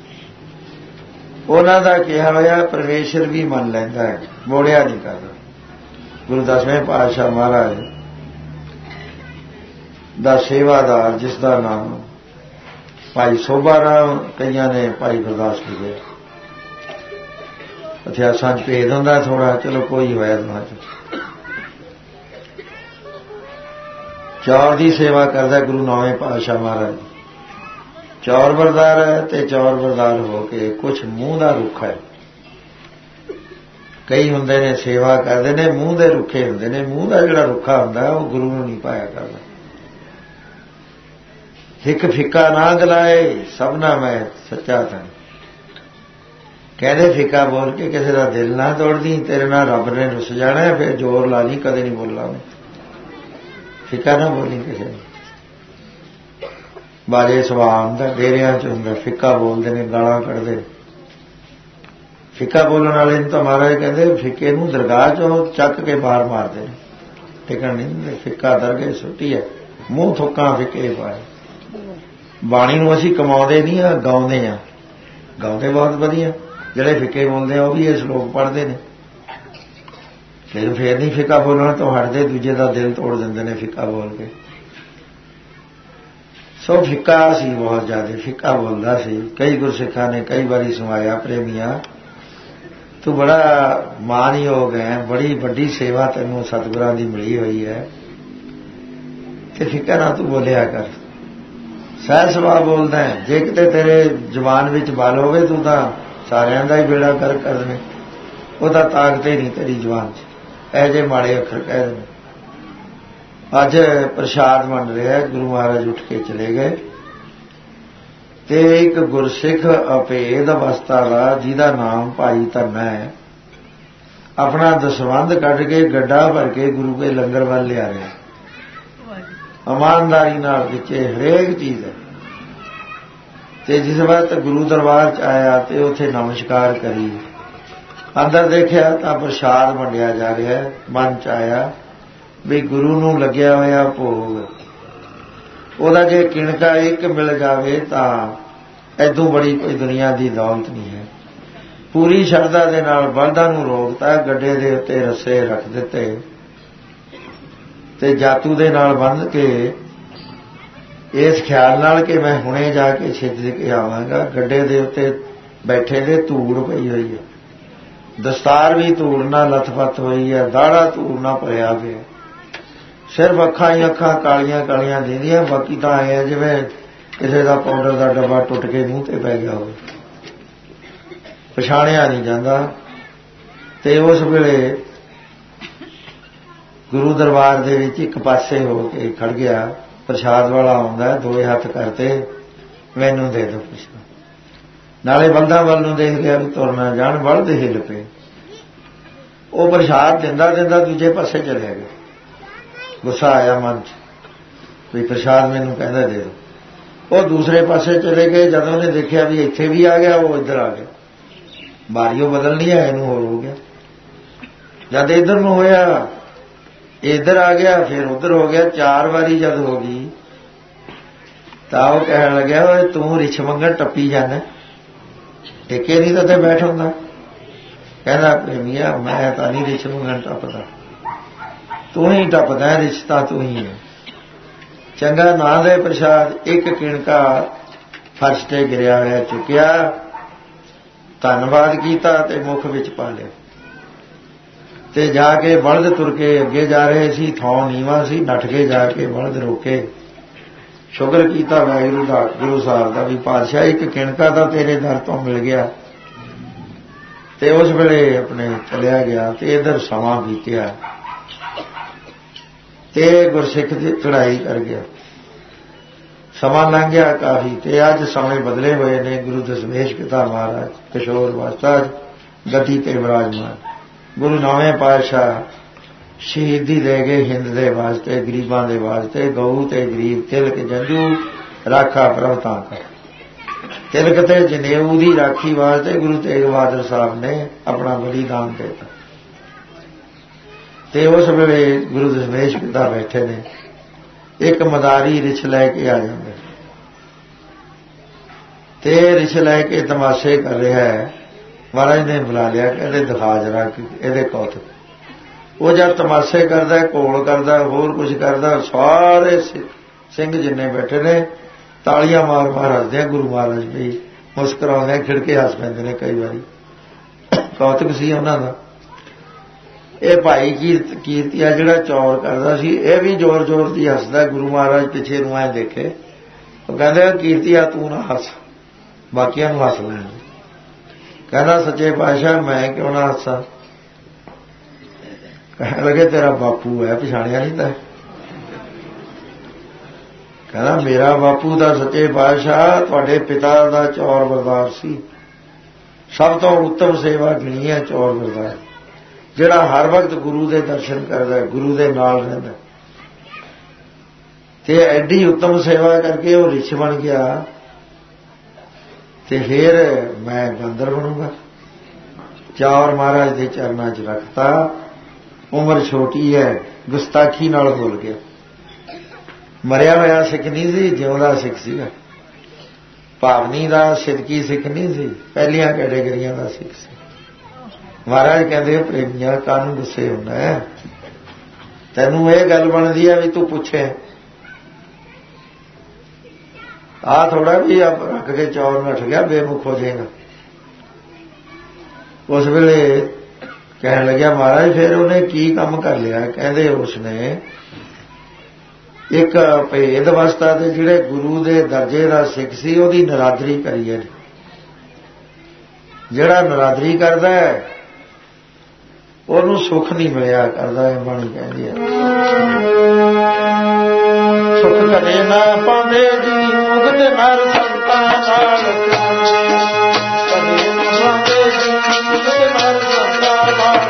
ਉਹਨਾਂ ਦਾ ਕਿਹਾ ਹੋਇਆ ਪਰਮੇਸ਼ਰ ਵੀ ਮੰਨ ਲੈਂਦਾ ਹੈ, ਮੋੜਿਆ ਨਹੀਂ ਕਰਦਾ। ਗੁਰੂ ਦਸਵੇਂ ਪਾਤਸ਼ਾਹ ਮਹਾਰਾਜ ਦਾ ਸੇਵਾਦਾਰ, ਜਿਸ ਦਾ ਨਾਮ ਭਾਈ ਸੋਭਾ ਰਾਮ, ਕਈਆਂ ਨੇ ਭਾਈ ਗੁਰਦਾਸ ਲਿਖਿਆ, ਇਤਿਹਾਸਾਂ 'ਚ ਭੇਦ ਹੁੰਦਾ ਥੋੜਾ, ਚਲੋ ਕੋਈ ਹੋਇਆ ਦੋਹਾਂ 'ਚ। ਚੌਰ ਦੀ ਸੇਵਾ ਕਰਦਾ ਗੁਰੂ ਨੌਵੇਂ ਪਾਤਸ਼ਾਹ ਮਹਾਰਾਜ, ਚੌਰ ਬਰਦਾਰ ਹੈ, ਤੇ ਚੌਰ ਬਰਦਾਰ ਹੋ ਕੇ ਕੁਛ ਮੂੰਹ ਦਾ ਰੁੱਖ ਹੈ, ਕਈ ਹੁੰਦੇ ਨੇ ਸੇਵਾ ਕਰਦੇ ਨੇ, ਮੂੰਹ ਦੇ ਰੁੱਖੇ ਹੁੰਦੇ ਨੇ। ਮੂੰਹ ਦਾ ਜਿਹੜਾ ਰੁੱਖਾ ਹੁੰਦਾ ਉਹ ਗੁਰੂ ਨੂੰ ਨਹੀਂ ਪਾਇਆ ਕਰਦਾ। ਇੱਕ ਫਿੱਕਾ ਨਾ ਗਲਾਏ ਸਭਨਾ ਮੈਂ ਸੱਚਾ ਧਨ। ਕਹਿੰਦੇ ਫਿੱਕਾ ਬੋਲ ਕੇ ਕਿਸੇ ਦਾ ਦਿਲ ਨਾ ਤੋੜਦੀ, ਤੇਰੇ ਨਾਲ ਰੱਬ ਨੇ ਰੁੱਸ ਜਾਣਾ, ਫਿਰ ਜ਼ੋਰ ਲਾ ਲਈ, ਕਦੇ ਨਹੀਂ ਬੋਲਣਾ ਉਹਨੇ। ਫਿੱਕਾ ਨਾ ਬੋਲੀ ਕਿਸੇ ਨੂੰ। ਬਾਜੇ ਸੁਭਾਅ ਹੁੰਦਾ, ਡੇਰਿਆਂ 'ਚ ਹੁੰਦਾ, ਫਿੱਕਾ ਬੋਲਦੇ ਨੇ, ਗਾਲਾਂ ਕੱਢਦੇ ਨੇ। ਫਿੱਕਾ ਬੋਲਣ ਵਾਲੇ ਨੂੰ ਤਾਂ ਮਹਾਰਾਜ ਕਹਿੰਦੇ ਫਿੱਕੇ ਨੂੰ ਦਰਗਾਹ 'ਚੋਂ ਚੱਕ ਕੇ ਬਾਹਰ ਮਾਰਦੇ ਨੇ, ਟਿਕਣ ਨਹੀਂ ਦਿੰਦੇ। ਫਿੱਕਾ ਦਰਗੇ ਸੁੱਟੀ ਹੈ, ਮੂੰਹ ਥੁੱਕਾਂ ਫਿੱਕੇ ਪਾਏ। ਬਾਣੀ ਨੂੰ ਅਸੀਂ ਕਮਾਉਂਦੇ ਨਹੀਂ ਆ, ਗਾਉਂਦੇ ਆ। ਗਾਉਂਦੇ ਬਹੁਤ ਵਧੀਆ, ਜਿਹੜੇ ਫਿੱਕੇ ਬੋਲਦੇ ਆ ਉਹ ਵੀ ਇਹ ਸ਼ਲੋਕ ਪੜ੍ਹਦੇ ਨੇ, ਲੇਕਿਨ ਫੇਰ ਨਹੀਂ ਫਿੱਕਾ ਬੋਲਣ ਤੋਂ ਹਟਦੇ, ਦੂਜੇ ਦਾ ਦਿਲ ਤੋੜ ਦਿੰਦੇ ਨੇ ਫਿੱਕਾ ਬੋਲ ਕੇ। ਸੋ ਫਿੱਕਾ ਸੀ, ਬਹੁਤ ਜ਼ਿਆਦਾ ਫਿੱਕਾ ਬੋਲਦਾ ਸੀ। ਕਈ ਗੁਰਸਿੱਖਾਂ ਨੇ ਕਈ ਵਾਰੀ ਸੁਣਾਇਆ, ਪ੍ਰੇਮੀਆਂ ਤੂੰ ਬੜਾ ਮਾਨਯੋਗ ਹੈ, ਬੜੀ ਵੱਡੀ ਸੇਵਾ ਤੈਨੂੰ ਸਤਿਗੁਰਾਂ ਦੀ ਮਿਲੀ ਹੋਈ ਹੈ, ਤੇ ਫਿੱਕਾ ਨਾ ਤੂੰ ਬੋਲਿਆ ਕਰ, ਸਹਿਜ ਸੁਭਾਅ ਬੋਲਦਾ ਹੈ। ਜੇ ਕਿਤੇ ਤੇਰੇ ਜ਼ੁਬਾਨ ਵਿੱਚ ਬਲ ਹੋਵੇ, ਤੂੰ ਤਾਂ ਸਾਰਿਆਂ ਦਾ ਹੀ ਬੇੜਾ ਕਰ ਦੇਵੇਂ। ਉਹਦਾ ਤਾਕਤ ਹੀ ਨਹੀਂ ਤੇਰੀ ਜ਼ੁਬਾਨ 'ਚ, ਇਹ ਜਿਹੇ ਮਾੜੇ ਅੱਖਰ ਕਹਿ ਦੇਣੇ। ਅੱਜ ਪ੍ਰਸ਼ਾਦ ਵੰਡ ਰਿਹਾ, ਗੁਰੂ ਮਹਾਰਾਜ ਉੱਠ ਕੇ ਚਲੇ ਗਏ, ਤੇ ਇੱਕ ਗੁਰਸਿੱਖ ਅਭੇਦ ਅਵਸਥਾ ਦਾ, ਜਿਹਦਾ ਨਾਮ ਭਾਈ ਧੰਨਾ ਹੈ, ਆਪਣਾ ਦਸਵੰਧ ਕੱਢ ਕੇ ਗੱਡਾ ਭਰ ਕੇ ਗੁਰੂ ਕੇ ਲੰਗਰ ਵੱਲ ਲਿਆ ਰਿਹਾ। ਇਮਾਨਦਾਰੀ ਨਾਲ ਵਿੱਚ ਹਰੇਕ ਚੀਜ਼ ਹੈ। ਤੇ ਜਿਸ ਵਕਤ ਗੁਰੂ ਦਰਬਾਰ 'ਚ ਆਇਆ ਤੇ ਉੱਥੇ ਨਮਸਕਾਰ ਕਰੀ, ਅੰਦਰ ਦੇਖਿਆ ਤਾਂ ਪ੍ਰਸ਼ਾਦ ਵੰਡਿਆ ਜਾ ਰਿਹਾ। ਮਨ 'ਚ ਆਇਆ ਵੀ ਗੁਰੂ ਨੂੰ ਲੱਗਿਆ ਹੋਇਆ ਭੋਗ, ਉਹਦਾ ਜੇ ਕਿਣਕਾ ਇੱਕ ਮਿਲ ਜਾਵੇ ਤਾਂ ਐਦੋਂ ਬੜੀ ਕੋਈ ਦੁਨੀਆ ਦੀ ਦੌਲਤ ਨਹੀਂ ਹੈ। ਪੂਰੀ ਸ਼ਰਧਾ ਦੇ ਨਾਲ ਬਲਦਾਂ ਨੂੰ ਰੋਕਤਾ, ਗੱਡੇ ਦੇ ਉੱਤੇ ਰੱਸੇ ਰੱਖ ਦਿੱਤੇ, ਤੇ ਜਾਤੂ ਦੇ ਨਾਲ ਬੰਨ੍ਹ ਕੇ, ਇਸ ਖਿਆਲ ਨਾਲ ਕਿ ਮੈਂ ਹੁਣੇ ਜਾ ਕੇ ਛਿੱਜ ਕੇ ਆਵਾਂਗਾ। ਗੱਡੇ ਦੇ ਉੱਤੇ ਬੈਠੇ ਦੇ ਧੂੜ ਪਈ ਹੋਈ ਹੈ, ਦਸਤਾਰ ਵੀ ਧੂੜ ਨਾਲ ਲੱਥਪੱਥ ਹੋਈ ਹੈ, ਦਾੜਾ ਧੂੜ ਨਾਲ ਭਰਿਆ ਪਿਆ, ਸਿਰਫ ਅੱਖਾਂ ਹੀ ਅੱਖਾਂ ਕਾਲੀਆਂ ਕਾਲੀਆਂ ਦਿੰਦੀਆਂ। ਬਾਕੀ ਤਾਂ ਆਏ ਆ ਜਿਵੇਂ ਕਿਸੇ ਦਾ ਪਾਊਡਰ ਦਾ ਡੱਬਾ ਟੁੱਟ ਕੇ ਮੂੰਹ ਤੇ ਪੈ ਗਿਆ ਹੋਵੇ, ਪਛਾਣਿਆ ਨਹੀਂ ਜਾਂਦਾ। ਤੇ ਉਸ ਵੇਲੇ ਗੁਰੂ ਦਰਬਾਰ ਦੇ ਵਿੱਚ ਇੱਕ ਪਾਸੇ ਹੋ ਕੇ ਖੜ ਗਿਆ। ਪ੍ਰਸ਼ਾਦ ਵਾਲਾ ਆਉਂਦਾ, ਦੋਵੇਂ ਹੱਥ ਕਰਤੇ, ਮੈਨੂੰ ਦੇ ਦਿਓ ਪ੍ਰਸ਼ਾਦ। ਨਾਲੇ ਬਲਦਾਂ ਵੱਲ ਨੂੰ ਦੇਖ ਲਿਆ ਵੀ ਤੁਰਨਾ ਜਾਣ, ਬਲਦ ਹਿੱਲ ਪਏ। ਉਹ ਪ੍ਰਸ਼ਾਦ ਦਿੰਦਾ ਦਿੰਦਾ ਦੂਜੇ ਪਾਸੇ ਚਲਿਆ ਗਿਆ। ਗੁੱਸਾ ਆਇਆ ਮਨ 'ਚ ਵੀ ਪ੍ਰਸ਼ਾਦ ਮੈਨੂੰ ਕਹਿੰਦਾ ਦੇ ਦਿਓ। ਉਹ ਦੂਸਰੇ ਪਾਸੇ ਚਲੇ ਗਏ। ਜਦੋਂ ਉਹਨੇ ਦੇਖਿਆ ਵੀ ਇੱਥੇ ਵੀ ਆ ਗਿਆ, ਉਹ ਇੱਧਰ ਆ ਗਿਆ। ਬਾਰੀਓ ਬਦਲਣੀ ਹੈ, ਇਹਨੂੰ ਹੋਰ ਹੋ ਗਿਆ। ਜਦ ਇੱਧਰ ਨੂੰ ਹੋਇਆ, ਇੱਧਰ ਆ ਗਿਆ, ਫਿਰ ਉੱਧਰ ਹੋ ਗਿਆ। 4 ਵਾਰੀ ਜਦ ਹੋ ਗਈ ਤਾਂ ਉਹ ਕਹਿਣ ਲੱਗਿਆ, ਓਏ ਤੂੰ ਰਿਛ ਮੰਗਣ ਟੱਪੀ ਜਾਣਾ, ਟਿਕੇ ਨਹੀਂ ਤਾਂ ਤੇ ਬੈਠ ਹੁੰਦਾ। ਕਹਿੰਦਾ ਪ੍ਰੇਮੀਆ ਮੈਂ ਤਾਂ ਨਹੀਂ ਰਿਛ ਮੰਗਣ ਟੱਪਦਾ, ਤੂੰ ਹੀ ਟੱਪਦਾ, ਰਿਸ਼ਤਾ ਤੂੰ ਹੀ ਹੈ। ਚੰਗਾ ਨਾ ਦੇ ਪ੍ਰਸ਼ਾਦ, ਇੱਕ ਕਿਣਕਾ ਫਰਸ਼ ਤੇ ਗਿਰਿਆ ਹੋਇਆ ਚੁੱਕਿਆ, ਧੰਨਵਾਦ ਕੀਤਾ ਤੇ ਮੁੱਖ ਵਿੱਚ ਪਾ ਲਿਆ। ਤੇ ਜਾ ਕੇ ਬਲਦ ਤੁਰ ਕੇ ਅੱਗੇ ਜਾ ਰਹੇ ਸੀ, ਥਾਂ ਨੀਵਾਂ ਸੀ, ਨੱਠ ਕੇ ਜਾ ਕੇ ਬਲਦ ਰੋਕੇ। ਸ਼ੁਕਰ ਕੀਤਾ ਵਾਹਿਗੁਰੂ ਦਾ, ਗੁਰੂ ਸਾਹਿਬ ਦਾ ਵੀ ਪਾਤਸ਼ਾਹ ਇੱਕ ਕਿਣਕਾ ਤਾਂ ਤੇਰੇ ਦਰ ਤੋਂ ਮਿਲ ਗਿਆ। ਤੇ ਉਸ ਵੇਲੇ ਆਪਣੇ ਚਲਿਆ ਗਿਆ ਤੇ ਇੱਧਰ ਸਮਾਂ ਬੀਤਿਆ ਤੇ ਗੁਰਸਿੱਖ ਦੀ ਚੜ੍ਹਾਈ ਕਰ ਗਿਆ। ਸਮਾਂ ਲੰਘ ਗਿਆ ਕਾਫੀ, ਤੇ ਅੱਜ ਸਮੇਂ ਬਦਲੇ ਹੋਏ ਨੇ। ਗੁਰੂ ਦਸ਼ਮੇਸ਼ ਪਿਤਾ ਮਹਾਰਾਜ ਕਿਸ਼ੋਰ ਅਵਸਥਾ ਗੱਦੀ ਤੇ ਵਿਰਾਜਮਾਨ। ਗੁਰੂ ਨੌਵੇਂ ਪਾਤਸ਼ਾਹ ਸ਼ਹੀਦੀ ਦੇ ਗਏ ਹਿੰਦ ਦੇ ਵਾਸਤੇ, ਗਰੀਬਾਂ ਦੇ ਵਾਸਤੇ। ਗਊ ਤੇ ਗਰੀਬ ਤਿਲਕ ਜੰਜੂ ਰਾਖਾ ਪ੍ਰਭ ਤਾਂ ਕਰ। ਤਿਲਕ ਤੇ ਜਨੇਊ ਦੀ ਰਾਖੀ ਵਾਸਤੇ ਗੁਰੂ ਤੇਗ ਬਹਾਦਰ ਸਾਹਿਬ ਨੇ ਆਪਣਾ ਬਲੀਦਾਨ ਦਿੱਤਾ। ਤੇ ਉਸ ਵੇਲੇ ਗੁਰੂ ਦਸ਼ਮੇਸ਼ ਪਿਤਾ ਬੈਠੇ ਨੇ, ਇੱਕ ਮਦਾਰੀ ਰਿਛ ਲੈ ਕੇ ਆ ਜਾਂਦੇ ਤੇ ਰਿਛ ਲੈ ਕੇ ਤਮਾਸ਼ੇ ਕਰ ਰਿਹਾ ਹੈ। ਮਹਾਰਾਜ ਨੇ ਬੁਲਾ ਲਿਆ, ਕਹਿੰਦੇ ਦਿਖਾ ਜਰਾ ਇਹਦੇ ਕੌਤਕ। ਉਹ ਜਦ ਤਮਾਸ਼ੇ ਕਰਦਾ, ਘੋਲ ਕਰਦਾ, ਹੋਰ ਕੁਝ ਕਰਦਾ, ਸਾਰੇ ਸਿੰਘ ਜਿੰਨੇ ਬੈਠੇ ਨੇ ਤਾਲੀਆਂ ਮਾਰ ਮਾਰ ਹੱਸਦੇ ਆ। ਗੁਰੂ ਮਹਾਰਾਜ ਵੀ ਮੁਸਕਰਾਉਂਦੇ, ਖਿੜਕੇ ਹੱਸ ਪੈਂਦੇ ਨੇ। ਕਈ ਵਾਰੀ ਕੌਤਕ ਸੀ ਉਹਨਾਂ ਦਾ। ਇਹ ਭਾਈ ਕੀਰਤੀਆ ਜਿਹੜਾ ਚੌਰ ਕਰਦਾ ਸੀ, ਇਹ ਵੀ ਜ਼ੋਰ ਜ਼ੋਰ ਦੀ ਹੱਸਦਾ। ਗੁਰੂ ਮਹਾਰਾਜ ਪਿੱਛੇ ਨੂੰ ਆਏ ਦੇਖੇ, ਉਹ ਕਹਿੰਦੇ ਕੀਰਤੀਆ ਤੂੰ ਨਾ ਹੱਸ, ਬਾਕੀਆਂ ਨੂੰ ਹੱਸ ਲੈਣ। ਕਹਿੰਦਾ ਸੱਚੇ ਪਾਤਸ਼ਾਹ ਮੈਂ ਕਿਉਂ ਨਾ ਹੱਸਾਂ, ਕਹਿਣ ਲੱਗੇ तेरा बापू है, पछाणिया नहीं था? कहना मेरा बापू दा सच्चे पातशाह तुहाडे पिता दा चौर बरदार सी। सब तो उत्तम सेवा गिणी है चौर बरदार, जिहड़ा हर वक्त गुरु दे दर्शन करदा, गुरु दे नाल रहिंदा, ते एडी उत्तम सेवा करके वो रिछ बन गया, ते फिर मैं बंदर बनूंगा। चौर महाराज दे चरनां च रखता। उम्र छोटी है, गुस्ताखी नाल बोल गया। मरिया होया सिख नहीं सी, जिउंदा सिख सीगा। भावनी का सिदकी सिख नहीं सी, पहलियां कैटेगरियां का सिख सी। महाराज कहते प्रेमिया कानून गुस्से होना है, तैनू ये गल बनती है भी तू पूछे आ थोड़ा भी आप रख के चौर नठ गया, बेमुख हो जाएगा। उस वेले कहने लग्या महाराज फिर उन्हें की काम कर लिया? कहते उसने एक भेद अवस्था के जिहड़े गुरु के दर्जे का सिख सी उहदी नरादरी करी है। जिहड़ा नरादरी करदा है उहनूं सुख नहीं मिलिया करदा है। बाणी कहंदी है सुख कदे ना पांदे जी मुक्त नर संतां नाल, कदे ना पांदे जी मुक्त नर संतां नाल।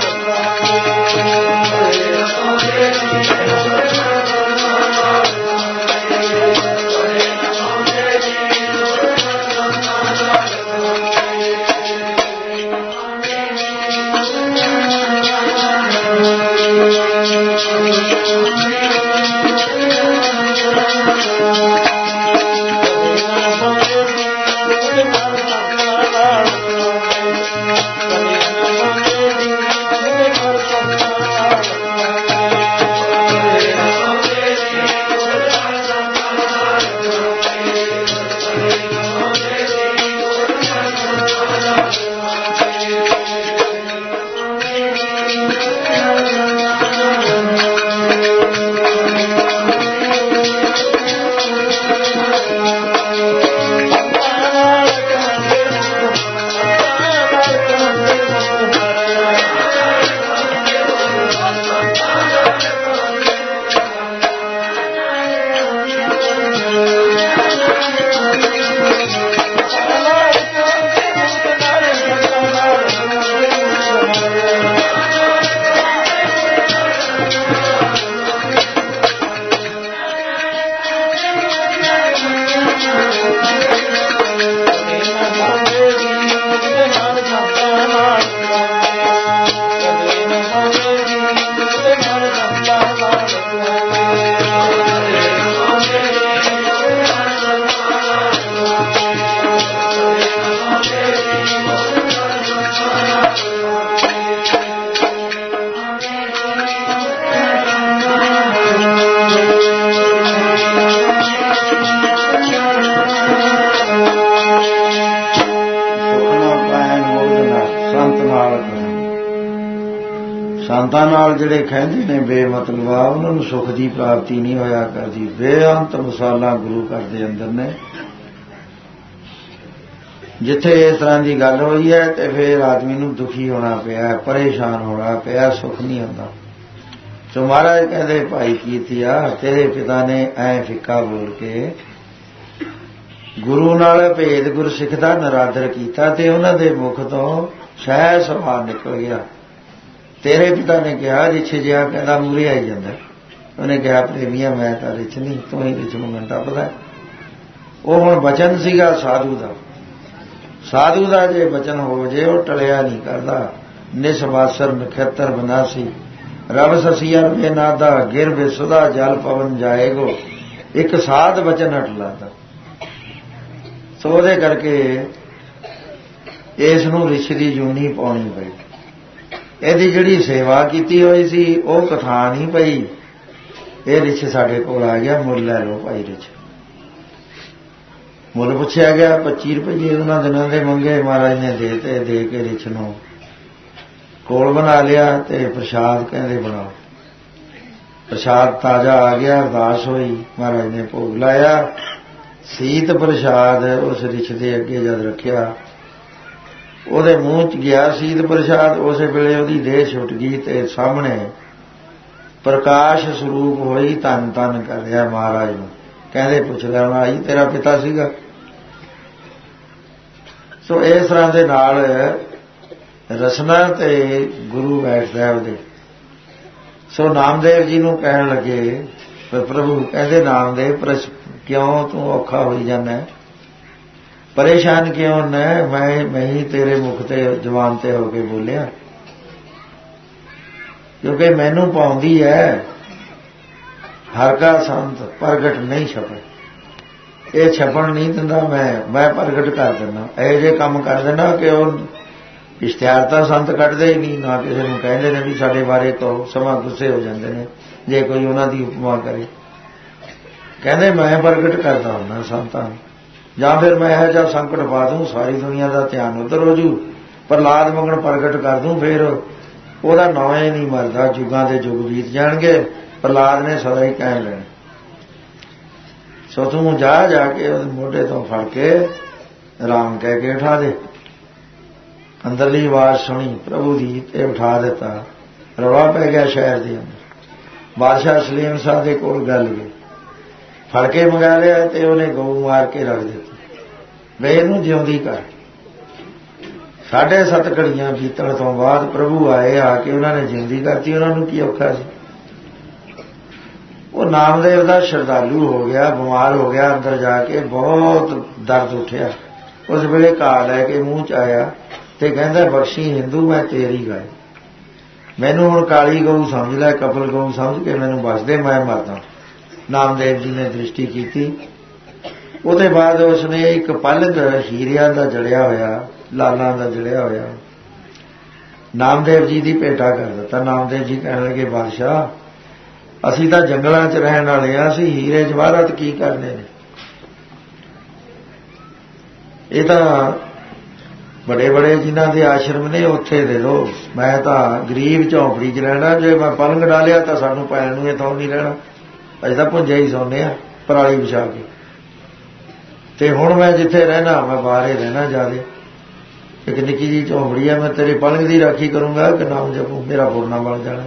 संतां नाल जिहड़े कहंदे ने बेमतलब आ उन्हां नूं सुख की प्राप्ति नहीं होया करदी। बेअंत मिसालां गुरु घर दे अंदर ने। जिथे इस तरह की गल हुई है तो फिर आदमी नूं दुखी होना पिया, परेशान होना पिया, सुख नहीं आता। तो महाराज कहते भाई कीतिया तेरे पिता ने ऐ फिक्का बोल के गुरु नाल भेद गुरसिख दा नरादर कीता ते उन्हां दे मुख तो सहज सुभाव निकल गया। तेरे पिता ने कहा रिछ जिहा कहता मूरे आई जाता। उन्हें कहा प्रेमिया मैं तो रिछ नहीं, तू ही रिछ मंगण टपदा। वो हुण बचन सीगा साधु का, साधु का जे बचन हो जे वो टलिया नहीं करता। निसवासर नक्षत्र बनासी रब ससिया बेनादा गिर बेसुदा जल पवन जाएगो। एक साध बचन हट लाता। सो ਉਹਦੇ करके इस नूं रिछ दी जूनी पाउणी पई। ਇਹਦੀ ਜਿਹੜੀ ਸੇਵਾ ਕੀਤੀ ਹੋਈ ਸੀ ਉਹ ਕਥਾ ਨਹੀਂ ਪਈ। ਇਹ ਰਿਛ ਸਾਡੇ ਕੋਲ ਆ ਗਿਆ, ਮੁੱਲ ਲੈ ਲਓ ਭਾਈ ਰਿਛ। ਮੁੱਲ ਪੁੱਛਿਆ ਗਿਆ 25 ਰੁਪਏ ਉਹਨਾਂ ਦਿਨਾਂ ਦੇ ਮੰਗੇ। ਮਹਾਰਾਜ ਨੇ ਦੇਤੇ, ਦੇ ਕੇ ਰਿਛ ਨੂੰ ਕੋਲ ਬਣਾ ਲਿਆ ਤੇ ਪ੍ਰਸ਼ਾਦ ਕਹਿੰਦੇ ਬਣਾਓ। ਪ੍ਰਸ਼ਾਦ ਤਾਜ਼ਾ ਆ ਗਿਆ, ਅਰਦਾਸ ਹੋਈ, ਮਹਾਰਾਜ ਨੇ ਭੋਗ ਲਾਇਆ। ਸੀਤ ਪ੍ਰਸ਼ਾਦ ਉਸ ਰਿਛ ਦੇ ਅੱਗੇ ਜਦ ਰੱਖਿਆ ਉਹਦੇ ਮੂੰਹ 'ਚ ਗਿਆ ਸੀਤ ਪ੍ਰਸ਼ਾਦ। ਉਸੇ ਵੇਲੇ ਉਹਦੀ ਦੇਹ ਛੁੱਟ ਗਈ ਤੇ ਸਾਹਮਣੇ ਪ੍ਰਕਾਸ਼ ਸਰੂਪ ਹੋਈ, ਧੰਨ ਧੰਨ ਕਰ ਰਿਹਾ ਮਹਾਰਾਜ ਨੂੰ। ਕਹਿੰਦੇ ਪੁੱਛ ਲਿਆ ਮਹਾਰਾਜ ਤੇਰਾ ਪਿਤਾ ਸੀਗਾ? ਸੋ ਇਸ ਤਰ੍ਹਾਂ ਦੇ ਨਾਲ ਰਸਨਾ ਤੇ ਗੁਰੂ ਬੈਠਦਾ ਉਹਦੇ। ਸੋ ਨਾਮਦੇਵ ਜੀ ਨੂੰ ਕਹਿਣ ਲੱਗੇ ਪ੍ਰਭੂ, ਕਹਿੰਦੇ ਨਾਮਦੇਵ ਕਿਉਂ ਤੂੰ ਔਖਾ ਹੋਈ ਜਾਂਦਾ, ਪਰੇਸ਼ਾਨ ਕਿਉਂ ਨਾ? ਮੈਂ ਹੀ ਤੇਰੇ ਮੁਖ ਤੇ ਜ਼ੁਬਾਨ ਤੇ ਹੋ ਕੇ ਬੋਲਿਆ, ਕਿਉਂਕਿ ਮੈਨੂੰ ਪਾਉਂਦੀ ਹੈ ਹਰ ਕਾ ਸੰਤ ਪ੍ਰਗਟ ਨਹੀਂ ਛਪੇ। ਇਹ ਛਪਣ ਨਹੀਂ ਦਿੰਦਾ, ਮੈਂ ਪ੍ਰਗਟ ਕਰ ਦਿੰਦਾ। ਇਹੋ ਜਿਹੇ ਕੰਮ ਕਰ ਦਿੰਦਾ ਕਿ ਉਹ ਇਸ਼ਤਿਹਾਰ ਤਾਂ ਸੰਤ ਕੱਢਦੇ ਹੀ ਨਹੀਂ, ਨਾ ਕਿਸੇ ਨੂੰ ਕਹਿੰਦੇ ਨੇ ਵੀ ਸਾਡੇ ਬਾਰੇ ਕਹੋ। ਸਮਾਂ ਗੁੱਸੇ ਹੋ ਜਾਂਦੇ ਨੇ ਜੇ ਕੋਈ ਉਹਨਾਂ ਦੀ ਉਪਮਾ ਕਰੇ। ਕਹਿੰਦੇ ਮੈਂ ਪ੍ਰਗਟ ਕਰਦਾ ਹੁੰਦਾ ਸੰਤਾਂ ਨੂੰ, ਜਾਂ ਫਿਰ ਮੈਂ ਇਹੋ ਜਿਹਾ ਸੰਕਟ ਪਾ ਦੂੰ ਸਾਰੀ ਦੁਨੀਆ ਦਾ ਧਿਆਨ ਉੱਧਰ ਹੋ ਜੂ, ਪ੍ਰਹਲਾਦ ਮੰਗਣ ਪ੍ਰਗਟ ਕਰ ਦੂੰ, ਫਿਰ ਉਹਦਾ ਨਾਂ ਹੀ ਨਹੀਂ ਮਰਦਾ। ਯੁੱਗਾਂ ਦੇ ਯੁੱਗ ਬੀਤ ਜਾਣਗੇ, ਪ੍ਰਹਲਾਦ ਨੇ ਸਦਾ ਹੀ ਕਹਿ ਲੈਣਾ। ਸੋ ਤੂੰ ਜਾ ਕੇ ਉਹਦੇ ਮੋਢੇ ਤੋਂ ਫੜ ਕੇ ਰਾਮ ਕਹਿ ਕੇ ਉਠਾ ਦੇ। ਅੰਦਰਲੀ ਆਵਾਜ਼ ਸੁਣੀ ਪ੍ਰਭੂ ਦੀ ਤੇ ਉਠਾ ਦਿੱਤਾ। ਰੌਲਾ ਪੈ ਗਿਆ ਸ਼ਹਿਰ ਦੇ ਅੰਦਰ। ਬਾਦਸ਼ਾਹ ਸਲੀਮ ਸ਼ਾਹ ਦੇ ਕੋਲ ਗੱਲ ਗਏ, ਫੜ ਕੇ ਮੰਗਾ ਲਿਆ ਤੇ ਉਹਨੇ ਗਊ ਮਾਰ ਕੇ ਰੱਖ ਦਿੱਤੀ। ਵੇ ਇਹਨੂੰ ਜਿਉਂਦੀ ਕਰ। 7.5 ਘੜੀਆਂ ਬੀਤਣ ਤੋਂ ਬਾਅਦ ਪ੍ਰਭੂ ਆਏ, ਆ ਕੇ ਉਹਨਾਂ ਨੇ ਜਿਉਂਦੀ ਕਰਤੀ। ਉਹਨਾਂ ਨੂੰ ਕੀ ਔਖਾ ਸੀ? ਉਹ ਨਾਮਦੇਵ ਦਾ ਸ਼ਰਧਾਲੂ ਹੋ ਗਿਆ, ਬਿਮਾਰ ਹੋ ਗਿਆ। ਅੰਦਰ ਜਾ ਕੇ ਬਹੁਤ ਦਰਦ ਉੱਠਿਆ। ਉਸ ਵੇਲੇ ਘਾਹ ਲੈ ਕੇ ਮੂੰਹ ਚ ਆਇਆ ਤੇ ਕਹਿੰਦਾ ਬਖਸ਼ੀ ਹਿੰਦੂ, ਮੈਂ ਤੇਰੀ ਗਾਏ, ਮੈਨੂੰ ਹੁਣ ਕਾਲੀ ਗਊ ਸਮਝ ਲੈ, ਕਪਲ ਗਊ ਸਮਝ ਕੇ ਮੈਨੂੰ ਬਖਸ਼ ਦੇ, ਮੈਂ ਮਰਦਾ। ਨਾਮਦੇਵ ਜੀ ਨੇ ਦ੍ਰਿਸ਼ਟੀ ਕੀਤੀ। ਉਹਦੇ ਬਾਅਦ ਉਸਨੇ ਇੱਕ ਪਲੰਗ ਹੀਰਿਆਂ ਦਾ ਜੜਿਆ ਹੋਇਆ, ਲਾਲਾਂ ਦਾ ਜੜਿਆ ਹੋਇਆ ਨਾਮਦੇਵ ਜੀ ਦੀ ਭੇਟਾ ਕਰ ਦਿੱਤਾ। ਨਾਮਦੇਵ ਜੀ ਕਹਿਣ ਲੱਗੇ ਬਾਦਸ਼ਾਹ, ਅਸੀਂ ਤਾਂ ਜੰਗਲਾਂ 'ਚ ਰਹਿਣ ਵਾਲੇ ਹਾਂ, ਅਸੀਂ ਹੀਰੇ ਜਵਾਹਰਾਤ ਕੀ ਕਰਨੇ ਨੇ? ਇਹ ਤਾਂ ਬੜੇ ਜਿਨ੍ਹਾਂ ਦੇ ਆਸ਼ਰਮ ਨੇ ਉੱਥੇ ਦੇ ਦਿਓ, ਮੈਂ ਤਾਂ ਗਰੀਬ ਝੌਂਪੜੀ 'ਚ ਰਹਿਣਾ। ਜੇ ਮੈਂ ਪਲੰਗ ਡਾਲਿਆ ਤਾਂ ਸਾਨੂੰ ਪੈਣ ਨੂੰ ਇੱਥੋਂ ਨਹੀਂ ਰਹਿਣਾ, ਅਸੀਂ ਤਾਂ ਭੁੰਜੇ ਹੀ ਸੌਂਦੇ ਹਾਂ ਪਰਾਲੀ ਵਿਛਾ ਕੇ। ਤੇ ਹੁਣ ਮੈਂ ਜਿੱਥੇ ਰਹਿਣਾ ਮੈਂ ਬਾਹਰ ਹੀ ਰਹਿਣਾ ਜਾਦੇ। ਇੱਕ ਨਿੱਕੀ ਜਿਹੀ ਝੌਂਪੜੀ ਆ, ਮੈਂ ਤੇਰੇ ਪਲੰਗ ਦੀ ਰਾਖੀ ਕਰੂੰਗਾ ਕਿ ਨਾਮ ਜਪੂ, ਮੇਰਾ ਬੋਲਣਾ ਬਣ ਜਾਣਾ।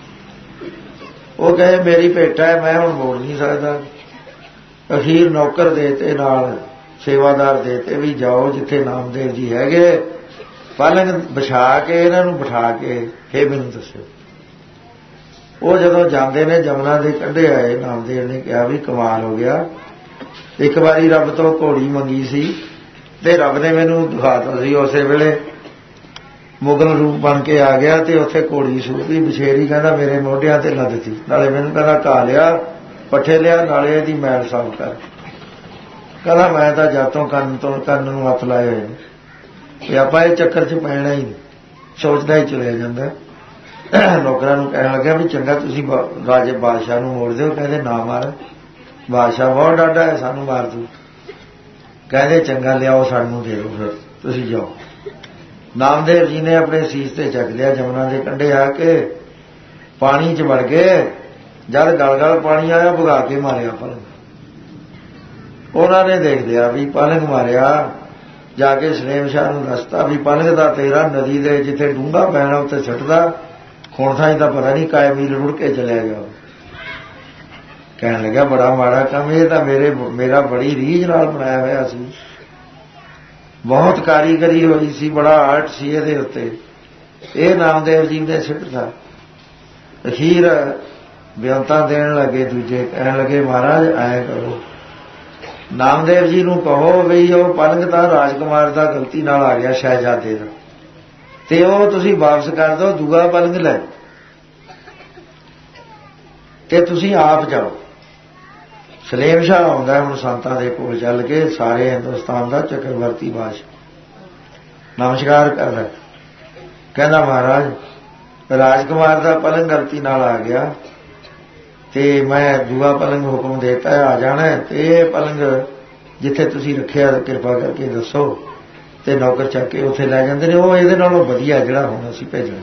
ਉਹ ਕਹੇ ਮੇਰੀ ਭੇਟਾ ਹੈ, ਮੈਂ ਹੁਣ ਬੋਲ ਨਹੀਂ ਸਕਦਾ। ਅਖੀਰ ਨੌਕਰ ਦੇ ਤੇ ਨਾਲ ਸੇਵਾਦਾਰ ਦੇ ਤੇ ਵੀ ਜਾਓ ਜਿੱਥੇ ਨਾਮਦੇਵ ਜੀ ਹੈਗੇ, ਪਲੰਗ ਵਿਛਾ ਕੇ ਇਹਨਾਂ ਨੂੰ ਬਿਠਾ ਕੇ ਫੇਰ ਮੈਨੂੰ ਦੱਸਿਓ। ਉਹ ਜਦੋਂ ਜਾਂਦੇ ਨੇ ਜਮਨਾ ਦੇ ਕੰਢੇ ਆਏ, ਨਾਮਦੇਵ ਨੇ ਕਿਹਾ ਵੀ ਕਮਾਲ ਹੋ ਗਿਆ, ਇੱਕ ਵਾਰੀ ਰੱਬ ਤੋਂ ਘੋੜੀ ਮੰਗੀ ਸੀ ਤੇ ਰੱਬ ਨੇ ਮੈਨੂੰ ਦਿਖਾਤਾ ਸੀ। ਉਸੇ ਵੇਲੇ ਮੁਗਲ ਰੂਪ ਬਣ ਕੇ ਆ ਗਿਆ ਤੇ ਉੱਥੇ ਘੋੜੀ ਸੂਪੀ ਬਛੇਰੀ, ਕਹਿੰਦਾ ਮੇਰੇ ਮੋਢਿਆਂ ਤੇ ਲੱਦਤੀ, ਨਾਲੇ ਮੈਨੂੰ ਕਹਿੰਦਾ ਘਾਹ ਲਿਆ, ਪੱਠੇ ਲਿਆ, ਨਾਲੇ ਇਹਦੀ ਮੈਲ ਸਾਫ਼ ਕਰ। ਕਹਿੰਦਾ ਮੈਂ ਤਾਂ ਜਾਤੋਂ ਕੰਨ ਨੂੰ ਹੱਥ ਲਾਏ ਹੋਏ ਨੇ ਵੀ ਆਪਾਂ ਇਹ ਚੱਕਰ 'ਚ ਪੈਣਾ ਹੀ ਨਹੀਂ, ਸੋਚਦਾ ਹੀ ਚਲਿਆ ਜਾਂਦਾ। ਨੌਕਰਾਂ ਨੂੰ ਕਹਿਣ ਲੱਗਿਆ ਵੀ ਚੰਗਾ ਤੁਸੀਂ ਰਾਜੇ ਬਾਦਸ਼ਾਹ ਨੂੰ ਮੋੜ ਦਿਓ। ਕਹਿੰਦੇ ਨਾ ਮਾਰ, ਬਾਦਸ਼ਾਹ ਬਹੁਤ ਡਾਢਾ ਹੈ, ਸਾਨੂੰ ਮਾਰ ਦੂ। ਕਹਿੰਦੇ ਚੰਗਾ ਲਿਆਓ ਸਾਨੂੰ ਦੇ ਦਿਓ, ਫਿਰ ਤੁਸੀਂ ਜਾਓ। ਨਾਮਦੇਵ ਜੀ ਨੇ ਆਪਣੇ ਸੀਸ ਤੇ ਚੱਕ ਲਿਆ, ਜਮਨਾ ਦੇ ਕੰਢੇ ਆ ਕੇ ਪਾਣੀ 'ਚ ਵੜ ਗਏ। ਜਦ ਗਲ ਪਾਣੀ ਆਇਆ, ਭਗਾ ਕੇ ਮਾਰਿਆ ਪਲੰਗ। ਉਹਨਾਂ ਨੇ ਦੇਖ ਲਿਆ ਵੀ ਪਲੰਗ ਮਾਰਿਆ। ਜਾ ਕੇ ਸਲੇਮ ਸ਼ਾਹ ਨੂੰ ਦੱਸਤਾ ਵੀ ਪਲੰਗ ਦਾ ਤੇਰਾ ਨਦੀ ਦੇ ਜਿੱਥੇ ਡੂੰਘਾ ਪੈਣਾ ਉੱਥੇ ਛੱਟਦਾ, ਹੁਣ ਥਾਂ ਤਾਂ ਪਤਾ ਨਹੀਂ ਕਾਇ ਮੀਲ ਰੁੜ ਕੇ ਚਲਿਆ ਗਿਆ। ਕਹਿਣ ਲੱਗਾ ਬੜਾ ਮਾੜਾ ਕੰਮ, ਇਹ ਤਾਂ ਮੇਰਾ ਬੜੀ ਰੀਝ ਨਾਲ ਬਣਾਇਆ ਹੋਇਆ ਸੀ, ਬਹੁਤ ਕਾਰੀਗਰੀ ਹੋਈ ਸੀ, ਬੜਾ ਆਰਟ ਸੀ ਇਹਦੇ ਉੱਤੇ। ਇਹ ਨਾਮਦੇਵ ਜੀ ਨੇ ਸਿੱਟਦਾ। ਅਖੀਰ ਬਿਆਨਤਾਂ ਦੇਣ ਲੱਗੇ ਦੂਜੇ, ਕਹਿਣ ਲੱਗੇ ਮਹਾਰਾਜ ਐਂ ਕਰੋ, ਨਾਮਦੇਵ ਜੀ ਨੂੰ ਕਹੋ ਵੀ ਉਹ ਪਲੰਗ ਤਾਂ ਰਾਜਕੁਮਾਰ ਦਾ ਗਲਤੀ ਨਾਲ ਆ ਗਿਆ, ਸ਼ਹਿਜ਼ਾਦੇ ਦਾ, ਤੇ ਉਹ ਤੁਸੀਂ ਵਾਪਸ ਕਰ ਦਿਓ, ਦੂਆ ਪਲੰਗ ਲੈ ਤੇ ਤੁਸੀਂ ਆਪ ਜਾਓ। ਸਲੇਮ ਸ਼ਾਹ ਆਉਂਦਾ ਹੁਣ ਸੰਤਾਂ ਦੇ ਕੋਲ ਚੱਲ ਕੇ, ਸਾਰੇ ਹਿੰਦੁਸਤਾਨ ਦਾ ਚੱਕਰਵਰਤੀ ਬਾਦਸ਼ਾਹ ਨਮਸਕਾਰ ਕਰਦਾ। ਕਹਿੰਦਾ ਮਹਾਰਾਜ ਰਾਜਕੁਮਾਰ ਦਾ ਪਲੰਗ ਗਲਤੀ ਨਾਲ ਆ ਗਿਆ ਤੇ ਮੈਂ ਦੂਆ ਪਲੰਗ ਹੁਕਮ ਦੇਤਾ ਆ ਜਾਣਾ, ਤੇ ਇਹ ਪਲੰਗ ਜਿੱਥੇ ਤੁਸੀਂ ਰੱਖਿਆ ਕਿਰਪਾ ਕਰਕੇ ਦੱਸੋ। ਤੇ ਨੌਕਰ ਚੱਕ ਕੇ ਉੱਥੇ ਲੈ ਜਾਂਦੇ ਨੇ। ਉਹ ਇਹਦੇ ਨਾਲੋਂ ਵਧੀਆ ਜਿਹੜਾ ਹੁਣ ਅਸੀਂ ਭੇਜਣਾ।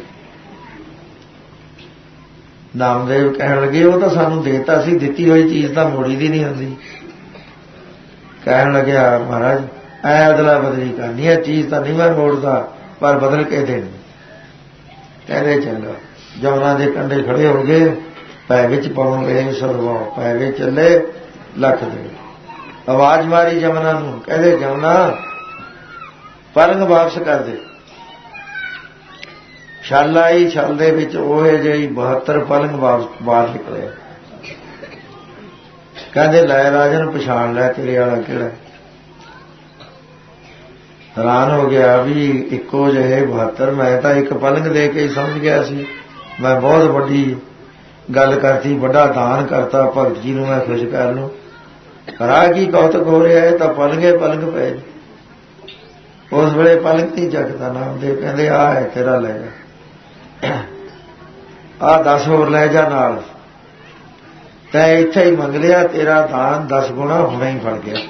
ਨਾਮਦੇਵ ਕਹਿਣ ਲੱਗੇ ਉਹ ਤਾਂ ਸਾਨੂੰ ਦੇਤਾ ਸੀ, ਦਿੱਤੀ ਹੋਈ ਚੀਜ਼ ਤਾਂ ਮੋੜੀ ਦੀ ਨਹੀਂ ਹੁੰਦੀ। ਕਹਿਣ ਲੱਗਿਆ ਮਹਾਰਾਜ ਐ ਅਦਲਾ ਬਦਲੀ ਕਰਨੀ ਹੈ, ਚੀਜ਼ ਤਾਂ ਨਹੀਂ ਮੈਂ ਮੋੜਦਾ, ਪਰ ਬਦਲ ਕੇ ਦੇਣੀ। ਕਹਿੰਦੇ ਚੰਗਾ। ਜਮਨਾ ਦੇ ਕੰਢੇ ਖੜੇ ਹੋ ਗਏ, ਪੈ ਵਿੱਚ ਪਾਉਣ ਗਏ ਸਰਵਾ ਪੈ ਵਿੱਚ ਚੱਲੇ ਲੱਖ ਦੇ। ਆਵਾਜ਼ ਮਾਰੀ ਜਮਨਾ ਨੂੰ, ਕਹਿੰਦੇ ਜਮਨਾ ਪਲੰਗ ਵਾਪਸ ਕਰ ਦੇ। ਛਲ ਆਈ, ਛਲ ਦੇ ਵਿੱਚ ਉਹ ਜਿਹੀ 72 ਪਲੰਗ ਵਾਪਸ ਬਾਹਰ ਨਿਕਲੇ। ਕਹਿੰਦੇ ਲੈ ਰਾਜਨ ਪਛਾਣ ਲੈ ਤੇਰੇ ਵਾਲਾ ਕਿਹੜਾ। ਹੈਰਾਨ ਹੋ ਗਿਆ ਵੀ ਇੱਕੋ ਜਿਹੇ 72। ਮੈਂ ਤਾਂ ਇੱਕ ਪਲੰਗ ਦੇ ਕੇ ਹੀ ਸਮਝ ਗਿਆ ਸੀ ਮੈਂ ਬਹੁਤ ਵੱਡੀ ਗੱਲ ਕਰਤੀ, ਵੱਡਾ ਦਾਨ ਕਰਤਾ, ਭਗਤ ਜੀ ਨੂੰ ਮੈਂ ਖੁਸ਼ ਕਰ ਲੂੰ। ਕਰਾ ਕੀ ਕੌਤਕ ਹੋ ਰਿਹਾ ਹੈ, ਤਾਂ ਪਲੰਗੇ ਪਲੰਗ ਪਏ। ਉਸ ਵੇਲੇ ਪਲੰਗ ਨਹੀਂ ਜਗਦਾ ਨਾਮਦੇਵ ਕਹਿੰਦੇ ਆਹ ਹੈ ਤੇਰਾ, ਲੈ ਜਾ ਆਹ 10 ਹੋਰ ਲੈ ਜਾ ਨਾਲ। ਤੈਂ ਇੱਥੇ ਹੀ ਮੰਗ ਲਿਆ, ਤੇਰਾ ਦਾਨ 10 ਗੁਣਾ ਹੁਣਾ ਹੀ ਫੜ ਗਿਆ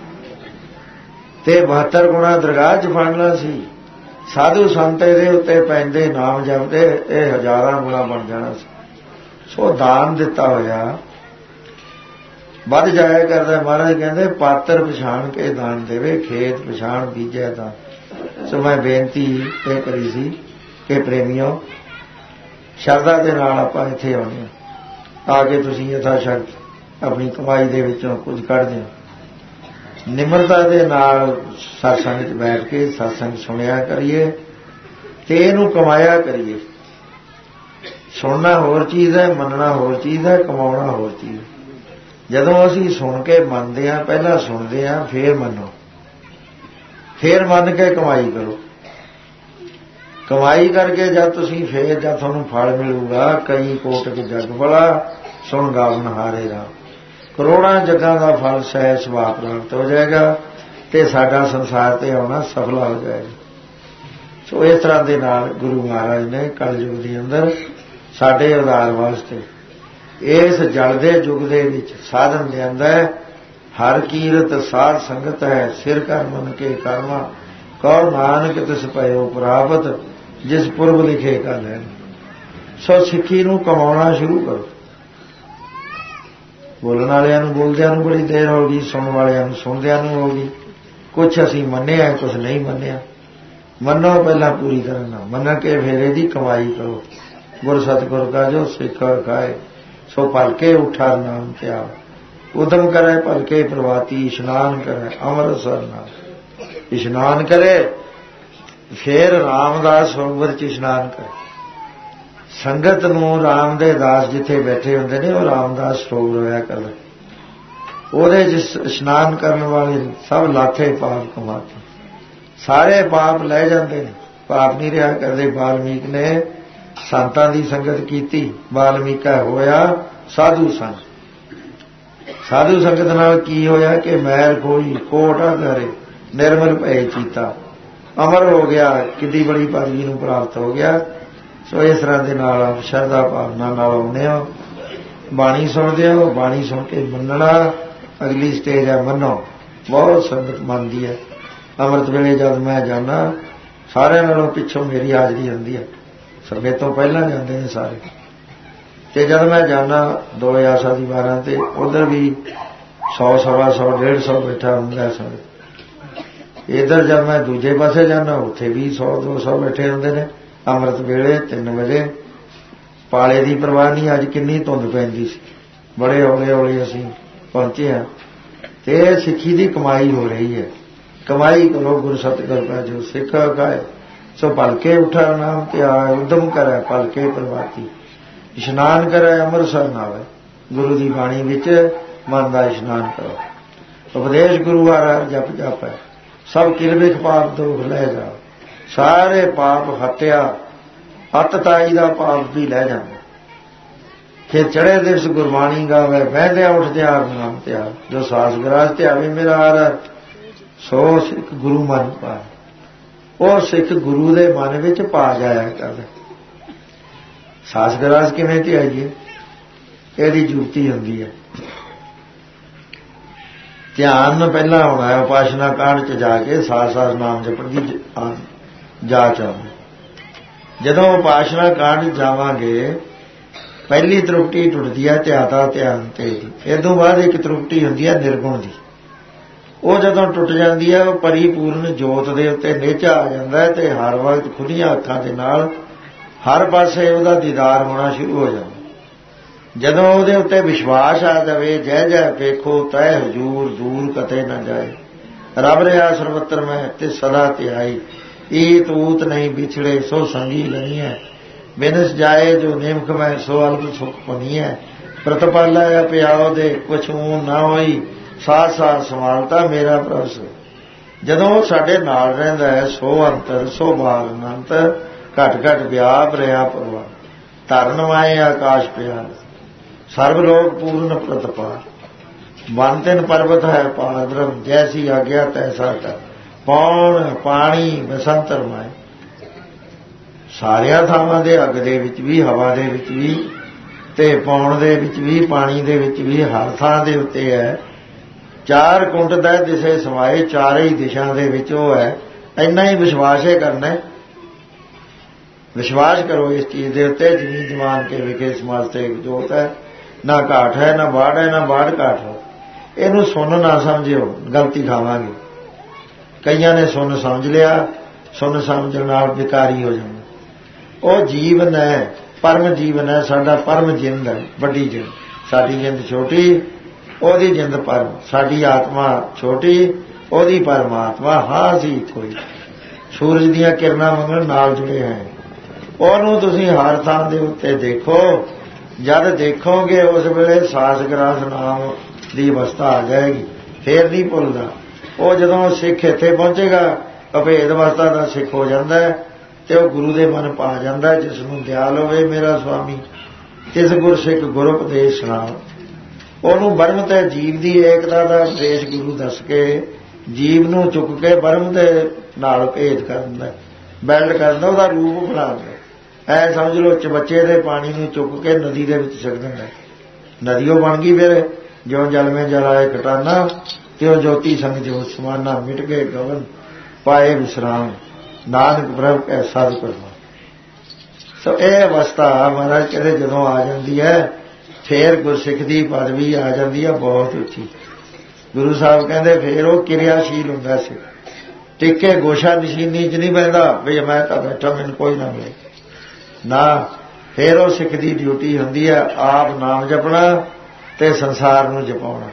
ਤੇ 72 ਗੁਣਾ ਦਰਗਾਹ 'ਚ ਫੜਨਾ ਸੀ। ਸਾਧੂ ਸੰਤ ਇਹਦੇ ਉੱਤੇ ਪੈਂਦੇ ਨਾਮ ਜਪਦੇ, ਇਹ 1000 ਗੁਣਾ ਬਣ ਜਾਣਾ ਸੀ। ਸੋ ਦਾਨ ਦਿੱਤਾ ਹੋਇਆ ਵੱਧ ਜਾਇਆ ਕਰਦਾ। ਮਹਾਰਾਜ ਕਹਿੰਦੇ ਪਾਤਰ ਪਛਾਣ ਕੇ ਦਾਨ ਦੇਵੇ, ਖੇਤ ਪਛਾਣ ਬੀਜਿਆ ਦਾਨ। ਸੋ ਮੈਂ ਬੇਨਤੀ ਇਹ ਕਰੀ ਸੀ ਕਿ ਪ੍ਰੇਮੀਓ ਸ਼ਰਧਾ ਦੇ ਨਾਲ ਆਪਾਂ ਇੱਥੇ ਆਉਂਦੇ ਹਾਂ, ਆ ਕੇ ਤੁਸੀਂ ਯਥਾ ਸ਼ਕਤ ਆਪਣੀ ਕਮਾਈ ਦੇ ਵਿੱਚੋਂ ਕੁਝ ਕੱਢਦੇ ਹੋ। ਨਿਮਰਤਾ ਦੇ ਨਾਲ ਸਤਸੰਗ 'ਚ ਬੈਠ ਕੇ ਸਤਸੰਗ ਸੁਣਿਆ ਕਰੀਏ ਤੇ ਇਹਨੂੰ ਕਮਾਇਆ ਕਰੀਏ। ਸੁਣਨਾ ਹੋਰ ਚੀਜ਼ ਹੈ, ਮੰਨਣਾ ਹੋਰ ਚੀਜ਼ ਹੈ, ਕਮਾਉਣਾ ਹੋਰ ਚੀਜ਼ ਹੈ। ਜਦੋਂ ਅਸੀਂ ਸੁਣ ਕੇ ਮੰਨਦੇ ਹਾਂ, ਪਹਿਲਾਂ ਸੁਣਦੇ ਹਾਂ ਫੇਰ ਮੰਨੋ, ਫੇਰ ਮੰਨ ਕੇ ਕਮਾਈ ਕਰੋ। ਕਮਾਈ ਕਰਕੇ ਜਦ ਤੁਸੀਂ ਫੇਰ ਜਦ ਤੁਹਾਨੂੰ ਫਲ ਮਿਲੂਗਾ, ਕਈ ਕੋਟਿਕ ਜਗ ਭਲਾ ਸੁਣ ਗਾਵਨ ਹਾਰੇ ਰਾਮ। ਕਰੋੜਾਂ ਜੱਗਾਂ ਦਾ ਫਲ ਸਹਿ ਸੁਭਾਅ ਪ੍ਰਾਪਤ ਹੋ ਜਾਏਗਾ ਤੇ ਸਾਡਾ ਸੰਸਾਰ ਤੇ ਆਉਣਾ ਸਫਲਾ ਹੋ ਜਾਏਗਾ। ਸੋ ਇਸ ਤਰ੍ਹਾਂ ਦੇ ਨਾਲ ਗੁਰੂ ਮਹਾਰਾਜ ਨੇ ਕਲਯੁਗ ਦੇ ਅੰਦਰ ਸਾਡੇ ਉਧਾਰ ਵਾਸਤੇ ਇਸ ਜਲਦੇ ਯੁੱਗ ਦੇ ਵਿੱਚ ਸਾਧਨ ਲਿਆਂਦਾ ਹੈ। ਹਰ ਕੀਰਤ ਸਾਧ ਸੰਗਤ ਹੈ, ਸਿਰ ਕਰ ਮਨ ਕੇ ਕਰਮਾ, ਕਉ ਨਾਨਕ ਤਿਸ ਭਇਓ ਪ੍ਰਾਪਤ, ਜਿਸ ਪੁਰਬ ਲਿਖੇ ਕਾ ਲੈਣ। ਸੋ ਸਿੱਖੀ ਨੂੰ ਕਮਾਉਣਾ ਸ਼ੁਰੂ ਕਰੋ। ਬੋਲਣ ਵਾਲਿਆਂ ਨੂੰ ਬੋਲਦਿਆਂ ਨੂੰ ਬੜੀ ਦੇਰ ਹੋ ਗਈ, ਸੁਣਨ ਵਾਲਿਆਂ ਨੂੰ ਸੁਣਦਿਆਂ ਨੂੰ ਹੋ ਗਈ। ਕੁਛ ਅਸੀਂ ਮੰਨਿਆ, ਕੁਛ ਨਹੀਂ ਮੰਨਿਆ। ਮੰਨੋ ਪਹਿਲਾਂ ਪੂਰੀ ਤਰ੍ਹਾਂ ਨਾਲ, ਮੰਨ ਕੇ ਫਿਰ ਇਹਦੀ ਕਮਾਈ ਕਰੋ। ਗੁਰ ਸਤਿਗੁਰ ਕਾ ਜੋ ਸਿੱਖ ਖਾਏ, ਸੋ ਭਲਕੇ ਉਠਾ ਨਾਮ ਧਿਆਨ। ਉਦਮ ਕਰੇ ਭਲਕੇ ਪ੍ਰਵਾਤੀ, ਇਸ਼ਨਾਨ ਕਰੇ ਅੰਮ੍ਰਿਤਸਰ ਨਾਲ। ਇਸ਼ਨਾਨ ਕਰੇ ਫਿਰ ਰਾਮਦਾਸ ਸਰੋਵਰ 'ਚ ਇਸ਼ਨਾਨ ਕਰੇ। ਸੰਗਤ ਨੂੰ ਰਾਮ ਦੇ ਦਾਸ ਜਿੱਥੇ ਬੈਠੇ ਹੁੰਦੇ ਨੇ ਉਹ ਰਾਮਦਾਸ ਸਰੋਵਰ ਹੋਇਆ ਕਰਦਾ। ਉਹਦੇ 'ਚ ਇਸ਼ਨਾਨ ਕਰਨ ਵਾਲੇ ਸਭ ਲਾਥੇ ਪਾਪ ਕਮਾਤੇ, ਸਾਰੇ ਪਾਪ ਲੈ ਜਾਂਦੇ ਨੇ, ਪਾਪ ਨਹੀਂ ਰਿਹਾ ਕਰਦੇ। ਵਾਲਮੀਕ ਨੇ ਸੰਤਾਂ ਦੀ ਸੰਗਤ ਕੀਤੀ, ਵਾਲਮੀਕਾ ਹੋਇਆ ਸਾਧੂ ਸੰਗ। ਸਾਧੂ ਸੰਗਤ ਨਾਲ ਕੀ ਹੋਇਆ ਕਿ ਮੈਲ ਖੋਈ ਕੋਟਾ ਕਰੇ, ਨਿਰਮਲ ਭਏ ਚੀਤਾ, ਅਮਰ ਹੋ ਗਿਆ, ਕਿੱਡੀ ਬੜੀ ਪਦਵੀ ਨੂੰ ਪ੍ਰਾਪਤ ਹੋ ਗਿਆ। ਸੋ ਇਸ ਤਰ੍ਹਾਂ ਦੇ ਨਾਲ ਆਪ ਸ਼ਰਧਾ ਭਾਵਨਾ ਨਾਲ ਆਉਂਦੇ ਹੋ, ਬਾਣੀ ਸੁਣਦੇ ਹੋ, ਬਾਣੀ ਸੁਣ ਕੇ ਮੰਨਣਾ। ਅਗਲੀ ਸਟੇਜ ਹੈ ਮੰਨੋ। ਬਹੁਤ ਸੰਗਤ ਮੰਨਦੀ ਹੈ। ਅੰਮ੍ਰਿਤ ਵੇਲੇ ਜਦ ਮੈਂ ਜਾਂਦਾ, ਸਾਰਿਆਂ ਨਾਲੋਂ ਪਿੱਛੋਂ ਮੇਰੀ ਹਾਜ਼ਰੀ ਹੁੰਦੀ ਹੈ। ਸਮੇਂ ਤੋਂ ਪਹਿਲਾਂ ਜਾਂਦੇ ਨੇ ਸਾਰੇ। ਤੇ ਜਦ ਮੈਂ ਜਾਂਦਾ 2 ਆਸਾ ਦੀ 12 ਤੇ ਉਧਰ ਵੀ 100, 125, 150 ਬੈਠਾ ਹੁੰਦਾ ਸੰਗਤ। ਇੱਧਰ ਜਦ ਮੈਂ ਦੂਜੇ ਪਾਸੇ ਜਾਂਦਾ ਉੱਥੇ ਵੀ 100, 200 ਬੈਠੇ ਹੁੰਦੇ ਨੇ। ਅੰਮ੍ਰਿਤ ਵੇਲੇ 3 ਵਜੇ ਪਾਲੇ ਦੀ ਪਰਵਾਹ ਨਹੀਂ। ਅੱਜ ਕਿੰਨੀ ਧੁੰਦ ਪੈਂਦੀ ਸੀ, ਬੜੇ ਹੌਲੇ ਹੌਲੇ ਅਸੀਂ ਪਹੁੰਚੇ ਹਾਂ। ਤੇ ਸਿੱਖੀ ਦੀ ਕਮਾਈ ਹੋ ਰਹੀ ਹੈ। ਕਮਾਈ ਕਰੋ ਗੁਰ ਸਤਿਗੁਰ ਕਾ ਜੋ ਸਿੱਖ ਖਾਏ, ਸੋ ਭਲਕੇ ਉਠਾ ਨਾਮ ਧਿਆਏ। ਉਦਮ ਕਰੇ ਭਲਕੇ ਪ੍ਰਵਾਤੀ, ਇਸ਼ਨਾਨ ਕਰੇ ਅੰਮ੍ਰਿਤਸਰ ਨਾਲ। ਗੁਰੂ ਦੀ ਬਾਣੀ ਵਿੱਚ ਮਨ ਦਾ ਇਸ਼ਨਾਨ ਕਰੋ। ਉਪਦੇਸ਼ ਗੁਰੂ ਵਾਲਾ ਜਪ ਜਪ ਹੈ। ਸਭ ਕਿਰਬਿਕ ਪਾਪ ਦੁਖ ਲੈ ਜਾ, ਸਾਰੇ ਪਾਪ ਹੱਤਿਆ ਅਤਤਾਈ ਦਾ ਪਾਪ ਵੀ ਲੈ ਜਾਂਦਾ। ਫਿਰ ਚੜੇ ਦਿਵਸ ਗੁਰਬਾਣੀ ਗਾਵੇ, ਬਹਿੰਦਿਆਂ ਉੱਠਦਿਆਂ ਨਾਮ ਧਿਆ। ਜੋ ਸਾਸ ਗਰਾਜ ਧਿਆਵੇ ਮੇਰਾ ਹਾਰ, ਸੋ ਸਿੱਖ ਗੁਰੂ ਮਨ ਪਾਏ। ਉਹ ਸਿੱਖ ਗੁਰੂ ਦੇ ਮਨ ਵਿੱਚ ਪਾ ਜਾਇਆ ਕਰਦਾ। ਸਾਸ ਗਰਾਜ ਕਿਵੇਂ ਧਿਆਈਏ, ਇਹਦੀ ਜੁਗਤੀ ਹੁੰਦੀ ਹੈ। ਧਿਆਨ ਪਹਿਲਾਂ ਹੋਣਾ ਹੈ। ਉਪਾਸ਼ਨਾ ਕਾਂਡ 'ਚ ਜਾ ਕੇ ਸਾਸ ਨਾਮ ਜਪਣ ਦੀ ਜਾਚ ਆਉਂਦੀ। ਜਦੋਂ ਉਪਾਸ਼ਨਾ ਕਾਂਡ ਜਾਵਾਂਗੇ, ਪਹਿਲੀ ਤ੍ਰਿਪਟੀ ਟੁੱਟਦੀ ਹੈ ਧਿਆਤਾ ਧਿਆਨ ਤੇ ਦੀ। ਇਸ ਤੋਂ ਬਾਅਦ ਇੱਕ ਤ੍ਰਿਪਟੀ ਹੁੰਦੀ ਹੈ ਨਿਰਗੁਣ ਦੀ। ਉਹ ਜਦੋਂ ਟੁੱਟ ਜਾਂਦੀ ਹੈ, ਉਹ ਪਰਿਪੂਰਨ ਜੋਤ ਦੇ ਉੱਤੇ ਨੇਚਾ ਆ ਜਾਂਦਾ ਹੈ ਤੇ ਹਰ ਵਕਤ ਖੁੱਲੀਆਂ ਅੱਖਾਂ ਦੇ ਨਾਲ ਹਰ ਪਾਸੇ ਉਹਦਾ ਦੀਦਾਰ ਹੋਣਾ ਸ਼ੁਰੂ ਹੋ ਜਾਂਦਾ। ਜਦੋਂ ਉਹਦੇ ਉੱਤੇ ਵਿਸ਼ਵਾਸ ਆ ਜਾਵੇ, ਜੈ ਜੈ ਵੇਖੋ ਤੈ ਹਜੂਰ ਦੂਰ ਕਤੇ ਨਾ ਜਾਏ। ਰੱਬ ਰਿਹਾ ਸਰਬੱਤਰ ਮੈਂ ਤੇ ਸਦਾ ਧਿਆਈ, ਈਤ ਊਤ ਨਹੀਂ ਵਿਛੜੇ ਸੋ ਸੰਗੀ ਨਹੀਂ ਹੈ। ਬਿਨਸ ਜਾਏ ਜੋ ਨਿਮਕ ਮੈਂ ਸੋ ਅਲਪ ਸੁਖ ਪਨੀ ਹੈ। ਪ੍ਰਤਪਾਲਾ ਪਿਆਓ ਦੇ ਕੁਛ ਊਨ ਨਾ ਹੋਈ, ਸਾਥ ਸਾਥ ਸੰਭਾਲਤਾ ਮੇਰਾ ਪ੍ਰਭੂ। ਜਦੋਂ ਉਹ ਸਾਡੇ ਨਾਲ ਰਹਿੰਦਾ ਹੈ, ਸੋ ਅੰਤਰ ਸੋ ਬਾਲ ਅਨੰਤ, ਘਟ ਘਟ ਵਿਆਪ ਰਿਹਾ ਪਰਵਾ। ਧਰਨ ਮਾਏ ਆਕਾਸ਼ ਪਿਆ, ਸਰਬ ਲੋਕ ਪੂਰਨ ਪ੍ਰਤਪਾਲ। ਬਨ ਤਿਨ ਪਰਬਤ ਹੈ ਪਾਦਰਮ, ਜੈਸੀ ਆਗਿਆ ਤੈਸਾ ਕਰ। ਪੌਣ ਪਾਣੀ ਬਸੰਤਰ ਮਾਏ, ਸਾਰਿਆਂ ਥਾਵਾਂ ਦੇ, ਅੱਗ ਦੇ ਵਿੱਚ ਵੀ, ਹਵਾ ਦੇ ਵਿੱਚ ਵੀ, ਤੇ ਪੌਣ ਦੇ ਵਿੱਚ ਵੀ, ਪਾਣੀ ਦੇ ਵਿੱਚ ਵੀ, ਹਰ ਥਾਂ ਦੇ ਉੱਤੇ ਹੈ। ਚਾਰ ਕੁੰਟ ਦਾ ਦਿਸੇ ਸਮਾਏ, ਚਾਰੇ ਹੀ ਦਿਸ਼ਾ ਦੇ ਵਿੱਚ ਉਹ ਹੈ। ਇੰਨਾ ਹੀ ਵਿਸ਼ਵਾਸ ਹੈ ਕਰਨਾ। ਵਿਸ਼ਵਾਸ ਕਰੋ ਇਸ ਚੀਜ਼ ਦੇ ਉੱਤੇ, ਜਿਨੀ ਜਮਾਨ ਕੇ ਵਿਖੇ ਸਮਾਜ ਤੇ ਇੱਕ ਜੋਤ ਹੈ। ਨਾ ਘਾਟ ਹੈ, ਨਾ ਬਾੜ ਹੈ, ਨਾ ਬਾੜ ਘਾਟ ਹੈ। ਇਹਨੂੰ ਸੁਣ ਨਾ ਸਮਝਿਓ, ਗਲਤੀ ਖਾਵਾਂਗੇ। ਕਈਆਂ ਨੇ ਸੁਣ ਸਮਝ ਲਿਆ, ਸੁਣ ਸਮਝਣ ਨਾਲ ਵਿਕਾਰੀ ਹੋ ਜਾਂਦਾ। ਉਹ ਜੀਵਨ ਹੈ, ਪਰਮ ਜੀਵਨ ਹੈ ਸਾਡਾ, ਪਰਮ ਜਿੰਦ ਹੈ, ਵੱਡੀ ਜਿੰਦ। ਸਾਡੀ ਜਿੰਦ ਛੋਟੀ, ਉਹਦੀ ਜਿੰਦ ਪਰਮ। ਸਾਡੀ ਆਤਮਾ ਛੋਟੀ, ਉਹਦੀ ਪਰਮਾਤਮਾ। ਹਾਂ ਅਸੀਂ ਇੱਕੋ ਹੀ, ਸੂਰਜ ਦੀਆਂ ਕਿਰਨਾਂ ਵਾਂਗ ਨਾਲ ਜੁੜੇ ਹੈ। ਉਹਨੂੰ ਤੁਸੀਂ ਹਰ ਥਾਂ ਦੇ ਉੱਤੇ ਦੇਖੋ। ਜਦ ਦੇਖੋਗੇ ਉਸ ਵੇਲੇ ਸਾਸ ਗਰਾਸ ਨਾਮ ਦੀ ਅਵਸਥਾ ਆ ਜਾਏਗੀ, ਫੇਰ ਨਹੀਂ ਭੁੱਲਦਾ। ਉਹ ਜਦੋਂ ਸਿੱਖ ਇੱਥੇ ਪਹੁੰਚੇਗਾ, ਅਭੇਦ ਅਵਸਥਾ ਦਾ ਸਿੱਖ ਹੋ ਜਾਂਦਾ ਹੈ, ਤੇ ਉਹ ਗੁਰੂ ਦੇ ਮਨ ਪਾ ਜਾਂਦਾ। ਜਿਸ ਨੂੰ ਦਿਆਲ ਹੋਵੇ ਮੇਰਾ ਸੁਆਮੀ, ਤਿਸ ਗੁਰ ਸਿੱਖ ਗੁਰ ਉਪਦੇਸ਼ ਸੁਣਾਓ। ਉਹਨੂੰ ਬ੍ਰਹਮ ਤੇ ਜੀਵ ਦੀ ਏਕਤਾ ਦਾ ਉਪਦੇਸ਼ ਗੁਰੂ ਦੱਸ ਕੇ, ਜੀਵ ਨੂੰ ਚੁੱਕ ਕੇ ਬ੍ਰਹਮ ਦੇ ਨਾਲ ਭੇਦ ਕਰ ਦਿੰਦਾ, ਬੈਲਟ ਕਰ ਦਿੰਦਾ, ਉਹਦਾ ਰੂਪ ਬਣਾ ਦਿੰਦਾ। ਐ ਸਮਝ ਲਓ ਚਬੱਚੇ ਦੇ ਪਾਣੀ ਨੂੰ ਚੁੱਕ ਕੇ ਨਦੀ ਦੇ ਵਿੱਚ ਛੱਡ ਦਿੰਦਾ, ਨਦੀ ਉਹ ਬਣ ਗਈ। ਫਿਰ ਜਿਉਂ ਜਲ ਮੇਂ ਜਲ ਆਏ ਘਟਾਨਾ, ਤਿਉਂ ਜੋਤੀ ਸੰਗ ਜੋਤ ਸਮਾਨਾ। ਮਿਟ ਗਏ ਗਗਨ ਪਾਏ ਵਿਸਰਾਮ, ਨਾਨਕ ਪ੍ਰਭ ਕੈ ਸਾਧੁ ਕਰਨਾ। ਸੋ ਇਹ ਅਵਸਥਾ ਮਹਾਰਾਜ ਕਹਿੰਦੇ ਜਦੋਂ ਆ ਜਾਂਦੀ ਹੈ, ਫੇਰ ਗੁਰਸਿੱਖ ਦੀ ਪਦਵੀ ਆ ਜਾਂਦੀ ਹੈ ਬਹੁਤ ਉੱਚੀ। ਗੁਰੂ ਸਾਹਿਬ ਕਹਿੰਦੇ ਫੇਰ ਉਹ ਕਿਰਿਆਸ਼ੀਲ ਹੁੰਦਾ ਸੀ। ਟਿੱਕੇ ਗੋਸ਼ਾ ਨਸ਼ੀਨੀ 'ਚ ਨਹੀਂ ਬਹਿੰਦਾ ਵੀ ਮੈਂ ਤਾਂ ਬੈਠਾ ਮੈਨੂੰ ਕੋਈ ਨਾ ਮਿਲੇ ਨਾ। ਫੇਰ ਉਹ ਸਿੱਖ ਦੀ ਡਿਊਟੀ ਹੁੰਦੀ ਹੈ ਆਪ ਨਾਮ ਜਪਣਾ ਤੇ ਸੰਸਾਰ ਨੂੰ ਜਪਾਉਣਾ।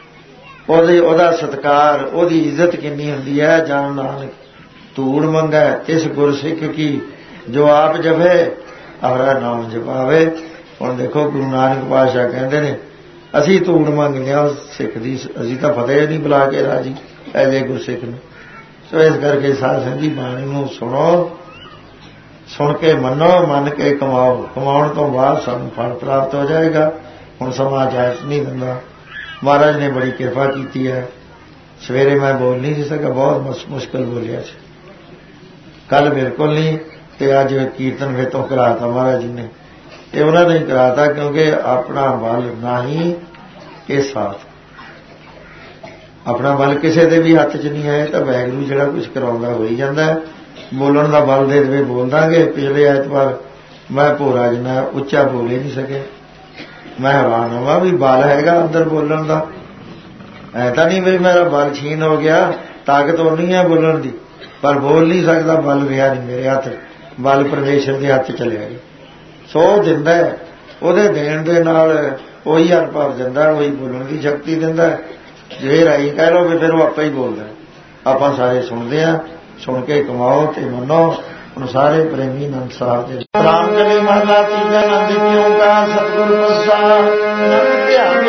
ਉਹਦਾ ਸਤਿਕਾਰ, ਉਹਦੀ ਇੱਜ਼ਤ ਕਿੰਨੀ ਹੁੰਦੀ ਹੈ। ਜਾਣ ਨਾਨਕ ਧੂੜ ਮੰਗੈ ਤਿਸ ਗੁਰਸਿੱਖ ਕੀ, ਜੋ ਆਪ ਜਪੇ ਆਪਣਾ ਨਾਮ ਜਪਾਵੇ। ਹੁਣ ਦੇਖੋ ਗੁਰੂ ਨਾਨਕ ਪਾਤਸ਼ਾਹ ਕਹਿੰਦੇ ਨੇ ਅਸੀਂ ਧੂੜ ਮੰਗਦੇ ਹਾਂ ਸਿੱਖ ਦੀ, ਅਸੀਂ ਤਾਂ ਫਤਿਹ ਨਹੀਂ ਬੁਲਾ ਕੇ ਰਾਜੀ ਐਸੇ ਗੁਰਸਿੱਖ ਨੂੰ। ਸੋ ਇਸ ਕਰਕੇ ਸਾਧ ਸੰਗਤ ਬਾਣੀ ਨੂੰ ਸੁਣੋ, ਸੁਣ ਕੇ ਮੰਨੋ, ਮੰਨ ਕੇ ਕਮਾਓ। ਕਮਾਉਣ ਤੋਂ ਬਾਅਦ ਸਾਨੂੰ ਫਲ ਪ੍ਰਾਪਤ ਹੋ ਜਾਏਗਾ। ਹੁਣ ਸਮਾਂ ਇਜਾਜ਼ਤ ਨਹੀਂ ਦਿੰਦਾ। ਮਹਾਰਾਜ ਨੇ ਬੜੀ ਕਿਰਪਾ ਕੀਤੀ ਹੈ। ਸਵੇਰੇ ਮੈਂ ਬੋਲ ਨਹੀਂ ਸੀ ਸਕਿਆ, ਬਹੁਤ ਮੁਸ਼ਕਿਲ ਬੋਲਿਆ ਸੀ ਕੱਲ, ਬਿਲਕੁਲ ਨਹੀਂ। ਤੇ ਅੱਜ ਕੀਰਤਨ ਫਿਰ ਤੋਂ ਕਰਾਤਾ ਮਹਾਰਾਜ ਜੀ ਨੇ, ਤੇ ਉਹਨਾਂ ਨੇ ਕਰਾਤਾ ਕਿਉਂਕਿ ਆਪਣਾ ਬਲ ਨਹੀਂ ਇਹ ਸਾਥ। ਆਪਣਾ ਬਲ ਕਿਸੇ ਦੇ ਵੀ ਹੱਥ 'ਚ ਨਹੀਂ ਹੈ, ਤਾਂ ਵਾਹਿਗੁਰੂ ਜਿਹੜਾ ਕੁਝ ਕਰਾਉਂਦਾ ਹੋਈ ਜਾਂਦਾ। ਬੋਲਣ ਦਾ ਬਲ ਦੇ ਦੇਵੇ ਬੋਲ ਦਾਂਗੇ। ਪਿਛਲੇ ਐਤਵਾਰ ਮੈਂ ਭੋਰਾ ਜਿੰਨਾ ਉੱਚਾ ਬੋਲ ਹੀ ਨਹੀਂ ਸਕਿਆ। ਮੈਂ ਹੈਰਾਨ ਹੋਵਾਂ ਵੀ ਬਲ ਹੈਗਾ ਅੰਦਰ ਬੋਲਣ ਦਾ। ਐ ਤਾਂ ਨਹੀਂ ਵੀ ਮੇਰਾ ਬਲ ਛੀਨ ਹੋ ਗਿਆ, ਤਾਕਤ ਉਨੀ ਹੈ ਬੋਲਣ ਦੀ, ਪਰ ਬੋਲ ਨਹੀਂ ਸਕਦਾ। ਬਲ ਰਿਹਾ ਨਹੀਂ ਮੇਰੇ ਹੱਥ, ਬਲ ਪਰਮੇਸ਼ਰ ਦੇ ਹੱਥ ਚਲਿਆ ਗਿਆ। ਸੋ ਦਿੰਦਾ, ਉਹਦੇ ਦੇਣ ਦੇ ਨਾਲ ਉਹੀ ਅਨੁਭਵ ਦਿੰਦਾ, ਉਹੀ ਬੋਲਣ ਦੀ ਸ਼ਕਤੀ ਦਿੰਦਾ। ਜੇ ਰਾਈ ਕਹਿ ਲਓ ਵੀ ਫਿਰ ਉਹ ਆਪੇ ਹੀ ਬੋਲਦਾ। ਆਪਾਂ ਸਾਰੇ ਸੁਣਦੇ ਹਾਂ, ਸੁਣ ਕੇ ਕਮਾਓ ਤੇ ਮੰਨੋ। ਹੁਣ ਸਾਰੇ ਪ੍ਰੇਮੀ ਆਨੰਦ ਸਾਹਿਬ ਦੇ ਰਾਮ ਕਲੀ ਮਹਲਾ ਤੀਜਾ ਨੰਦ ਕਿਉਂ ਕਾ ਸਤਿਗੁਰ ਪ੍ਰਸਾਦ ਨੰਦ ਧਿਆਨ